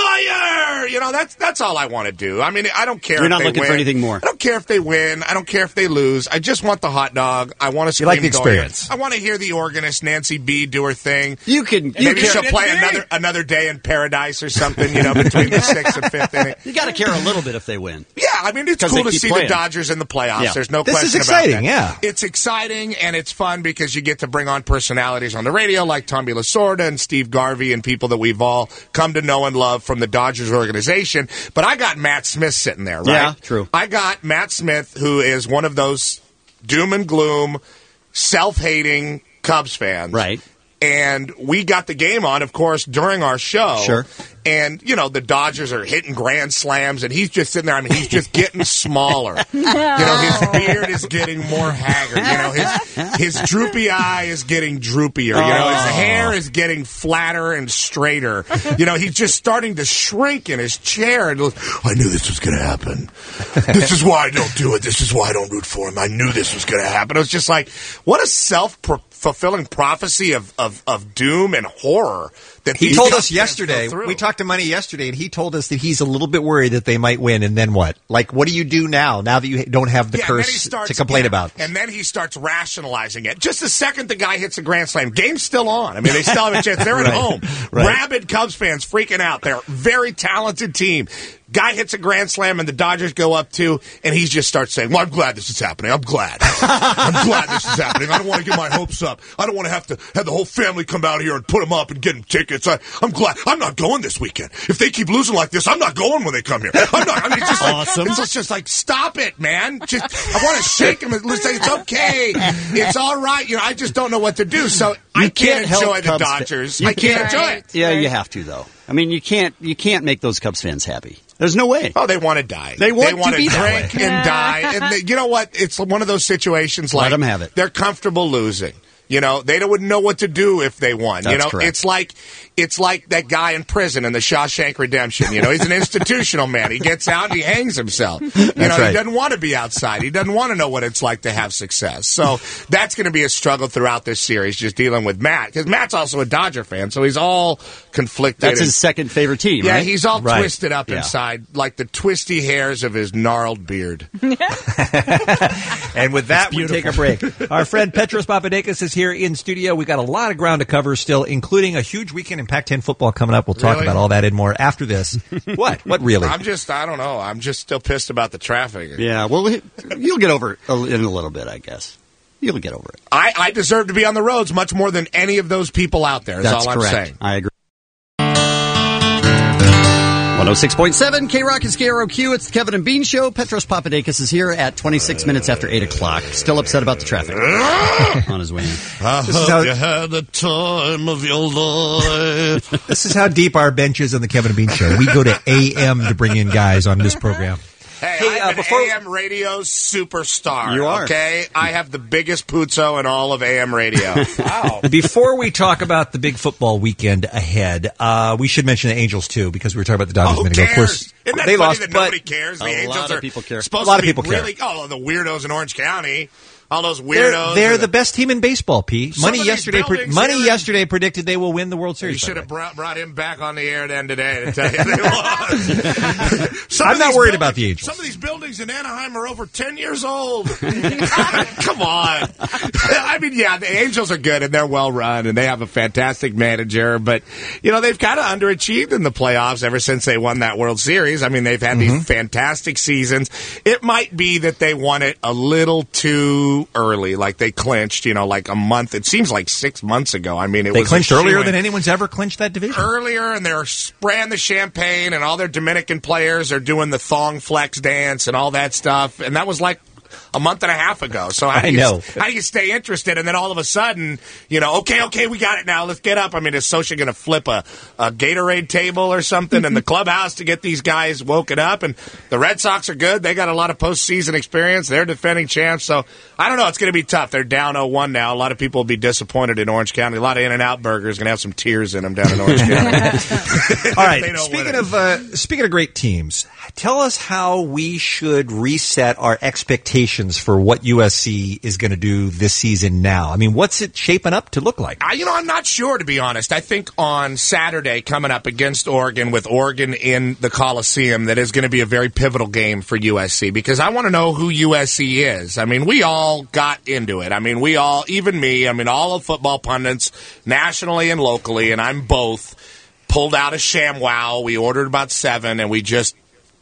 W: Dyer! You know, that's that's all I want to do. I mean, I don't care
H: You're
W: if
H: not
W: they
H: looking
W: win.
H: for anything more.
W: I don't care if they win. I don't care if they lose. I just want the hot dog. I want to scream
G: You like the
W: Dyer.
G: experience.
W: I want to hear the organist Nancy B do her thing.
H: You can. You
W: Maybe
H: can
W: she'll play another another day in paradise or something, you know, between the sixth and fifth inning.
H: You got to care a little bit if they win.
W: Yeah, I mean, it's
H: 'Cause
W: cool
H: they
W: to
H: keep
W: see
H: playing.
W: the Dodgers in the playoffs.
H: Yeah.
W: There's no
G: This
W: question
G: is
W: about
G: exciting,
W: that.
G: yeah.
W: It's exciting, and it's fun because you get to bring on personalities on the radio like Tommy Lasorda and Steve Garvey and people that we've all come to know and love from the Dodgers organization. But I got Matt Smith sitting there, right?
H: Yeah, true.
W: I got Matt Smith, who is one of those doom and gloom, self-hating Cubs fans.
H: Right.
W: And we got the game on, of course, during our show.
H: Sure.
W: And, you know, the Dodgers are hitting grand slams, and he's just sitting there. I mean, he's just getting smaller. You know, his beard is getting more haggard. You know, his his droopy eye is getting droopier. You know, his hair is getting flatter and straighter. You know, he's just starting to shrink in his chair. And goes, I knew this was going to happen. This is why I don't do it. This is why I don't root for him. I knew this was going to happen. It was just like, what a self-fulfilling prophecy of, of, of doom and horror. That
G: He
W: these
G: told
W: Cubs
G: us
W: fans
G: yesterday,
W: go through.
G: we talked to Money yesterday, and he told us that he's a little bit worried that they might win, and then what? Like, what do you do now, now that you don't have the
W: Yeah, and then he
G: curse
W: starts-
G: to complain
W: yeah,
G: about?
W: And then he starts rationalizing it. Just the second the guy hits a grand slam, game's still on. I mean, they still have a chance. They're at
G: Right.
W: home.
G: Right.
W: Rabid Cubs fans freaking out. They're a very talented team. Guy hits a grand slam, and the Dodgers go up two, and he just starts saying, well, I'm glad this is happening. I'm glad. I'm glad this is happening. I don't want to get my hopes up. I don't want to have to have the whole family come out here and put them up and get them tickets. I, I'm glad. I'm not going this weekend. If they keep losing like this, I'm not going when they come here. I'm not. I mean, it's just
H: Awesome.
W: like, it's just, just like, stop it, man. Just, I want to shake him and say, it's okay. It's all right. You know, I just don't know what to do. So I
H: You
W: can't,
H: help
W: enjoy the
H: Cubs fa-
W: Dodgers.
H: You
W: I can't enjoy it.
H: Yeah, you have to though. I mean, you can't you can't make those Cubs fans happy. There's no way.
W: Oh, they want to die.
H: They want to
W: wanna
H: be that
W: drink
H: way.
W: and die. And they, you know what? It's one of those situations like
H: Let 'em have it.
W: They're comfortable losing. You know, they wouldn't know what to do if they won. you
H: That's
W: know,
H: correct.
W: it's like it's like that guy in prison in the Shawshank Redemption. You know, he's an institutional man. He gets out and he hangs himself. You know,
G: right.
W: he doesn't want to be outside. He doesn't want to know what it's like to have success. So that's going to be a struggle throughout this series, just dealing with Matt, because Matt's also a Dodger fan, so he's all conflicted.
H: That's
W: and-
H: his second favorite team,
W: Yeah,
H: right?
W: he's all
H: Right.
W: twisted up
H: Yeah.
W: inside, like the twisty hairs of his gnarled beard.
G: And with that, we take a break. Our friend Petros Papadakis is here in studio. We've got a lot of ground to cover still, including a huge weekend in Pac ten football coming up. We'll talk
W: Really?
G: about all that and more after this. What? What really?
W: I'm just, I don't know. I'm just still pissed about the traffic.
H: Yeah, well, you'll get over it in a little bit, I guess. You'll get over it.
W: I, I deserve to be on the roads much more than any of those people out there. Is
H: That's
W: all I'm
H: correct.
W: saying.
H: I agree. one oh six point seven K-Rock is K R O Q. It's the Kevin and Bean Show. Petros Papadakis is here at twenty-six minutes after eight o'clock. Still upset about the traffic on his way in.
P: I
G: This is
P: hope
G: how-
P: you had the time of your life.
G: This is how deep our bench is on the Kevin and Bean Show. We go to A M to bring in guys on this program.
W: Hey,
G: Hey,
W: I'm
G: uh,
W: an
G: before-
W: A M radio superstar.
H: You are.
W: Okay? I have the biggest puzzo in all of A M radio.
G: Wow. Before we talk about the big football weekend ahead, uh, we should mention the Angels, too, because we were talking about the Dodgers
W: Oh,
G: a
W: who
G: minute ago. Of
W: cares?
G: course,
W: Isn't that
G: they
W: funny
G: lost,
W: that
G: but
W: nobody cares? The
H: A
W: Angels
H: lot of
W: are
H: people care.
W: supposed
G: A lot
W: to
G: of
W: be
G: people care.
W: really, oh, the weirdos in Orange County. All those
G: they're,
W: weirdos.
G: they're
W: and
G: the best team in baseball, P.
W: Some
G: Money
W: of these
G: yesterday, pre-
W: buildings
G: Money
W: here in-
G: yesterday predicted they will win the World
W: You
G: Series. by
W: should
G: the
W: have
G: way.
W: brought, brought him back on the air then today to tell you they lost. Some
G: I'm
W: of
G: not
W: these
G: worried
W: buildings-
G: about the Angels.
W: Some of these buildings in Anaheim are over ten years old. Come on. I mean, yeah, the Angels are good and they're well run and they have a fantastic manager, but, you know, they've kind of underachieved in the playoffs ever since they won that World Series. I mean, they've had
G: Mm-hmm.
W: these fantastic seasons. It might be that they won it a little too early, like they clinched, you know, like a month. It seems like six months ago. I mean, it
G: They
W: was a
G: clinched earlier
W: shoo-in.
G: than anyone's ever clinched that division.
W: Earlier, and they're spraying the champagne, and all their Dominican players are doing the thong flex dance and all that stuff. And that was like a month and a half ago. So how do
G: I
W: you,
G: know.
W: how do you stay interested? And then all of a sudden, you know, okay, okay, we got it now. Let's get up. I mean, is Socha going to flip a, a Gatorade table or something in the clubhouse to get these guys woken up? And the Red Sox are good. They got a lot of postseason experience. They're defending champs. So I don't know. It's going to be tough. They're down oh one now. A lot of people will be disappointed in Orange County. A lot of In-N-Out burgers going to have some tears in them down in Orange County.
G: All right.
W: They don't
G: Speaking
W: win it.
G: of uh, speaking of great teams, tell us how we should reset our expectations for what U S C is going to do this season. Now, I mean, what's it shaping up to look like?
W: I, you know, I'm not sure, to be honest. I think on Saturday, coming up against Oregon, with Oregon in the Coliseum, that is going to be a very pivotal game for U S C, because I want to know who U S C is. I mean, we all got into it. I mean, we all, even me, I mean, all of football pundits, nationally and locally, and I'm both, pulled out a ShamWow. We ordered about seven, and we just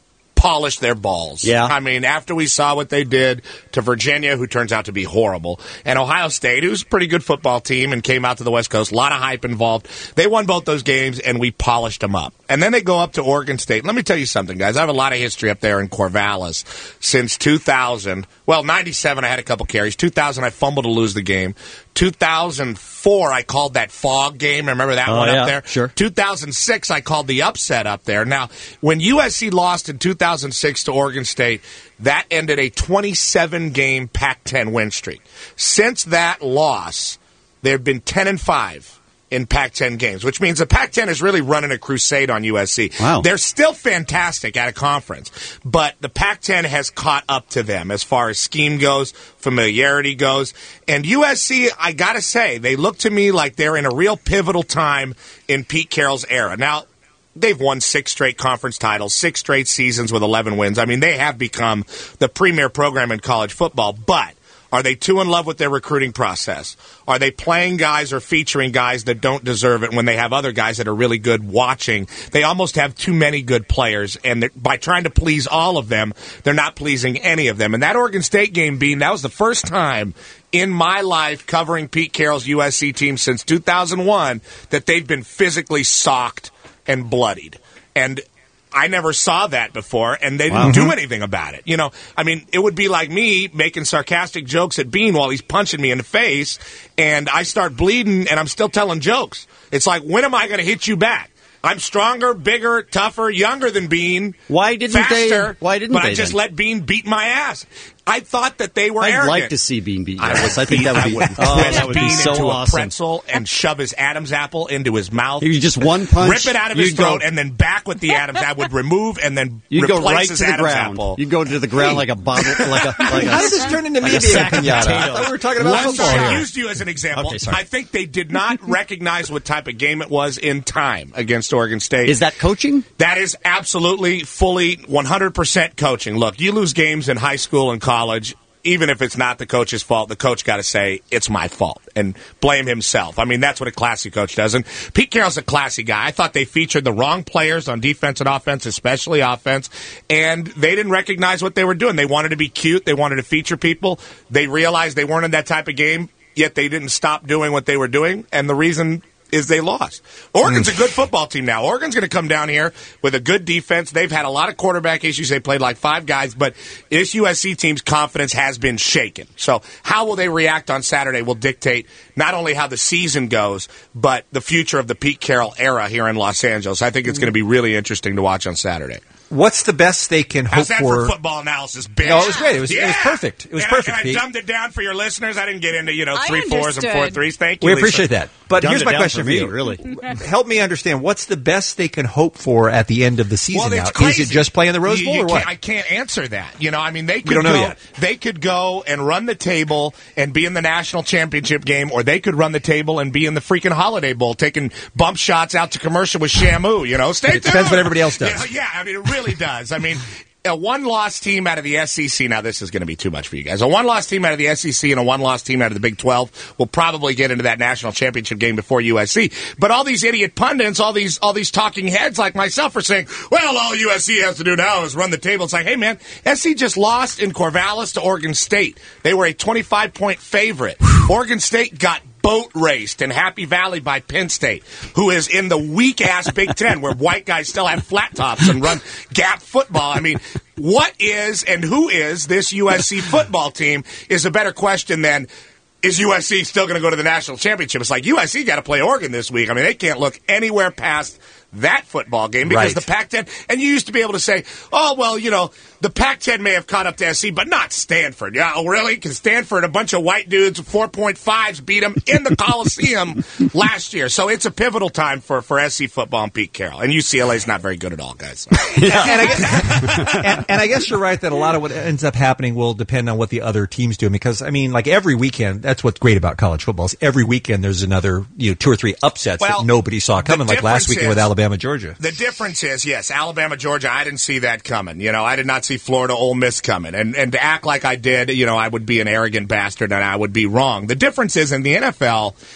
W: polish their balls.
H: Yeah.
W: I mean, after we saw what they did to Virginia, who turns out to be horrible, and Ohio State, who's a pretty good football team and came out to the West Coast, a lot of hype involved. They won both those games, and we polished them up. And then they go up to Oregon State. Let me tell you something, guys. I have a lot of history up there in Corvallis since two thousand. Well, ninety-seven, I had a couple carries. two thousand, I fumbled to lose the game. two thousand four, I called that fog game. Remember that
H: Oh,
W: one
H: yeah,
W: up there?
H: sure.
W: two thousand six, I called the upset up there. Now, when U S C lost in two thousand six to Oregon State, that ended a twenty-seven game Pac ten win streak. Since that loss, there have been ten and five in Pac ten games, which means the Pac ten is really running a crusade on U S C.
H: Wow.
W: They're still fantastic at a conference, but the Pac ten has caught up to them as far as scheme goes, familiarity goes. And U S C, I got to say, they look to me like they're in a real pivotal time in Pete Carroll's era. Now, they've won six straight conference titles, six straight seasons with eleven wins. I mean, they have become the premier program in college football, but are they too in love with their recruiting process? Are they playing guys or featuring guys that don't deserve it when they have other guys that are really good watching? They almost have too many good players, and by trying to please all of them, they're not pleasing any of them. And that Oregon State game, Bean, that was the first time in my life covering Pete Carroll's U S C team since two thousand one that they've been physically socked and bloodied. And I never saw that before, and they didn't
H: Wow.
W: do anything about it. You know, I mean, it would be like me making sarcastic jokes at Bean while he's punching me in the face, and I start bleeding, and I'm still telling jokes. It's like, when am I going to hit you back? I'm stronger, bigger, tougher, younger than Bean.
H: Why didn't they-
W: faster,
H: why didn't
W: but
H: they
W: I just
H: then?
W: let Bean beat my ass. I thought that they were
H: I'd
W: arrogant.
H: like to see Bean beat your
W: I
H: ass.
W: would
H: I think that would be,
W: I would
H: oh,
W: twist
H: that would be
W: Bean
H: so
W: into
H: awesome.
W: a pretzel and shove his Adam's apple into his mouth.
H: You just one punch,
W: rip it out of his
H: you'd go-
W: throat, and then back with the Adam's. I would remove and then
H: You'd
W: replace
H: go right
W: his
H: to the
W: Adam's
H: ground.
W: apple.
H: You'd go to the ground like a bottle, like a. Like a
G: How did this turn into
H: like
G: me
H: a
G: being a
H: sack of
G: pinata? I
H: potatoes.
G: thought we were talking about
W: Lester,
G: football
W: I
G: here.
W: used you as an example.
H: Okay, sorry.
W: I think they did not recognize what type of game it was in time against Oregon State.
H: Is that coaching?
W: That is absolutely, fully, one hundred percent coaching. Look, you lose games in high school and college, even if it's not the coach's fault, the coach got to say, it's my fault, and blame himself. I mean, that's what a classy coach does. And Pete Carroll's a classy guy. I thought they featured the wrong players on defense and offense, especially offense, and they didn't recognize what they were doing. They wanted to be cute. They wanted to feature people. They realized they weren't in that type of game, yet they didn't stop doing what they were doing, and the reason is they lost. Oregon's a good football team now. Oregon's going to come down here with a good defense. They've had a lot of quarterback issues. They played like five guys, but this U S C team's confidence has been shaken. So how will they react on Saturday will dictate not only how the season goes, but the future of the Pete Carroll era here in Los Angeles. I think it's going to be really interesting to watch on Saturday.
G: What's the best they can hope
W: How's that for
G: for?
W: football analysis, bitch?
G: No, it was great. It was, it was
W: Yeah.
G: perfect. It was
W: And I-
G: perfect.
W: and I,
G: Pete.
W: dumbed it down for your listeners. I didn't get into, you know,
L: I
W: three fours and four
L: understood.
W: threes. Thank you,
G: We
W: Lisa.
G: appreciate that. But
H: Dumbed
G: here's
H: it
G: my
H: down
G: question
H: for
G: for
H: me,
G: you.
H: really.
G: Help me understand, what's the best they can hope for at the end of the season
W: Well,
G: now?
W: it's crazy.
G: Is it just playing the Rose
W: You-
G: Bowl
W: you
G: or what?
W: can't- I can't answer that. You know, I mean, they could
G: don't know
W: go,
G: yet.
W: They could go and run the table and be in the national championship game, or they could run the table and be in the freaking Holiday Bowl, taking bump shots out to commercial with Shamu. You know, stay
G: It
W: tuned.
G: depends what everybody else does.
W: Yeah, yeah, I mean, it really does. I mean. A one-loss team out of the S E C, now this is going to be too much for you guys. A one-loss team out of the S E C and a one-loss team out of the Big twelve will probably get into that national championship game before U S C. But all these idiot pundits, all these all these talking heads like myself are saying, well, all U S C has to do now is run the table. It's like, hey, man, S C just lost in Corvallis to Oregon State. They were a twenty-five point favorite. Oregon State got boat raced in Happy Valley by Penn State, who is in the weak-ass Big Ten, where white guys still have flat tops and run gap football. I mean, what is and who is this U S C football team is a better question than, is U S C still going to go to the national championship? It's like, U S C got to play Oregon this week. I mean, they can't look anywhere past that football game because
G: Right.
W: the Pac ten, and you used to be able to say, oh, well, you know, the Pac ten may have caught up to S C, but not Stanford. Yeah, oh, really? Because Stanford, a bunch of white dudes, four point fives beat them in the Coliseum last year. So it's a pivotal time for, for S C football and Pete Carroll. And U C L A's not very good at all, guys.
G: and, I guess, and, and I guess you're right that a lot of what ends up happening will depend on what the other teams do. Because I mean, like every weekend, that's what's great about college football. Is every weekend there's another, you know, two or three upsets
W: Well,
G: that nobody saw coming. Like last
W: difference
G: weekend with
W: is-
G: Alabama, Georgia.
W: The difference is, yes, Alabama, Georgia, I didn't see that coming. You know, I did not see Florida, Ole Miss coming. And and to act like I did, you know, I would be an arrogant bastard and I would be wrong. The difference is in the N F L,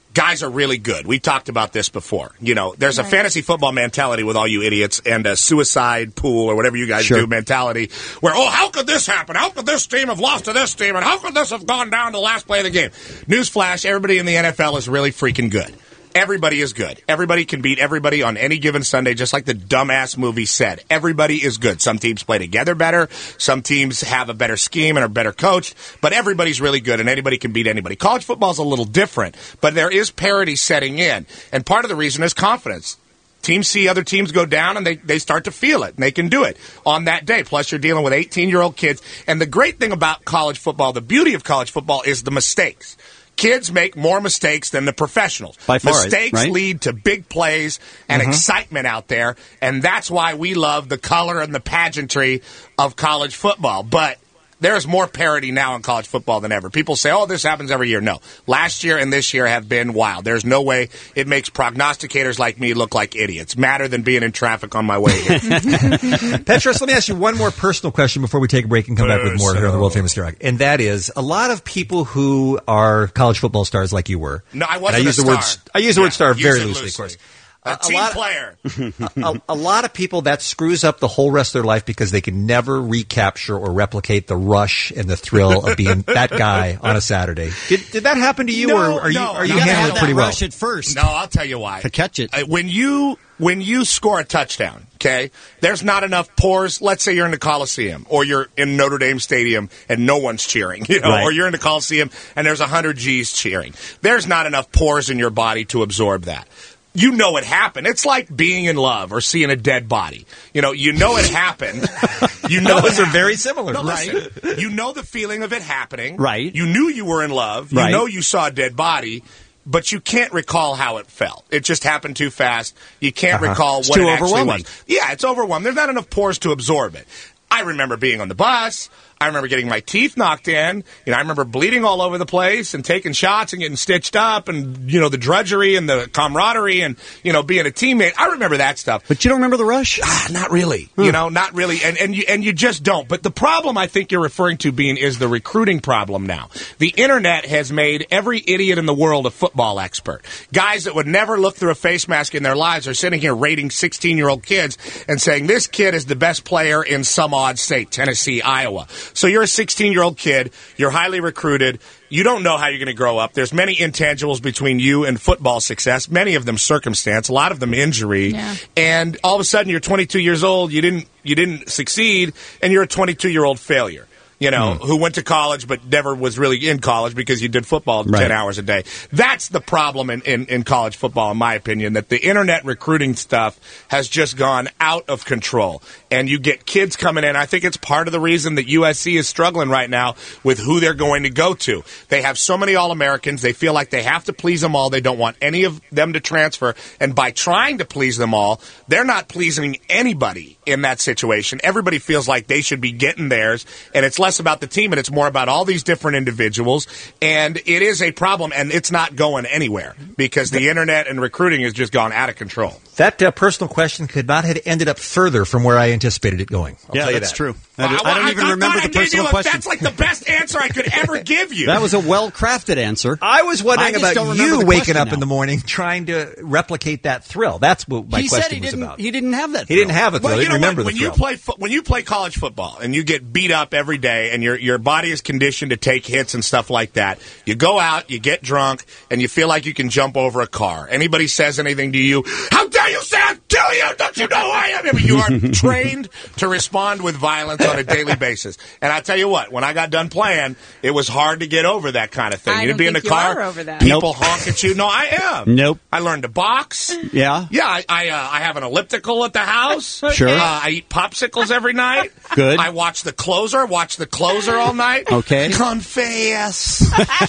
W: guys are really good. We talked about this before. You know, there's a fantasy football mentality with all you idiots and a suicide pool or whatever you guys
H: Sure.
W: do mentality where, oh, how could this happen? How could this team have lost to this team? And how could this have gone down to the last play of the game? Newsflash, everybody in the N F L is really freaking good. Everybody is good. Everybody can beat everybody on any given Sunday, just like the dumbass movie said. Everybody is good. Some teams play together better. Some teams have a better scheme and are better coached. But everybody's really good, and anybody can beat anybody. College football is a little different, but there is parity setting in. And part of the reason is confidence. Teams see other teams go down, and they, they start to feel it, and they can do it on that day. Plus, you're dealing with eighteen-year-old kids. And the great thing about college football, the beauty of college football, is the mistakes. Kids make more mistakes than the professionals.
H: By far,
W: Mistakes
H: right?
W: lead to big plays and
H: Mhm.
W: excitement out there, and that's why we love the color and the pageantry of college football. But there's more parity now in college football than ever. People say, oh, this happens every year. No. Last year and this year have been wild. There's no way it makes prognosticators like me look like idiots. Madder than being in traffic on my way here.
G: Petros, let me ask you one more personal question before we take a break and come back with more here on the World Famous K-Rock. And that is, a lot of people who are college football stars like you were.
W: No, I
G: and
W: wasn't
G: I use
W: a
G: the word
W: star.
G: I use the
W: Yeah,
G: word star
W: use
G: very
W: it
G: loosely,
W: loosely.
G: of course.
W: A
G: A
W: team
G: lot-
W: player.
G: a, a lot of people, that screws up the whole rest of their life because they can never recapture or replicate the rush and the thrill of being that guy on a Saturday. Did, did that happen to you,
W: No,
G: or are you
W: no,
G: are you
W: no,
G: handling
W: no,
G: it pretty
W: no.
G: well?
H: Rush at first.
W: No, I'll tell you why.
H: To catch it.
W: Uh, when you when you score a touchdown, okay, there's not enough pores. Let's say you're in the Coliseum or you're in Notre Dame Stadium and no one's cheering, you know,
H: Right.
W: or you're in the Coliseum and there's one hundred G's cheering. There's not enough pores in your body to absorb that. You know it happened. It's like being in love or seeing a dead body. You know, you know it happened. You know
G: Those
W: it
G: are
W: hap-
G: very similar.
W: No,
G: Right.
W: listen. You know the feeling of it happening.
H: Right.
W: You knew you were in love. You
H: Right.
W: know you saw a dead body. But you can't recall how it felt. It just happened too fast. You can't
H: Uh-huh.
W: recall
H: It's
W: what
H: too
W: it actually
H: overwhelming.
W: was. Yeah, it's overwhelming. There's not enough pores to absorb it. I remember being on the bus. I remember getting my teeth knocked in. You know, I remember bleeding all over the place and taking shots and getting stitched up and, you know, the drudgery and the camaraderie and, you know, being a teammate. I remember that stuff.
H: But you don't remember the rush?
W: Ah, not really. You know, not really. And and you, and you just don't. But the problem I think you're referring to, Bean, is the recruiting problem now. The internet has made every idiot in the world a football expert. Guys that would never look through a face mask in their lives are sitting here rating sixteen-year-old kids and saying, this kid is the best player in some odd state, Tennessee, Iowa. So you're a sixteen-year-old kid. You're highly recruited. You don't know how you're going to grow up. There's many intangibles between you and football success, many of them circumstance, a lot of them injury.
L: Yeah.
W: And all of a sudden you're twenty-two years old, you didn't you didn't succeed, and you're a twenty-two-year-old failure. You know,
H: Hmm.
W: who went to college but never was really in college because you did football
H: Right.
W: ten hours a day. That's the problem in, in, in college football, in my opinion, that the internet recruiting stuff has just gone out of control. And you get kids coming in. I think it's part of the reason that U S C is struggling right now with who they're going to go to. They have so many All-Americans. They feel like they have to please them all. They don't want any of them to transfer. And by trying to please them all, they're not pleasing anybody in that situation. Everybody feels like they should be getting theirs, and it's less about the team and it's more about all these different individuals. And it is a problem, and it's not going anywhere because the internet and recruiting has just gone out of control.
G: That uh, personal question could not have ended up further from where I anticipated it going. I'll
H: Yeah,
G: tell you
H: that's
G: that.
H: true. I,
W: Well,
H: don't- I don't
W: I-
H: even
W: I
H: remember
W: thought I
H: the
W: gave
H: personal
W: you a-
H: question.
W: That's like the best answer I could ever give you.
H: That was a well-crafted answer.
G: I was wondering
H: I just
G: about
H: don't remember
G: you
H: the
G: waking
H: question
G: up
H: now.
G: in the morning trying to replicate that thrill. That's what my
H: he
G: question
H: said he
G: was
H: didn't.
G: about.
H: He didn't have that.
G: He didn't have it, though.
W: Well,
G: I
W: you
G: didn't
W: know
G: remember
W: what? When
G: the
W: you
G: thrill.
W: play fo- when you play college football and you get beat up every day and your your body is conditioned to take hits and stuff like that, you go out, you get drunk, and you feel like you can jump over a car. Anybody says anything to you, how dare you say I'll kill you? Don't you know who I am? I mean, you are trained to respond with violence on a daily basis. And I tell you what, when I got done playing, it was hard to get over that kind of thing.
L: I
W: You'd
L: don't
W: be in the
L: think you
W: car,
L: are over that.
W: people
H: Nope.
W: honk at you. No, I am.
H: Nope.
W: I learned to box.
H: Yeah.
W: Yeah, I I, uh, I have an elliptical at the house.
H: Sure.
W: Uh, I eat popsicles every night.
H: Good.
W: I watch the closer. Watch the closer all night.
H: Okay.
W: Confess.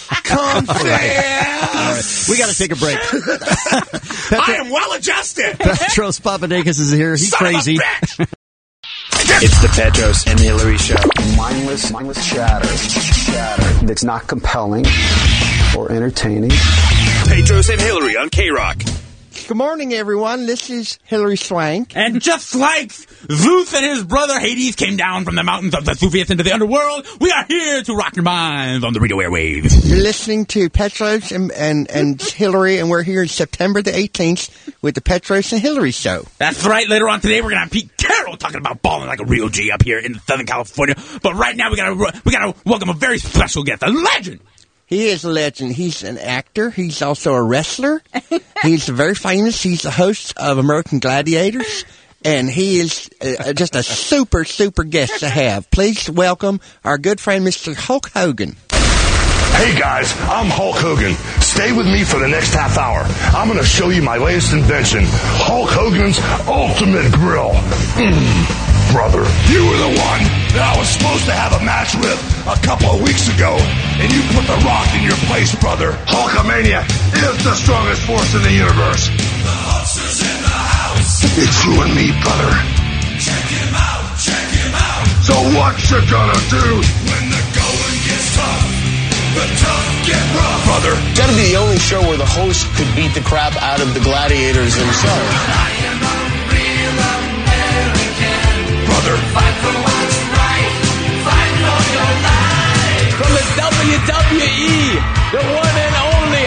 W: Confess.
H: We got to take a break.
W: I am well adjusted.
H: Petros Papadakis is here. He's
W: Son of a
H: crazy.
W: bitch.
C: It's the Petros and Hillary Show. Mindless, mindless chatter. Chatter that's not compelling or entertaining.
D: Petros and Hillary on K-Rock. Good morning, everyone. This is Hillary Swank.
N: And just like Zeus and his brother Hades came down from the mountains of Vesuvius into the underworld, we are here to rock your minds on the radio airwaves.
D: You're listening to Petros and, and, and Hillary, and we're here September the eighteenth with the Petros and Hillary Show.
N: That's right. Later on today, we're going to have Pete Carroll talking about balling like a real G up here in Southern California. But right now, we got to we got to welcome a very special guest, a legend.
D: He is a legend. He's an actor. He's also a wrestler. He's very famous. He's the host of American Gladiators. And he is uh, just a super, super guest to have. Please welcome our good friend, Mister Hulk Hogan.
E: Hey guys, I'm Hulk Hogan. Stay with me for the next half hour. I'm going to show you my latest invention, Hulk Hogan's Ultimate Grill. Mm. Brother, you were the one that I was supposed to have a match with a couple of weeks ago, and you put the rock in your place, brother. Hulkamania is the strongest force in the universe. The Hulkster's in the house. It's you and me, brother. Check him out, check him out. So what you gonna do when the going gets tough? The tough get rough, brother.
F: It's gotta be the only show where the host could beat the crap out of the gladiators themselves.
E: I am a real American. Brother.
F: Fight for what's right. Fight for your life.
N: From the W W E, the one and only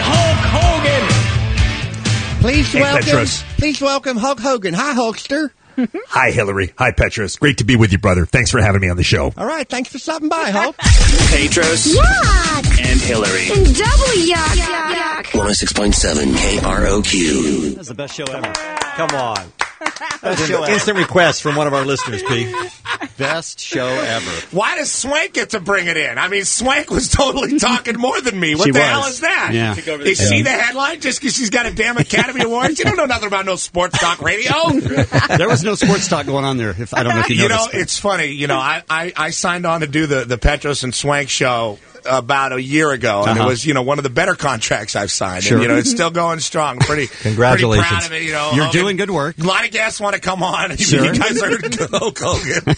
N: Hulk Hogan.
D: Please
E: Hey,
D: welcome,
E: Petros.
D: please welcome Hulk Hogan. Hi, Hulkster.
E: Hi, Hillary. Hi, Petros. Great to be with you, brother. Thanks for having me on the show.
D: All right, thanks for stopping by, Hulk.
C: Petros
U: Yuck!
C: and Hillary.
U: And double yuck, yuck, yuck.
C: one oh six point seven K R O Q.
H: That's the best show ever.
G: Come on. That's an instant request from one of our listeners, P.
H: Best show ever.
W: Why does Swank get to bring it in? I mean, Swank was totally talking more than me. What
H: She
W: the
H: was.
W: hell is that?
H: Yeah.
W: Is she the headline just because she's got a damn Academy Award? You don't know nothing about no sports talk radio.
H: There was no sports talk going on there. If I don't know if you
W: You
H: noticed.
W: know, it's funny. You know, I, I, I signed on to do the, the Petros and Swank show about a year ago, and
H: Uh-huh.
W: it was, you know, one of the better contracts I've signed.
H: Sure.
W: And, you know, it's still going strong. Pretty,
G: Congratulations.
W: pretty proud of it, you know.
H: You're
W: Hogan-
H: doing good work.
W: A lot of guests want to come on.
H: Sure.
W: You guys heard Hulk Hogan.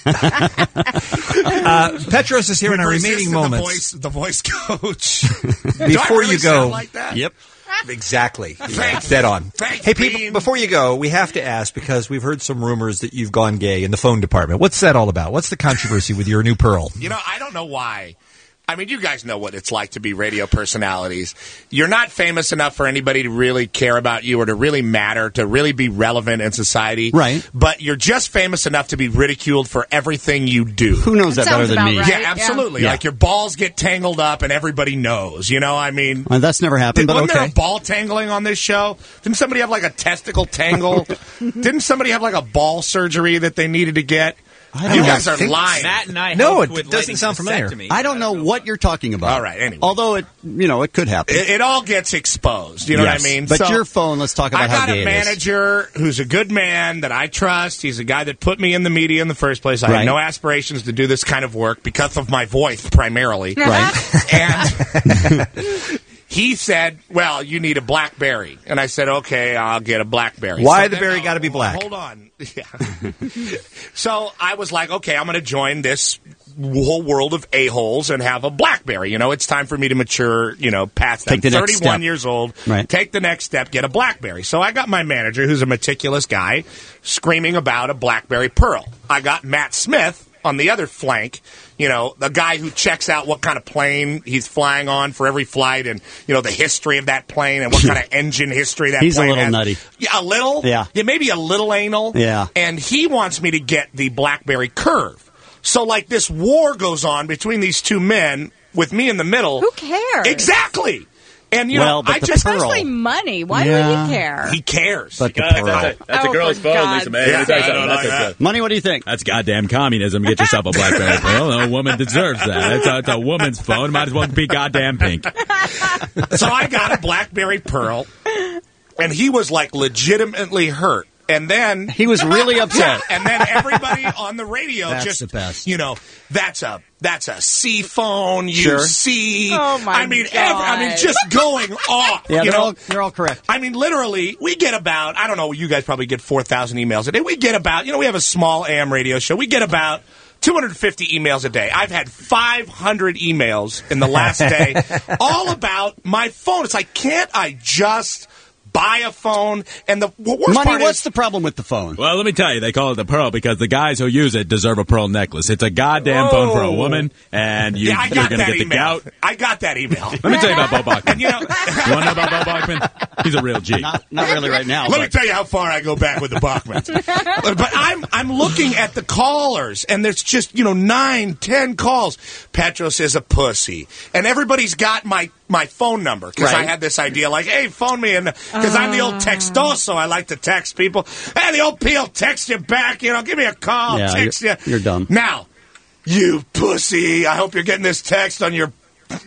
G: Uh, Petros is here in our
W: Resisted
G: remaining
W: the
G: moments.
W: voice, the voice coach.
G: Before
W: Do I really
G: you go,
W: sound like that?
H: Yep.
G: Exactly.
W: Thanks.
G: Dead on.
W: Thanks,
G: Hey, people,
W: Bean.
G: before you go, we have to ask, because we've heard some rumors that you've gone gay in the phone department. What's that all about? What's the controversy with your new Pearl?
W: You know, I don't know why. I mean, you guys know what it's like to be radio personalities. You're not famous enough for anybody to really care about you or to really matter, to really be relevant in society.
H: Right.
W: But you're just famous enough to be ridiculed for everything you do.
H: Who knows that,
L: That
H: better
L: sounds
H: than
L: about
H: me?
L: right.
W: Yeah, absolutely.
H: Yeah.
W: Like your balls get tangled up and everybody knows. You know, I mean...
H: Well, that's never happened,
W: Did,
H: but
W: wasn't
H: okay.
W: there a ball tangling on this show? Didn't somebody have like a testicle tangle? Didn't somebody have like a ball surgery that they needed to get?
H: I don't
W: You
H: know.
W: guys are
G: think-
W: lying.
N: Matt and I
G: No,
N: helped
G: it
N: with
G: doesn't
N: lightning
G: sound familiar.
N: vasectomy.
H: I don't know what you're talking about.
W: All right, anyway.
H: Although it, you know, it could happen.
W: It, it all gets exposed. You know
H: Yes.
W: what I mean?
H: But
W: So,
H: your phone, let's talk about
W: I
H: how
W: got
H: gay
W: a
H: it is.
W: manager who's a good man that I trust. He's a guy that put me in the media in the first place. I
H: Right.
W: had no aspirations to do this kind of work because of my voice primarily.
H: Right.
W: And he said, well, you need a BlackBerry. And I said, okay, I'll get a BlackBerry.
G: Why
W: So
G: the
W: then-
G: berry got to be black?
W: Hold on. Yeah. So I was like, okay, I'm going to join this whole world of a-holes and have a BlackBerry. You know, it's time for me to mature, you know, past that.
H: Take the
W: I'm
H: next
W: thirty-one
H: step.
W: years old.
H: Right.
W: Take the next step, get a BlackBerry. So I got my manager, who's a meticulous guy, screaming about a BlackBerry Pearl. I got Matt Smith on the other flank, you know, the guy who checks out what kind of plane he's flying on for every flight and, you know, the history of that plane and what kind of engine history that
H: He's a
W: plane
H: little
W: has.
H: nutty.
W: Yeah, a little?
H: Yeah.
W: Yeah, maybe a little anal.
H: Yeah.
W: And he wants me to get the BlackBerry Curve. So, like, this war goes on between these two men with me in the middle.
L: Who cares?
W: Exactly. And, you
H: Well,
W: know,
H: but
W: I
H: the
W: just...
H: Pearl-
L: Especially money. Why
H: Yeah.
L: would he care?
W: He cares.
H: But the
Q: God,
H: Pearl.
Q: that's a, that's a
L: Oh,
Q: girl's
L: for
Q: phone,
L: God's
Q: Lisa, man.
W: Yeah,
Q: Let me tell you
W: I
Q: something.
W: don't
Q: That's,
W: know,
Q: a,
H: Money, what do you think?
N: That's goddamn communism. Get yourself a BlackBerry Pearl. No woman deserves that. It's a, it's a woman's phone. Might as well be goddamn pink.
W: So I got a BlackBerry Pearl, and he was, like, legitimately hurt. And then...
H: He was really upset.
W: Yeah, and then everybody on the radio
H: That's
W: just,
H: the best.
W: you know, that's a that's a C phone, you
H: Sure.
W: see.
L: Oh, my
W: I mean, every, I mean,
L: God.
W: just going off.
H: Yeah,
W: you
H: they're
W: know?
H: all, they're all correct.
W: I mean, literally, we get about, I don't know, you guys probably get four thousand emails a day. We get about, you know, we have a small A M radio show. We get about two hundred fifty emails a day. I've had five hundred emails in the last day, all about my phone. It's like, can't I just buy a phone. And the worst
H: Money,
W: part
H: what's
W: is,
H: the problem with the phone?
N: Well, let me tell you, they call it the pearl because the guys who use it deserve a pearl necklace. It's a goddamn phone for a woman, and you,
W: yeah, I
N: you're
W: got
N: going to
W: that
N: get the
W: email.
N: gout.
W: I got that email.
N: Let me tell you about Bo Bachman.
W: And, you know,
N: You want to know about Bo Bachman? He's a real G.
H: Not, not really right now.
W: Let
H: but.
W: me tell you how far I go back with the Bachmans. but, but I'm I'm looking at the callers, and there's just, you know, nine, ten calls. Petros is a pussy. And everybody's got my, my phone number, because
H: Right.
W: I had this idea, like, hey, phone me, and because I'm the old textoso, I like to text people. Hey, the old P will text you back, you know, give me a call,
H: Yeah,
W: text
H: you're,
W: you.
H: you're dumb.
W: Now, you pussy, I hope you're getting this text on your...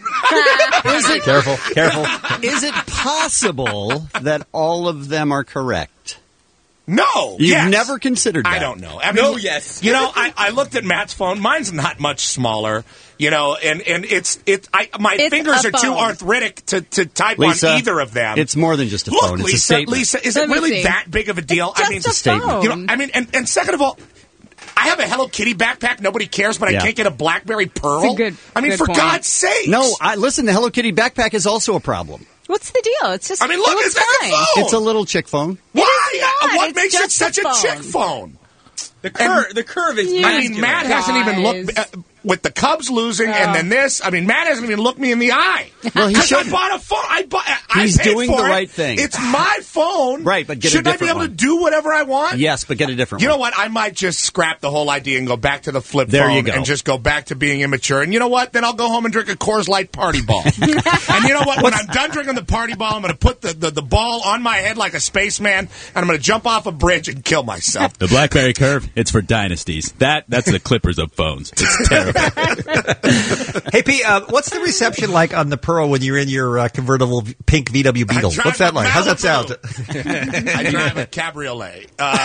H: Is it,
G: Careful, careful.
H: Is it possible that all of them are correct?
W: No.
H: You've
W: yes.
H: never considered that.
W: I don't know. I mean,
N: No, yes.
W: You know, I, I looked at Matt's phone. Mine's not much smaller. You know, and, and it's it. I my
L: It's
W: fingers
L: a
W: are too
L: phone.
W: arthritic to, to type
H: Lisa,
W: on either of them.
H: It's more than just a
W: Look,
H: phone. It's
W: Lisa,
H: a statement.
W: Lisa, is
L: Let
W: it
L: me
W: really
L: see.
W: that big of a deal?
L: It's
W: I mean,
L: just a
H: statement.
W: you know,
L: phone.
W: I mean, and, and second of all, I have a Hello Kitty backpack. Nobody cares, but I
H: Yeah.
W: can't get a BlackBerry Pearl.
L: It's a good-
W: I mean,
L: good
W: for
L: point.
W: God's sake.
H: No, I, listen, the Hello Kitty backpack is also a problem.
L: What's the deal? It's just.
W: I mean, look,
L: it looks
W: it's like a
L: fine.
W: phone.
H: It's a little chick phone.
W: Why?
L: not.
W: What
L: It's
W: makes it
L: just
W: such
L: a
W: a chick
L: phone.
W: phone?
N: The curve, the curve is.
L: Yeah.
W: I mean, Matt hasn't even looked uh, with the Cubs losing, and then this. I mean, Matt hasn't even looked me in the eye.
H: Well, he
W: 'Cause I
H: shouldn't.
W: bought a phone. I bought. I
H: He's
W: paid
H: doing
W: for
H: the
W: it.
H: right thing.
W: It's my phone,
H: Right, but get a
W: shouldn't I be
H: different
W: able
H: one.
W: to do whatever I want?
H: Yes, but get a different
W: You
H: one.
W: know what? I might just scrap the whole idea and go back to the flip
H: There
W: phone
H: you go.
W: and just go back to being immature. And you know what? Then I'll go home and drink a Coors Light party ball. And you know what? When I'm done drinking the party ball, I'm going to put the, the, the ball on my head like a spaceman, and I'm going to jump off a bridge and kill myself.
N: The BlackBerry Curve, it's for dynasties. That That's the Clippers of phones. It's terrible.
G: Hey, P, uh, what's the reception like on the Pearl when you're in your uh, convertible v- pink V W Beetle?
W: drive
G: What's that
W: a
G: like? How's that sound?
W: I drive a cabriolet.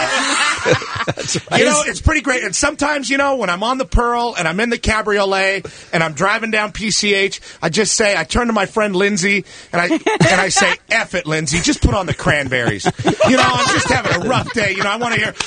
W: Uh, you know, it's pretty great. And sometimes, you know, when I'm on the Pearl and I'm in the cabriolet and I'm driving down P C H, I just say, I turn to my friend Lindsay and I and I say, F it, Lindsay, just put on the Cranberries. You know, I'm just having a rough day. You know, I want to hear,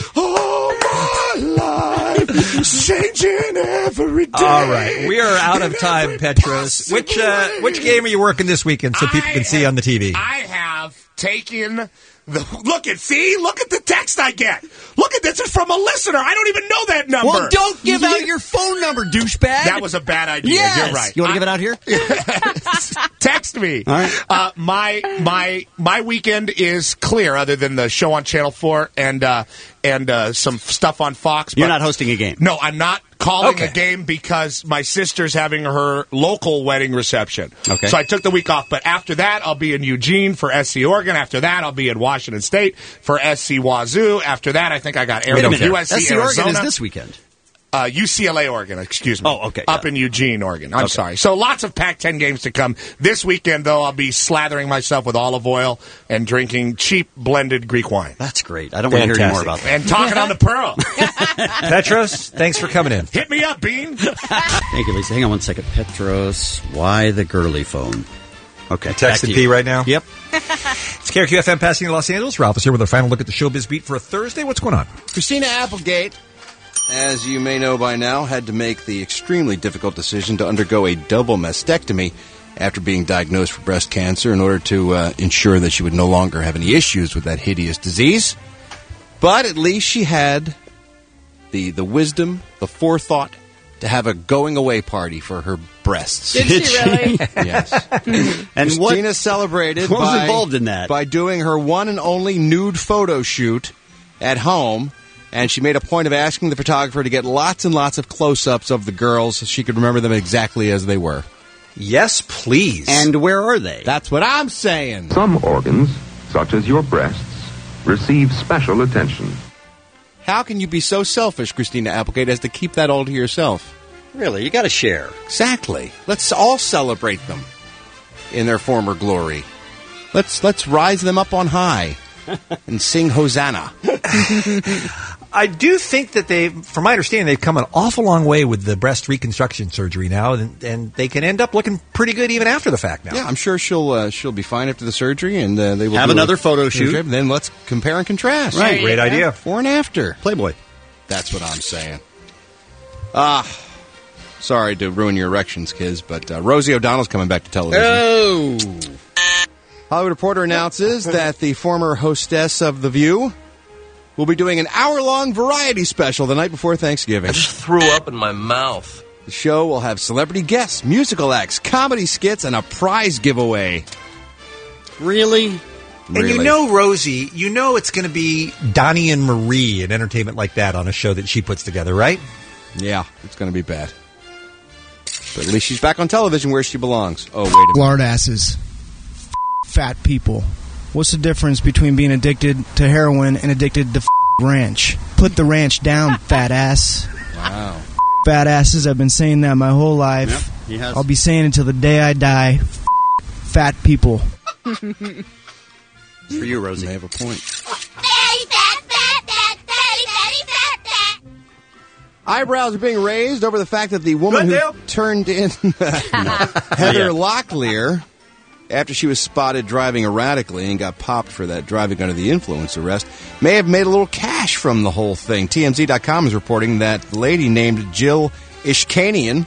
W: oh, my life changing every day.
G: All right, we are out of time, Petros. Which uh, which game are you working this weekend so people can see on the T V?
W: I have taken the look at see look at the text I get. Look at this is from a listener. I don't even know that number.
H: Well, don't give out your phone number, douchebag.
W: That was a bad idea.
H: Yes.
W: You're right.
H: You want to
W: I-
H: give it out here?
W: Text me.
H: All right.
W: Uh, my my my weekend is clear, other than the show on Channel Four and uh, and uh, some stuff on Fox.
H: You're
W: but-
H: not hosting a game.
W: No, I'm not calling
H: Okay.
W: a game because my sister's having her local wedding reception.
H: Okay.
W: So I took the week off. But after that, I'll be in Eugene for S C Oregon. After that, I'll be in Washington State for S C Wazoo. after that, I think I got
H: Wait a
W: Arizona,
H: minute.
W: U S C
H: S C
W: Arizona.
H: Oregon is this weekend.
W: Uh, U C L A, Oregon, excuse me.
H: Oh, okay,
W: Up
H: yeah.
W: in Eugene, Oregon. I'm
H: Okay.
W: sorry. So lots of Pac ten games to come. This weekend, though, I'll be slathering myself with olive oil and drinking cheap blended Greek wine.
H: That's great. I don't want to hear any more about that.
W: And talking on the Pearl.
G: Petros, thanks for coming in.
W: Hit me up, Bean.
H: Thank you, Lisa. Hang on one second. Petros, why the girly phone? Okay. back to
G: Texting
H: you.
G: P right now.
H: Yep.
G: It's K R Q F M Pasadena, Los Angeles. Ralph is here with our final look at the showbiz beat for a Thursday. What's going on?
P: Christina Applegate, as you may know by now, had to make the extremely difficult decision to undergo a double mastectomy after being diagnosed with breast cancer in order to uh, ensure that she would no longer have any issues with that hideous disease. But at least she had the the wisdom, the forethought to have a going away party for her breasts.
L: Did she really?
P: Yes.
H: And what-
P: Christina celebrated
H: what was
P: by,
H: involved in that?
P: by doing her one and only nude photo shoot at home, and she made a point of asking the photographer to get lots and lots of close-ups of the girls so she could remember them exactly as they were.
G: Yes, please.
H: And where are they?
P: That's what I'm saying.
I: Some organs, such as your breasts, receive special attention.
P: How can you be so selfish, Christina Applegate, as to keep that all to yourself?
H: Really? You got to share.
P: Exactly. Let's all celebrate them in their former glory. Let's let's rise them up on high and sing Hosanna.
G: I do think that they, from my understanding, they've come an awful long way with the breast reconstruction surgery now, and, and they can end up looking pretty good even after the fact now.
P: Yeah, I'm sure she'll uh, she'll be fine after the surgery, and uh, they will
H: Have
P: do
H: another
P: a-
H: photo shoot.
P: And then let's compare and contrast.
H: Right.
G: Great idea.
P: Before and after.
H: Playboy.
P: That's what I'm saying. Ah, sorry to ruin your erections, kids, but uh, Rosie O'Donnell's coming back to television.
H: Oh.
P: Hollywood Reporter announces that the former hostess of The View will be doing an hour-long variety special the night before Thanksgiving.
B: I just threw up in my mouth.
P: The show will have celebrity guests, musical acts, comedy skits, and a prize giveaway.
H: Really?
G: And
P: Really.
G: you know, Rosie, you know it's going to be Donnie and Marie and entertainment like that on a show that she puts together, right?
P: Yeah, it's going to be bad. But at least she's back on television where she belongs. Oh, wait a minute.
K: Lard asses. Fat people. What's the difference between being addicted to heroin and addicted to ranch? Put the ranch down, fat ass.
P: Wow.
K: Fat asses, I've been saying that my whole life.
H: Yep, he has.
K: I'll be saying it until the day I die. Fat people.
H: It's for you, Rosie.
P: They have a point. Eyebrows are being raised over the fact that the woman
H: Good
P: who
H: deal.
P: turned in Heather Locklear after she was spotted driving erratically and got popped for that driving under the influence arrest may have made a little cash from the whole thing. T M Z dot com is reporting that the lady named Jill Ishkanian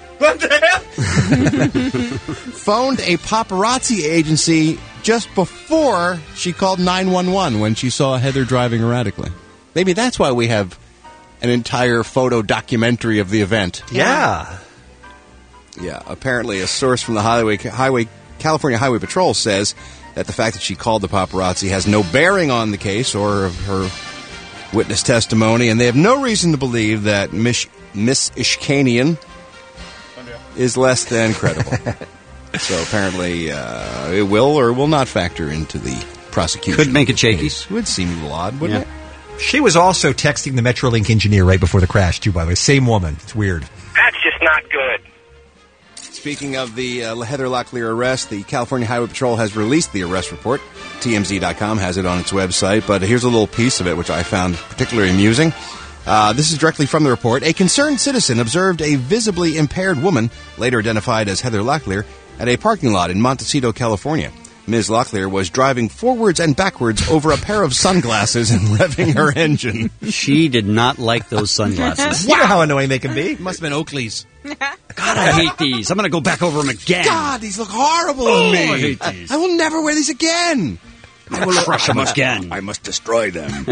P: phoned a paparazzi agency just before she called nine one one when she saw Heather driving erratically. Maybe that's why we have an entire photo documentary of the event.
G: Yeah.
P: Yeah, apparently a source from the Highway, Highway California Highway Patrol says that the fact that she called the paparazzi has no bearing on the case or of her witness testimony, and they have no reason to believe that Miss, Miss Ishkanian is less than credible. So apparently uh, it will or will not factor into the prosecution.
H: Could make it shaky.
P: It would seem a little odd, wouldn't
H: Yeah.
P: it?
G: She was also texting the Metrolink engineer right before the crash, too, by the way. Same woman. It's weird.
O: That's just not good.
P: Speaking of the uh, Heather Locklear arrest, the California Highway Patrol has released the arrest report. T M Z dot com has it on its website, but here's a little piece of it which I found particularly amusing. Uh, this is directly from the report. A concerned citizen observed a visibly impaired woman, later identified as Heather Locklear, at a parking lot in Montecito, California. Miz Locklear was driving forwards and backwards over a pair of sunglasses and revving her engine.
H: She did not like those sunglasses.
G: You know how annoying they can be.
P: Must have been Oakley's.
H: God, I hate these. I'm going to go back over them again.
P: God, these look horrible
H: Oh,
P: on me.
H: I hate these.
P: I will never wear these again.
H: I will crush them again.
P: I must destroy them.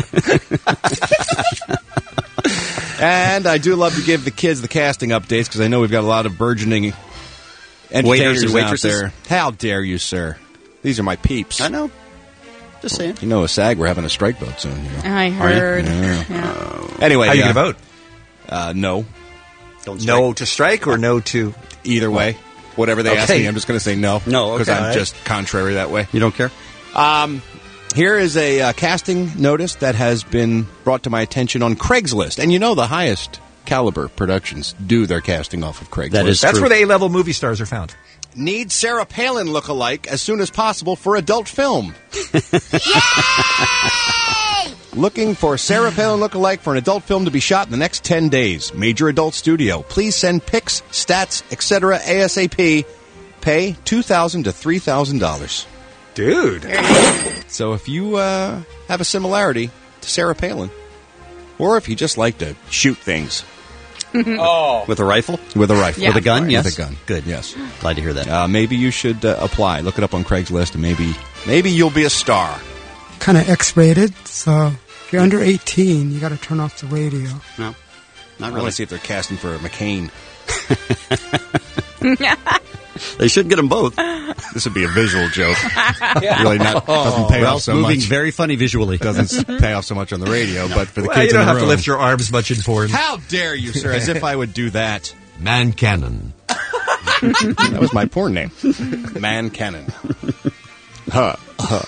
P: And I do love to give the kids the casting updates because I know we've got a lot of burgeoning entertainers
H: Waiters and
P: out
H: waitresses.
P: there. How dare you, sir? These are my peeps.
H: I know. Just saying.
P: You know, a SAG, we're having a strike vote soon. You know.
L: I heard.
P: Yeah.
L: Yeah.
P: Anyway,
G: How are you
P: yeah.
G: going to vote?
P: Uh, no.
H: Don't strike.
G: No to strike or no to...
P: Either way. Whatever they ask
G: Okay.
P: me, I'm just going to say no.
H: No,
P: Because
H: okay.
P: I'm just contrary that way.
H: You don't care?
P: Um, here is a uh, casting notice that has been brought to my attention on Craigslist. And you know the highest caliber productions do their casting off of Craigslist.
H: That is
G: That's
H: true.
G: where the A-level movie stars are found.
P: Need Sarah Palin lookalike as soon as possible for adult film. Looking for Sarah Palin lookalike for an adult film to be shot in the next ten days. Major adult studio. Please send pics, stats, et cetera ASAP. Pay two thousand dollars to three thousand dollars.
G: Dude.
P: So if you uh, have a similarity to Sarah Palin, or if you just like to shoot things
Q: Oh.
H: With a rifle?
P: with a rifle.
H: With a gun? Yes.
P: With a gun.
H: Good.
P: Yes.
H: Glad to hear that.
P: Uh, maybe you should uh, apply. Look it up on Craigslist, and maybe maybe you'll be a star.
V: Kind of X-rated, so if you're under eighteen, you got to turn off the radio.
H: No, not
P: I
H: really.
P: want to see if they're casting for McCain.
H: They should get them both.
P: This would be a visual joke. Really not doesn't pay
H: Well,
P: off so
H: moving
P: much.
H: very funny visually.
P: Doesn't pay off so much on the radio, but for the
G: Well,
P: kids
G: you don't
P: in the
G: have
P: room.
G: to lift your arms much in porn.
P: How dare you, sir? As if I would do that.
R: Man Cannon.
P: That was my porn name. Man Cannon. Huh. Huh.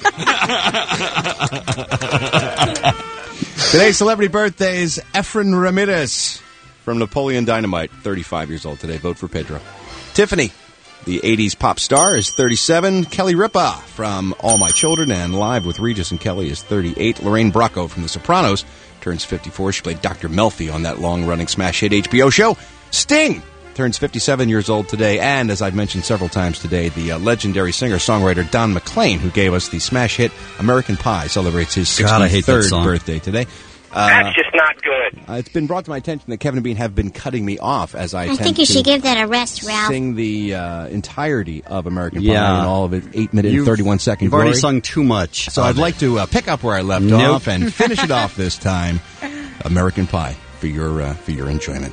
P: Huh. Today's celebrity birthdays, Efren Ramirez from Napoleon Dynamite, thirty-five years old today. Vote for Pedro. Tiffany, the eighties pop star, is thirty-seven. Kelly Ripa from All My Children and Live with Regis and Kelly is thirty-eight. Lorraine Bracco from The Sopranos turns fifty-four. She played Doctor Melfi on that long-running smash hit H B O show. Sting turns fifty-seven years old today. And, as I've mentioned several times today, the uh, legendary singer-songwriter Don McLean, who gave us the smash hit American Pie, celebrates his
H: God, I hate that
P: sixty-third
H: song.
P: birthday today.
W: That's just not good.
P: Uh, it's been brought to my attention that Kevin and Bean have been cutting me off as I,
U: I
P: attempt
U: think you
P: to
U: should give that a rest, Ralph.
P: sing the uh, entirety of American
H: Yeah.
P: Pie in all of its eight minute and
H: You've-
P: thirty-one second
H: You've already
P: glory.
H: sung too much.
P: So
H: of
P: I'd
H: it.
P: like to uh, pick up where I left
H: Nope.
P: off and finish it off this time. American Pie for your uh, for your enjoyment.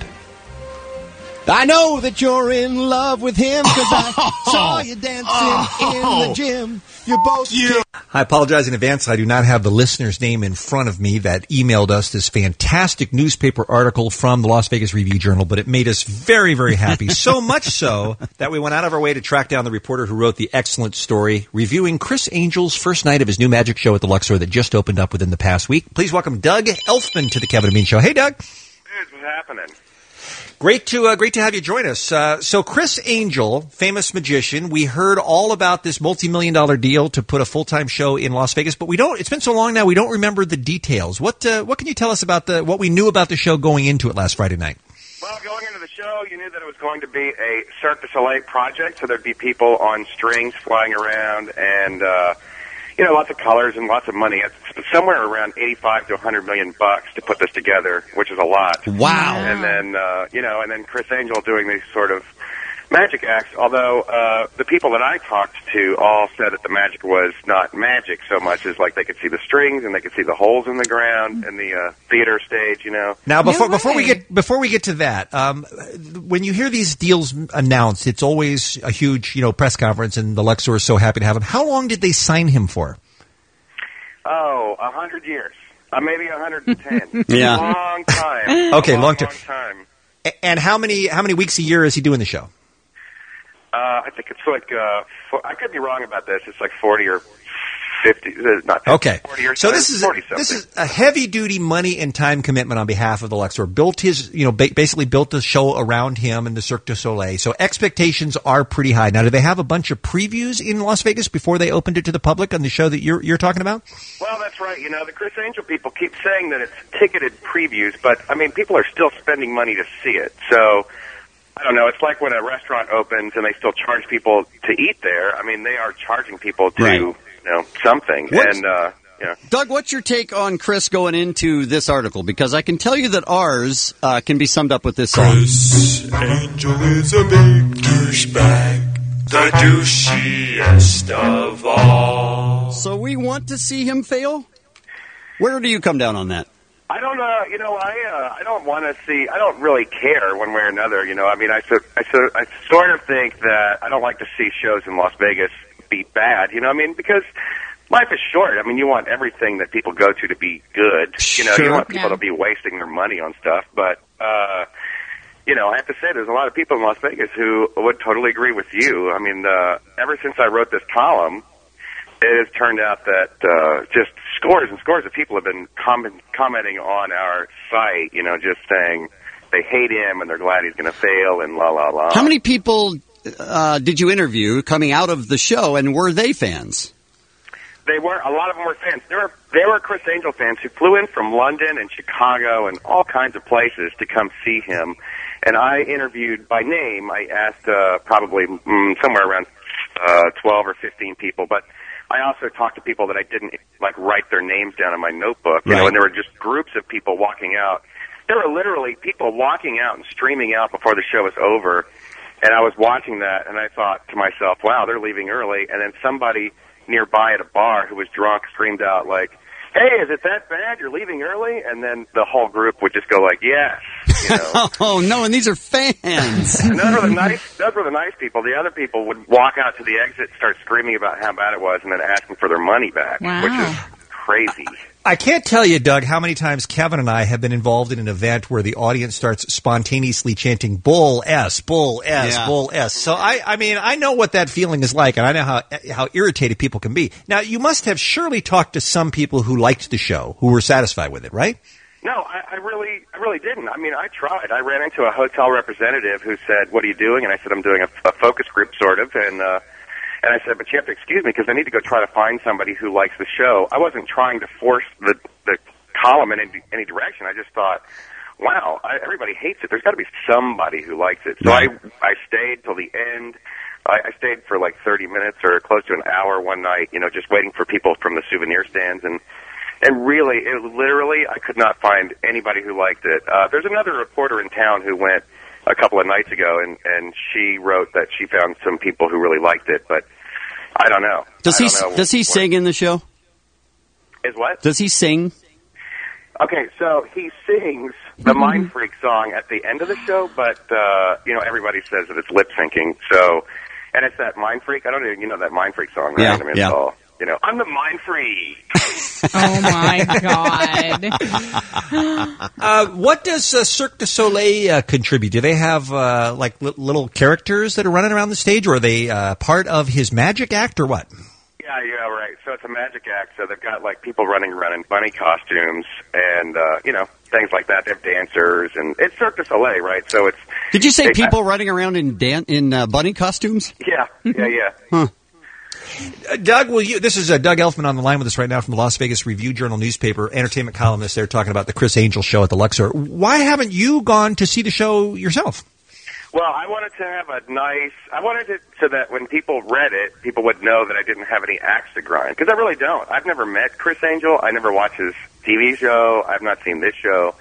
P: I know that you're in love with him because I saw you dancing in the gym. You're both. You.
G: I apologize in advance. I do not have the listener's name in front of me that emailed us this fantastic newspaper article from the Las Vegas Review-Journal, but it made us very, very happy. So much so that we went out of our way to track down the reporter who wrote the excellent story reviewing Chris Angel's first night of his new magic show at the Luxor that just opened up within the past week. Please welcome Doug Elfman to the Kevin and Bean Show. Hey, Doug.
W: Dude, what's happening?
G: Great to uh, great to have you join us. Uh, so Chris Angel, famous magician, we heard all about this multi-million dollar deal to put a full-time show in Las Vegas, but we don't. It's been so long now, we don't remember the details. What uh, what can you tell us about the what we knew about the show going into it last Friday night?
W: Well, going into the show, you knew that it was going to be a Cirque du Soleil project, so there'd be people on strings flying around and, uh, you know, lots of colors and lots of money. It's somewhere around eighty-five to one hundred million bucks to put this together, which is a lot.
H: Wow.
W: And then, uh, you know, and then Chris Angel doing these sort of magic acts, although uh, the people that I talked to all said that the magic was not magic so much as like they could see the strings and they could see the holes in the ground and the uh, theater stage, you know.
G: Now, before before we get before we get to that, um, when you hear these deals announced, it's always a huge, you know, press conference, and the Luxor is so happy to have him. How long did they sign him for?
W: Oh, a hundred years. Uh, maybe a hundred and ten.
G: Yeah.
W: Long time.
G: Okay,
W: long,
G: long time.
W: long time.
G: A- And how many how many weeks a year is he doing the show?
W: Uh, I think it's like, uh, four, I could be wrong about this. It's like forty or fifty, uh, not fifty,
G: Okay,
W: forty or
G: so
W: something,
G: this is
W: forty
G: this
W: something.
G: is a heavy duty money and time commitment on behalf of the Luxor. Built his, you know, ba- basically built the show around him and the Cirque du Soleil. So expectations are pretty high. Now, do they have a bunch of previews in Las Vegas before they opened it to the public on the show that you're you're talking about?
W: Well, that's right. You know, the Chris Angel people keep saying that it's ticketed previews, but, I mean, people are still spending money to see it. So, I don't know. It's like when a restaurant opens and they still charge people to eat there. I mean, they are charging people to,
H: Right.
W: you know, something.
H: What's-
W: And, uh, you know.
H: Doug, what's your take on Chris going into this article? Because I can tell you that ours uh, can be summed up with this song.
A: Chris Angel is a big douchebag, the douchiest of all.
H: So we want to see him fail? Where do you come down on that?
W: I don't know. You know, I uh, I don't want to see. I don't really care one way or another. You know, I mean, I so I so I sort of think that I don't like to see shows in Las Vegas be bad. You know, I mean, because life is short. I mean, you want everything that people go to to be good. You know, you
A: Sure.
W: don't want people
A: Yeah.
W: to be wasting their money on stuff. But uh, you know, I have to say, there's a lot of people in Las Vegas who would totally agree with you. I mean, uh, ever since I wrote this column, it has turned out that uh, just scores and scores of people have been comment- commenting on our site, you know, just saying they hate him and they're glad he's going to fail and la, la, la.
H: How many people uh, did you interview coming out of the show, and were they fans?
W: They were, a lot of them were fans. There were, there were Chris Angel fans who flew in from London and Chicago and all kinds of places to come see him. And I interviewed by name. I asked uh, probably mm, somewhere around uh, twelve or fifteen people, but I also talked to people that I didn't like write their names down in my notebook. You
A: Right.
W: know, and there were just groups of people walking out. There were literally people walking out and streaming out before the show was over. And I was watching that, and I thought to myself, "Wow, they're leaving early." And then somebody nearby at a bar who was drunk screamed out like, "Hey, is it that bad? You're leaving early?" And then the whole group would just go like, "Yes." You know.
H: Oh no! And these are fans.
W: And those were the nice. Those were the nice people. The other people would walk out to the exit, start screaming about how bad it was, and then asking for their money back,
G: Wow.
W: which is crazy.
G: I can't tell you, Doug, how many times Kevin and I have been involved in an event where the audience starts spontaneously chanting "Bull S, Bull S,
H: Yeah.
G: Bull S." So I, I mean, I know what that feeling is like, and I know how how irritated people can be. Now, you must have surely talked to some people who liked the show, who were satisfied with it, right?
W: No, I, I really, I really didn't. I mean, I tried. I ran into a hotel representative who said, "What are you doing?" And I said, "I'm doing a, a focus group, sort of." And uh, and I said, "But you have to excuse me because I need to go try to find somebody who likes the show." I wasn't trying to force the the column in any, any direction. I just thought, wow, I, everybody hates it. There's got to be somebody who likes it. So I I stayed till the end. I, I stayed for like thirty minutes or close to an hour one night, you know, just waiting for people from the souvenir stands. And
M: And really, it literally, I could not find anybody who liked it. Uh, there's another reporter in town who went a couple of nights ago, and, and she wrote that she found some people who really liked it, but I don't know.
H: Does
M: I
H: he
M: don't know
H: does he
M: what-
H: sing in the show?
M: Is what?
H: Does he sing?
M: Okay, so he sings the Mind Freak song at the end of the show, but, uh, you know, everybody says that it's lip syncing, so, and it's that Mind Freak. I don't even, you know that Mind Freak song, right?
H: Yeah,
M: I mean, it's
H: yeah.
M: all, you know, I'm the Mind Freak.
L: Oh my God!
G: Uh, what does uh, Cirque du Soleil uh, contribute? Do they have uh, like li- little characters that are running around the stage, or are they uh, part of his magic act, or what?
M: Yeah, yeah, right. So it's a magic act. So they've got like people running around in bunny costumes and uh, you know, things like that. They have dancers, and it's Cirque du Soleil, right? So it's.
H: Did you say
M: they-
H: people running around in dan- in uh, bunny costumes?
M: Yeah, yeah, yeah.
H: Huh.
G: Uh, Doug, will you? This is uh, Doug Elfman on the line with us right now from the Las Vegas Review Journal newspaper, entertainment columnist there, talking about the Chris Angel show at the Luxor. Why haven't you gone to see the show yourself?
M: Well, I wanted to have a nice. I wanted it so that when people read it, people would know that I didn't have any axe to grind, because I really don't. I've never met Chris Angel. I never watched his T V show. I've not seen this show.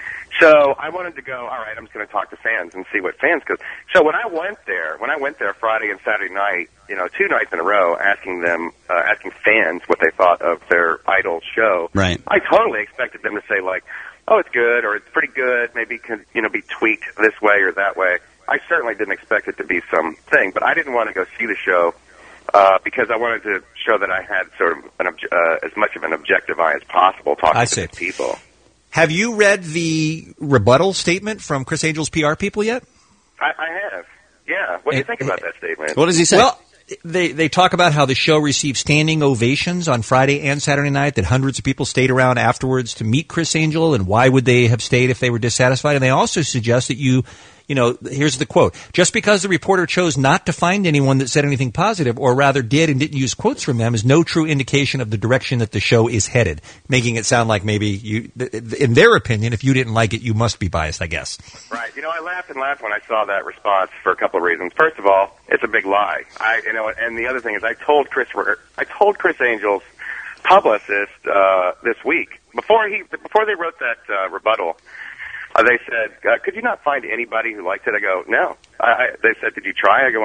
M: So I wanted to go, all right, I'm just going to talk to fans and see what fans, because so when I went there, when I went there Friday and Saturday night, you know, two nights in a row, asking them, uh, asking fans what they thought of their idol show,
H: Right.
M: I totally expected them to say like, oh, it's good, or it's pretty good, maybe can, you know, be tweaked this way or that way. I certainly didn't expect it to be something, but I didn't want to go see the show uh, because I wanted to show that I had sort of an obj- uh, as much of an objective eye as possible talking
G: I
M: to
G: see.
M: the people.
G: Have you read the rebuttal statement from Chris Angel's P R people yet?
M: I, I have. Yeah. What do you think about that statement?
G: Well, they they talk about how the show received standing ovations on Friday and Saturday night, that hundreds of people stayed around afterwards to meet Chris Angel, and why would they have stayed if they were dissatisfied? And they also suggest that you, you know, here's the quote, just because the reporter chose not to find anyone that said anything positive, or rather did and didn't use quotes from them, is no true indication of the direction that the show is headed, making it sound like maybe you, in their opinion, if you didn't like it, you must be biased, I guess.
M: Right. You know, I laughed and laughed when I saw that response for a couple of reasons. First of all, it's a big lie. I, you know, and the other thing is, I told Chris, I told Chris Angel's publicist uh, this week before he, before they wrote that uh, rebuttal. Uh, they said, uh, "Could you not find anybody who liked it?" I go, "No." I, I, they said, "Did you try?" I go,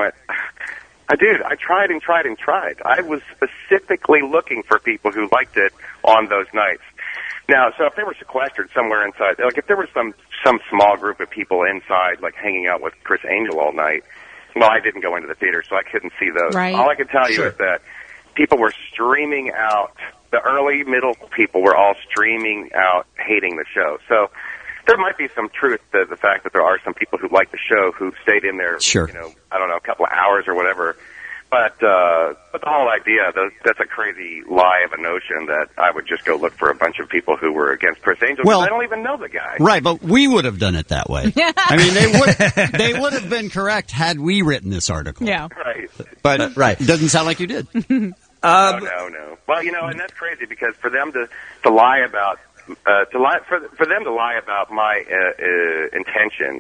M: "I did. I tried and tried and tried. I was specifically looking for people who liked it on those nights." Now, so if they were sequestered somewhere inside, like if there was some some small group of people inside, like hanging out with Chris Angel all night, well, I didn't go into the theater, so I couldn't see those.
L: Right.
M: All I can tell you
L: Sure.
M: is that people were streaming out. The early, middle people were all streaming out, hating the show. So there might be some truth to the fact that there are some people who like the show who stayed in there,
H: Sure.
M: you know, I don't know, a couple of hours or whatever. But uh, but the whole idea, the, that's a crazy lie of a notion that I would just go look for a bunch of people who were against Chris Angel, because
H: Well-
M: I don't even know the guy.
H: Right, but we would have done it that way. I mean, they would they would have been correct had we written this article.
L: Yeah.
M: Right.
H: But
G: right.
H: it doesn't sound like you did.
M: no, no, no. Well, you know, and that's crazy because for them to, to lie about uh, to lie for for them to lie about my uh, uh, intentions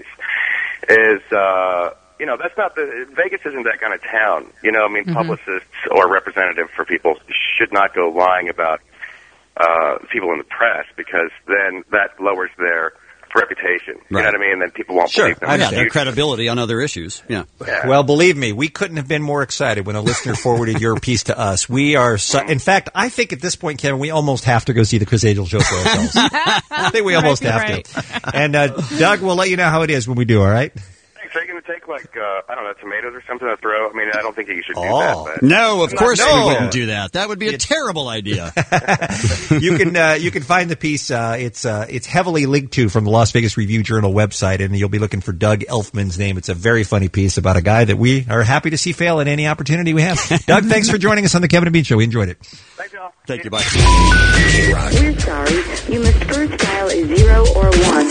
M: is uh, you know that's not the Vegas isn't that kind of town. You know, I mean,
L: Mhm.
M: publicists or representative for people should not go lying about uh, people in the press, because then that lowers their reputation. You
H: Right.
M: know what I mean? And then people won't
G: Sure,
M: believe them.
G: I
M: in the
G: understand.
H: Their
M: future.
H: credibility on other issues. Yeah.
M: Yeah.
G: Well, believe me, we couldn't have been more excited when a listener forwarded your piece to us. We are, so, in fact, I think at this point, Kevin, we almost have to go see the Chris Angel show for ourselves. I think we almost have
L: Right.
G: to. And uh, Doug, we'll let you know how it is when we do. All right?
M: Thanks. Are you going to take like uh, I don't know, tomatoes or something to throw? I mean, I don't think you should do
G: Oh.
M: that. But
H: No, of course
G: No.
H: we wouldn't do that. That would be a terrible idea.
G: you can uh, you can find the piece. Uh, it's uh, it's heavily linked to from the Las Vegas Review Journal website, and you'll be looking for Doug Elfman's name. It's a very funny piece about a guy that we are happy to see fail at any opportunity we have. Doug, thanks for joining us on the Kevin and Bean Show. We enjoyed it.
M: Thanks, y'all.
H: Thank you. Bye.
S: We're sorry. You must first dial a zero or one.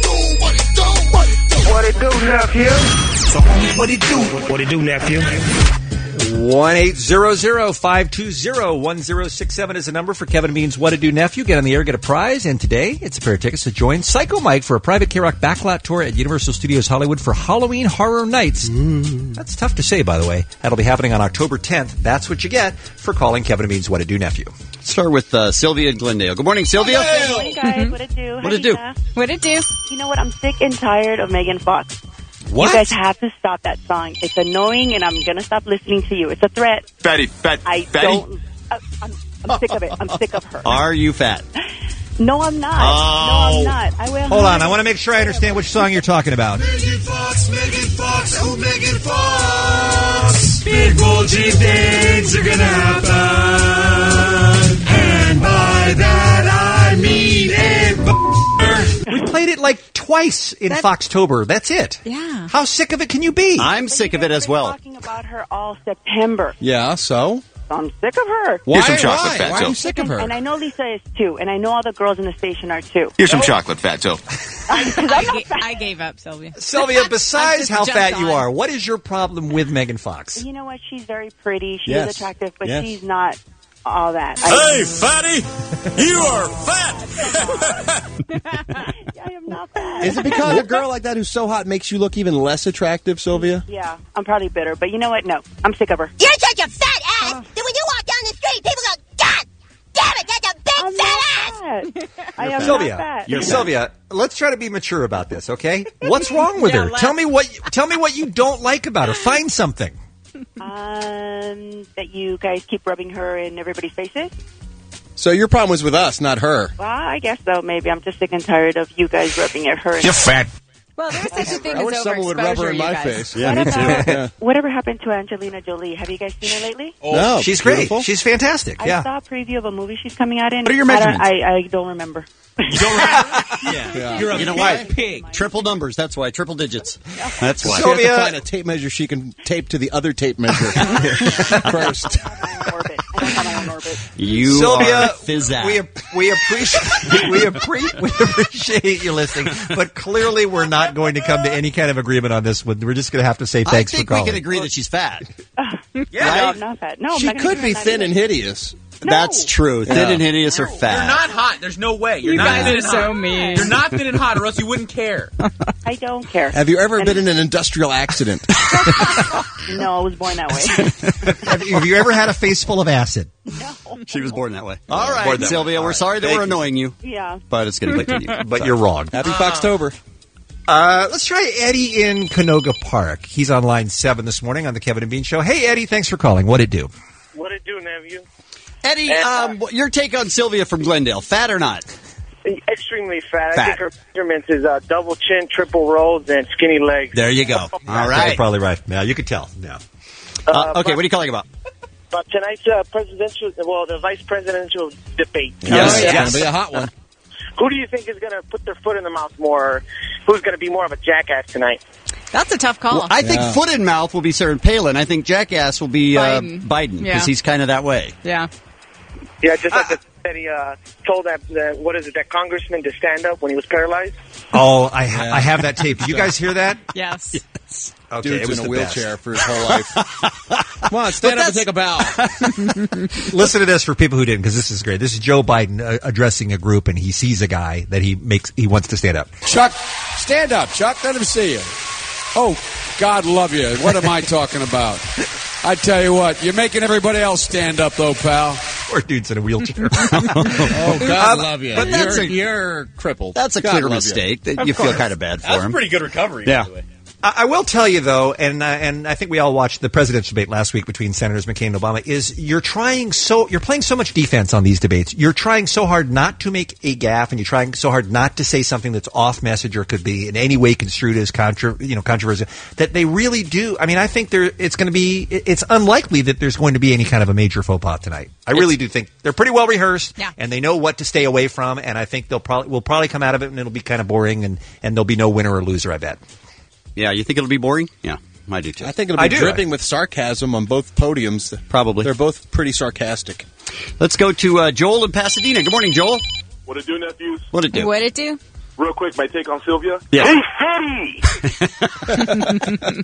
W: What it do, nephew? So, what it do? What it do, nephew?
G: one eight zero zero five two zero one zero six seven is the number for Kevin and Bean's What to Do Nephew. Get on the air, get a prize, and today it's a pair of tickets to join Psycho Mike for a private K-Rock backlot tour at Universal Studios Hollywood for Halloween Horror Nights. Mm. That's tough to say, by the way. That'll be happening on October tenth. That's what you get for calling Kevin and Bean's What to Do Nephew.
H: Start with uh, Sylvia in Glendale. Good morning, Sylvia.
F: Good morning, guys. What it do?
H: What it do?
L: What it do?
F: You know what? I'm sick and tired of Megan Fox.
H: What?
F: You guys have to stop that song. It's annoying, and I'm going to stop listening to you. It's a threat.
J: Fatty, fat,
F: I
J: fatty.
F: don't... Uh, I'm, I'm sick of it. I'm sick of her.
H: Are you fat?
F: No, I'm not.
G: Oh.
F: No, I'm not. I will.
G: Hold on, I want to make sure I understand which song you're talking about.
A: Megan Fox, Megan Fox, oh Megan Fox. Big bulgy things are gonna happen. And by that I mean a b-
G: We played it like twice in Foxtober. That's it.
L: Yeah.
G: How sick of it can you be?
H: I'm sick of it as well.
F: Talking about her all September.
P: Yeah, so?
F: I'm sick of her.
J: Why? Here's some chocolate,
P: Why?
J: Fatso.
P: Why are you sick of her?
F: And I know Lisa is too, and I know all the girls in the station are too.
J: Here's some chocolate, Fatso.
L: I, ga- I gave up, Sylvia.
G: Sylvia, besides
L: just
G: how
L: jumped
G: fat you
L: on.
G: are, what is your problem with Megan Fox?
F: You know what? She's very pretty. She
P: Yes.
F: is attractive, but
P: Yes.
F: she's not all that.
A: Hey, fatty, you are fat.
F: I am not fat.
P: Is it because a girl like that who's so hot makes you look even less attractive, Sylvia?
F: Yeah, I'm probably bitter, but you know what? No, I'm sick of her.
U: You're such a fat ass that when you walk down the street, people go, God damn it, that's a big
F: I'm
U: fat
F: not
U: ass!
F: fat. I am
G: Sylvia,
F: not fat.
G: you're Sylvia, let's try to be mature about this, okay? What's wrong with
L: Yeah,
G: her?
L: laugh.
G: Tell me what tell me what you don't like about her. Find something.
F: Um, that you guys keep rubbing her in everybody's faces?
P: So your problem was with us, not her.
F: Well, I guess so. Maybe I'm just sick and tired of you guys rubbing at her.
J: You're fat.
L: Well, there's such a thing
P: I
L: as
P: wish someone would rub her
L: overexposure,
P: in
L: you
P: my
L: guys.
P: face.
H: Yeah,
F: What
H: me too.
F: about-
P: Yeah.
F: Whatever happened to Angelina Jolie? Have you guys seen her lately?
P: No,
G: She's great.
P: beautiful.
G: She's fantastic.
F: I
G: Yeah.
F: saw a preview of a movie she's coming out in.
H: What are your
F: I don't-
H: measurements?
F: I, I don't remember.
N: You don't remember?
H: Yeah.
P: Yeah.
N: You're a
H: You know
N: big
H: why?
N: pig.
H: Triple numbers. That's why. Triple digits. That's why.
P: She has to
G: Sylvia-
P: find a tape measure she can tape to the other tape measure first.
F: I have my own orbit. I don't have my own orbit.
H: You
G: Sylvia,
H: are fizzat.
G: we we appreciate we appreciate we appreciate you listening, but clearly we're not going to come to any kind of agreement on this one. We're just going to have to say thanks
H: I think
G: for
H: we
G: calling.
H: can agree that she's fat.
F: No,
H: Right?
F: I'm not fat. No, I'm
P: She
F: not gonna
P: could
F: do
P: be
F: that
P: thin
F: either.
P: and hideous.
F: No.
H: That's true. Thin
P: Yeah.
H: and hideous are fat.
N: You're not hot. There's no way. You're
L: You
N: not
L: guys
N: thin
L: are
N: and
L: so
N: hot.
L: mean.
N: You're not thin and hot, or else you wouldn't care.
F: I don't care.
P: Have you ever been in an industrial accident?
F: No, I was born that way.
G: have, you, have you ever had a face full of acid?
H: She was born that way.
G: All right,
H: Born that Sylvia,
G: way.
H: we're sorry that
G: Thank
H: we're
G: you.
H: annoying you,
F: Yeah.
H: but it's going to continue.
G: But you're wrong.
P: Happy Foxtober.
G: Uh, let's try Eddie in Canoga Park. He's on line seven this morning on the Kevin and Bean Show. Hey, Eddie, thanks for calling. What'd it do?
O: What it do, nephew?
H: Eddie, um, your take on Sylvia from Glendale, fat or not?
O: Extremely fat.
H: Fat.
O: I think her measurements is uh, double chin, triple rolls, and skinny legs.
H: There you go. All
G: That's
H: right.
G: probably right. Yeah, you could tell. Yeah.
H: Uh, okay, what are you calling about?
O: About tonight's uh, presidential, well, the vice presidential debate.
P: Yes,
H: Oh,
P: it's
H: yes.
P: going to be a hot one.
O: Who do you think is going to put their foot in the mouth more? Or who's going to be more of a jackass tonight?
L: That's a tough call.
H: Well, I think
P: Yeah.
H: foot in mouth will be Sarah Palin. I think jackass will be uh,
L: Biden.
H: Biden because
L: Yeah.
H: he's kind of that way.
L: yeah.
O: Yeah, just like the, that he uh, told that, that, what is it, that congressman to stand up when he was paralyzed.
G: Oh, I ha- I have that tape. Did you guys hear that?
L: Yes.
G: Okay,
P: Dude's
G: it was
P: in a
G: the
P: wheelchair
G: best.
P: for his whole life. Come on, stand up and take a bow.
G: Listen to this for people who didn't, because this is great. This is Joe Biden uh, addressing a group, and he sees a guy that he makes he wants to stand up.
T: Chuck, stand up. Chuck, let him see you. Oh, God love you. What am I talking about? I tell you what, you're making everybody else stand up, though, pal.
G: Poor dude's in a wheelchair.
P: Oh, God
G: Um,
P: love you.
H: but that's
P: you're,
H: a-
P: you're crippled.
H: That's a
P: God
H: clear
P: love you.
H: mistake. That
G: Of
H: you feel
G: course.
H: kind of bad for
Q: That was a
H: him.
Q: pretty good recovery,
H: Yeah.
Q: by the way.
G: I, I will tell you though, and uh, and I think we all watched the presidential debate last week between Senators McCain and Obama. Is you're trying so you're playing so much defense on these debates. You're trying so hard not to make a gaffe, and you're trying so hard not to say something that's off message or could be in any way construed as contra, you know, controversial. That they really do. I mean, I think there it's going to be. it- It's unlikely that there's going to be any kind of a major faux pas tonight. I really do think they're pretty well rehearsed,
L: Yeah.
G: and they know what to stay away from. And I think they'll probably will probably come out of it, and it'll be kind of boring, and and there'll be no winner or loser. I bet.
H: Yeah, you think it'll be boring? Yeah, I do too.
P: I think it'll be
G: I do.
P: dripping with sarcasm on both podiums.
H: Probably.
P: They're both pretty sarcastic.
H: Let's go to uh, Joel in Pasadena. Good morning, Joel.
X: What it do, nephews?
H: What it do?
L: What it do?
X: Real quick, my take on Sylvia.
H: Yeah.
X: Hey, Fatty!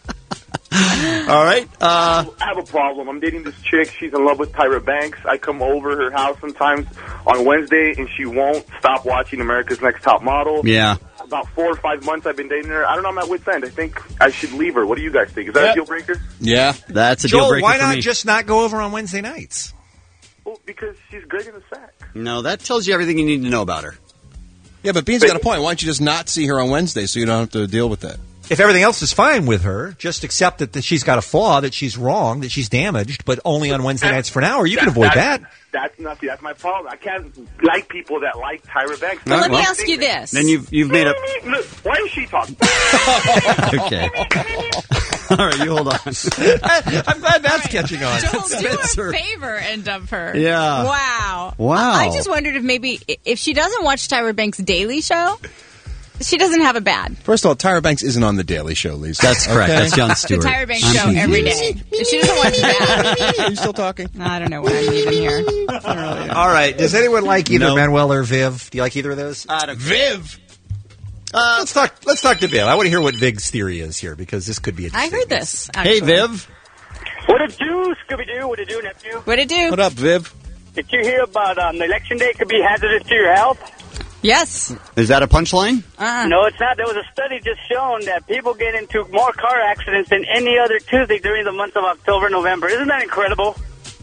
H: All right. Uh,
X: I have a problem. I'm dating this chick. She's in love with Tyra Banks. I come over her house sometimes on Wednesday, and she won't stop watching America's Next Top Model.
H: Yeah.
X: About four or five months I've been dating her. I don't know, I'm at wit's end. I think I should leave her. What do you guys think? Is that
G: Yep.
X: a deal breaker?
P: Yeah.
H: That's a
G: Joel,
H: deal breaker
G: why
H: for
G: not
H: me.
G: just not go over on Wednesday nights?
X: Well, because she's great in the sack.
H: No, that tells you everything you need to know about her.
P: Yeah, but Bean's got a point. Why don't you just not see her on Wednesday so you don't have to deal with that?
G: If everything else is fine with her, just accept that, that she's got a flaw, that she's wrong, that she's damaged, but only on Wednesday nights for an hour. You can avoid that.
X: That's not. That's my problem. I can't like people that like Tyra Banks.
L: Well, let me
X: Well,
L: ask you this.
H: Then you've you've made up.
X: Look, why is she talking?
H: Okay. All right, you hold on.
G: I'm glad that's catching on.
L: Joel, do her a favor and dump her.
H: Yeah.
L: Wow.
H: Wow.
L: I just wondered if maybe if she doesn't watch Tyra Banks' Daily Show, she doesn't have a bad.
P: First of all, Tyra Banks isn't on The Daily Show, Lisa.
H: That's correct.
P: Okay?
H: That's Jon Stewart.
L: The Tyra Banks
H: I'm
L: show
H: confused.
L: every day. If she doesn't watch that,
P: Are you still talking?
L: I don't know what I'm even here.
G: All right. Does anyone like either
H: No.
G: Manuel or Viv? Do you like either of those?
H: I don't
P: Viv.
G: Uh, let's talk. Let's talk to Viv. I want to hear what Vig's theory is here because this could be
L: I
G: interesting.
L: heard this.
H: Hey,
L: actually.
H: Viv.
C: What it do, Scooby-Doo? What it do, nephew?
L: What it do?
P: What up, Viv?
C: Did you hear about um, election day could be hazardous to your health?
L: Yes.
H: Is that a punchline?
L: Uh-uh.
C: No, it's not. There was a study just shown that people get into more car accidents than any other Tuesday during the months of October, November. Isn't that incredible?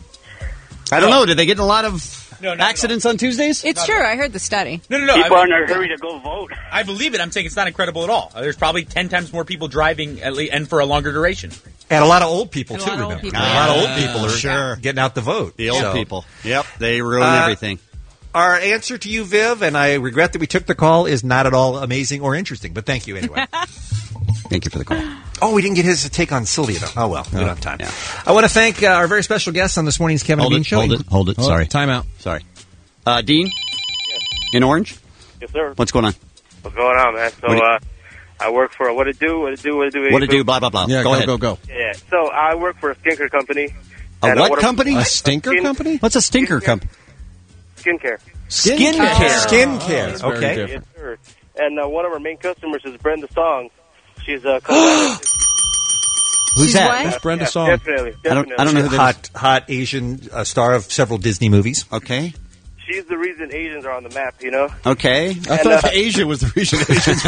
H: I don't know. Did they get in a lot of
N: No, not at
H: accidents on Tuesdays?
L: It's true. I heard the study.
N: No, no, no.
C: People
N: I
C: are in
N: mean,
C: a hurry to go vote.
N: I believe it. I'm saying it's not incredible at all. Uh, There's probably ten times more people driving, at least, and for a longer duration.
G: And a lot of old people,
L: And a
G: too,
L: lot of old
G: remember.
L: people.
G: A lot of old
H: Ah,
G: people are
H: sure.
G: getting out the vote.
H: The old
G: So,
H: people. Yep. They ruin
G: Uh,
H: everything.
G: Our answer to you, Viv, and I regret that we took the call, is not at all amazing or interesting, but thank you anyway.
H: Thank you for the call.
G: Oh, we didn't get his take on Sylvia, though. Oh, well, we don't have time.
H: Yeah.
G: I want to thank uh, our very special guest on this morning's Kevin
H: Hold
G: and Bean
H: it,
G: Show.
H: hold it, hold it.
P: Hold
H: Sorry.
P: it. Time out.
H: Sorry. Uh, Dean? In Orange?
O: Yes, sir.
H: What's going on?
O: What's going on, man? So,
H: What do you-
O: uh, I work for what it do, what it do, what it do.
H: What to do, blah, blah, blah.
P: Yeah,
H: go,
P: go,
H: ahead.
P: go, go.
O: Yeah. So I work for a skinker company.
H: A
O: And, uh,
H: what
O: what
H: company?
P: A stinker
O: Skin-
P: company?
H: What's a stinker company?
O: Skincare.
H: Skin
G: care.
H: care.
G: Skin care.
P: That's very
G: Okay.
P: different.
O: Yes, sir. And uh, one of our main customers is Brenda Song. She's a uh,
H: Who's
L: She's
H: that?
L: what?
P: That's Brenda
O: yeah,
P: Song.
O: Definitely,
H: I don't-
O: definitely.
H: I don't know who that is.
G: Hot, hot Asian uh, star of several Disney movies.
H: Okay.
O: She's the reason Asians are on the map. You know.
H: Okay.
P: I
O: And,
P: thought
O: uh,
P: Asia was the reason Asians were.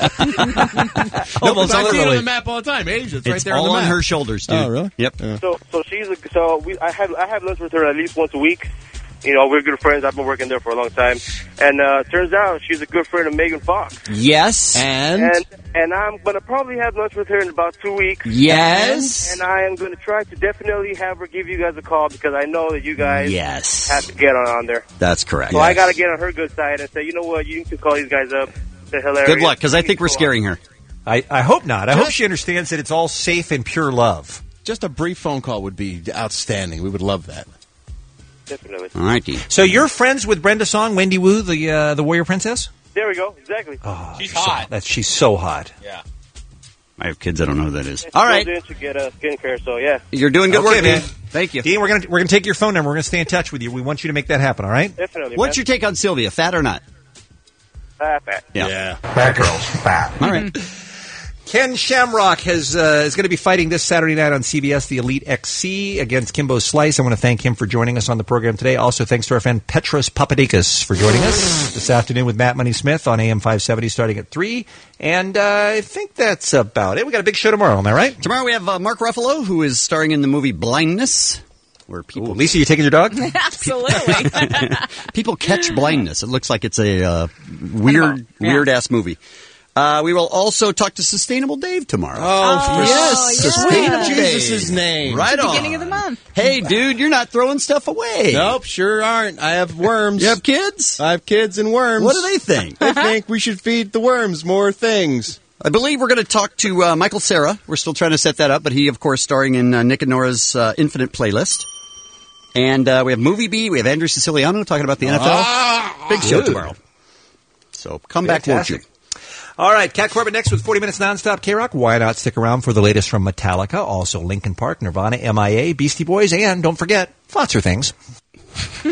H: No, well,
P: I
H: so
P: see it on
H: literally-
P: the map all the time. Asia, it's, right
H: It's
P: there
H: all
P: on the
H: on
P: map.
H: her shoulders, dude.
P: Oh, really?
H: Yep.
O: So, so she's a, so we. I have I have lunch with her at least once a week. You know, we're good friends. I've been working there for a long time, and uh, turns out she's a good friend of Megan Fox.
H: Yes.
P: And?
O: And and I'm gonna probably have lunch with her in about two weeks.
H: Yes.
O: And I am gonna try to definitely have her give you guys a call because I know that you guys
H: Yes.
O: have to get on, on there.
H: That's correct.
O: So I gotta get on her good side and say, you know what, you need to call these guys up. They're hilarious.
H: Good luck, because I think we're scaring her.
G: I, I hope not. I hope she understands that it's all safe and pure love.
P: Just a brief phone call would be outstanding. We would love that.
O: Definitely.
H: All right, Dean.
G: So you're friends with Brenda Song, Wendy Wu, the uh, the warrior princess?
O: There we go. Exactly.
G: Oh,
N: She's
G: so-
N: hot.
G: That's she's so hot.
N: Yeah.
H: I have kids. I don't know who that is.
O: She
H: All
O: goes
H: right.
O: in to get uh, skincare, so yeah.
H: You're doing good
G: Okay,
H: work,
G: man.
H: Dean. Thank you.
G: Dean, we're gonna we're gonna take your phone number. We're gonna stay in touch with you. We want you to make that happen. All right?
O: Definitely.
H: What's
O: man.
H: your take on Sylvia? Fat or not?
O: Ah, fat.
H: Yeah.
R: That girl's fat.
H: All right.
G: Ken Shamrock has uh, is going to be fighting this Saturday night on C B S, the Elite X C against Kimbo Slice. I want to thank him for joining us on the program today. Also, thanks to our friend Petros Papadakis for joining us this afternoon with Matt Money Smith on A M five seventy starting at three. And uh, I think that's about it. We got a big show tomorrow, am I right?
H: Tomorrow we have uh, Mark Ruffalo, who is starring in the movie Blindness, where people
G: Ooh, Lisa, you taking your dog?
L: Absolutely.
H: people catch blindness. It looks like it's a uh, weird,
L: Yeah.
H: weird ass movie. Uh, we will also talk to Sustainable Dave tomorrow.
P: Oh, for
H: yes,
L: yeah.
H: Sustainable
P: Jesus'
H: Dave.
P: name.
H: Right
L: the
H: on.
L: beginning of the month.
H: Hey, dude, you're not throwing stuff away.
P: Nope, sure aren't. I have worms.
H: You have kids?
P: I have kids and worms.
H: What do they think?
P: They think we should feed the worms more things.
H: I believe we're going to talk to uh, Michael Cera. We're still trying to set that up, but he, of course, starring in uh, Nick and Nora's uh, Infinite Playlist. And uh, we have Movie Bee. We have Andrew Siciliano talking about the N F L.
P: Ah,
H: Big show
G: good.
H: tomorrow. So come back, won't you?
G: Fantastic. All right, Cat Corbett next with forty minutes nonstop K-Rock. Why not stick around for the latest from Metallica, also Linkin Park, Nirvana, M I A, Beastie Boys, and don't forget, lots of things.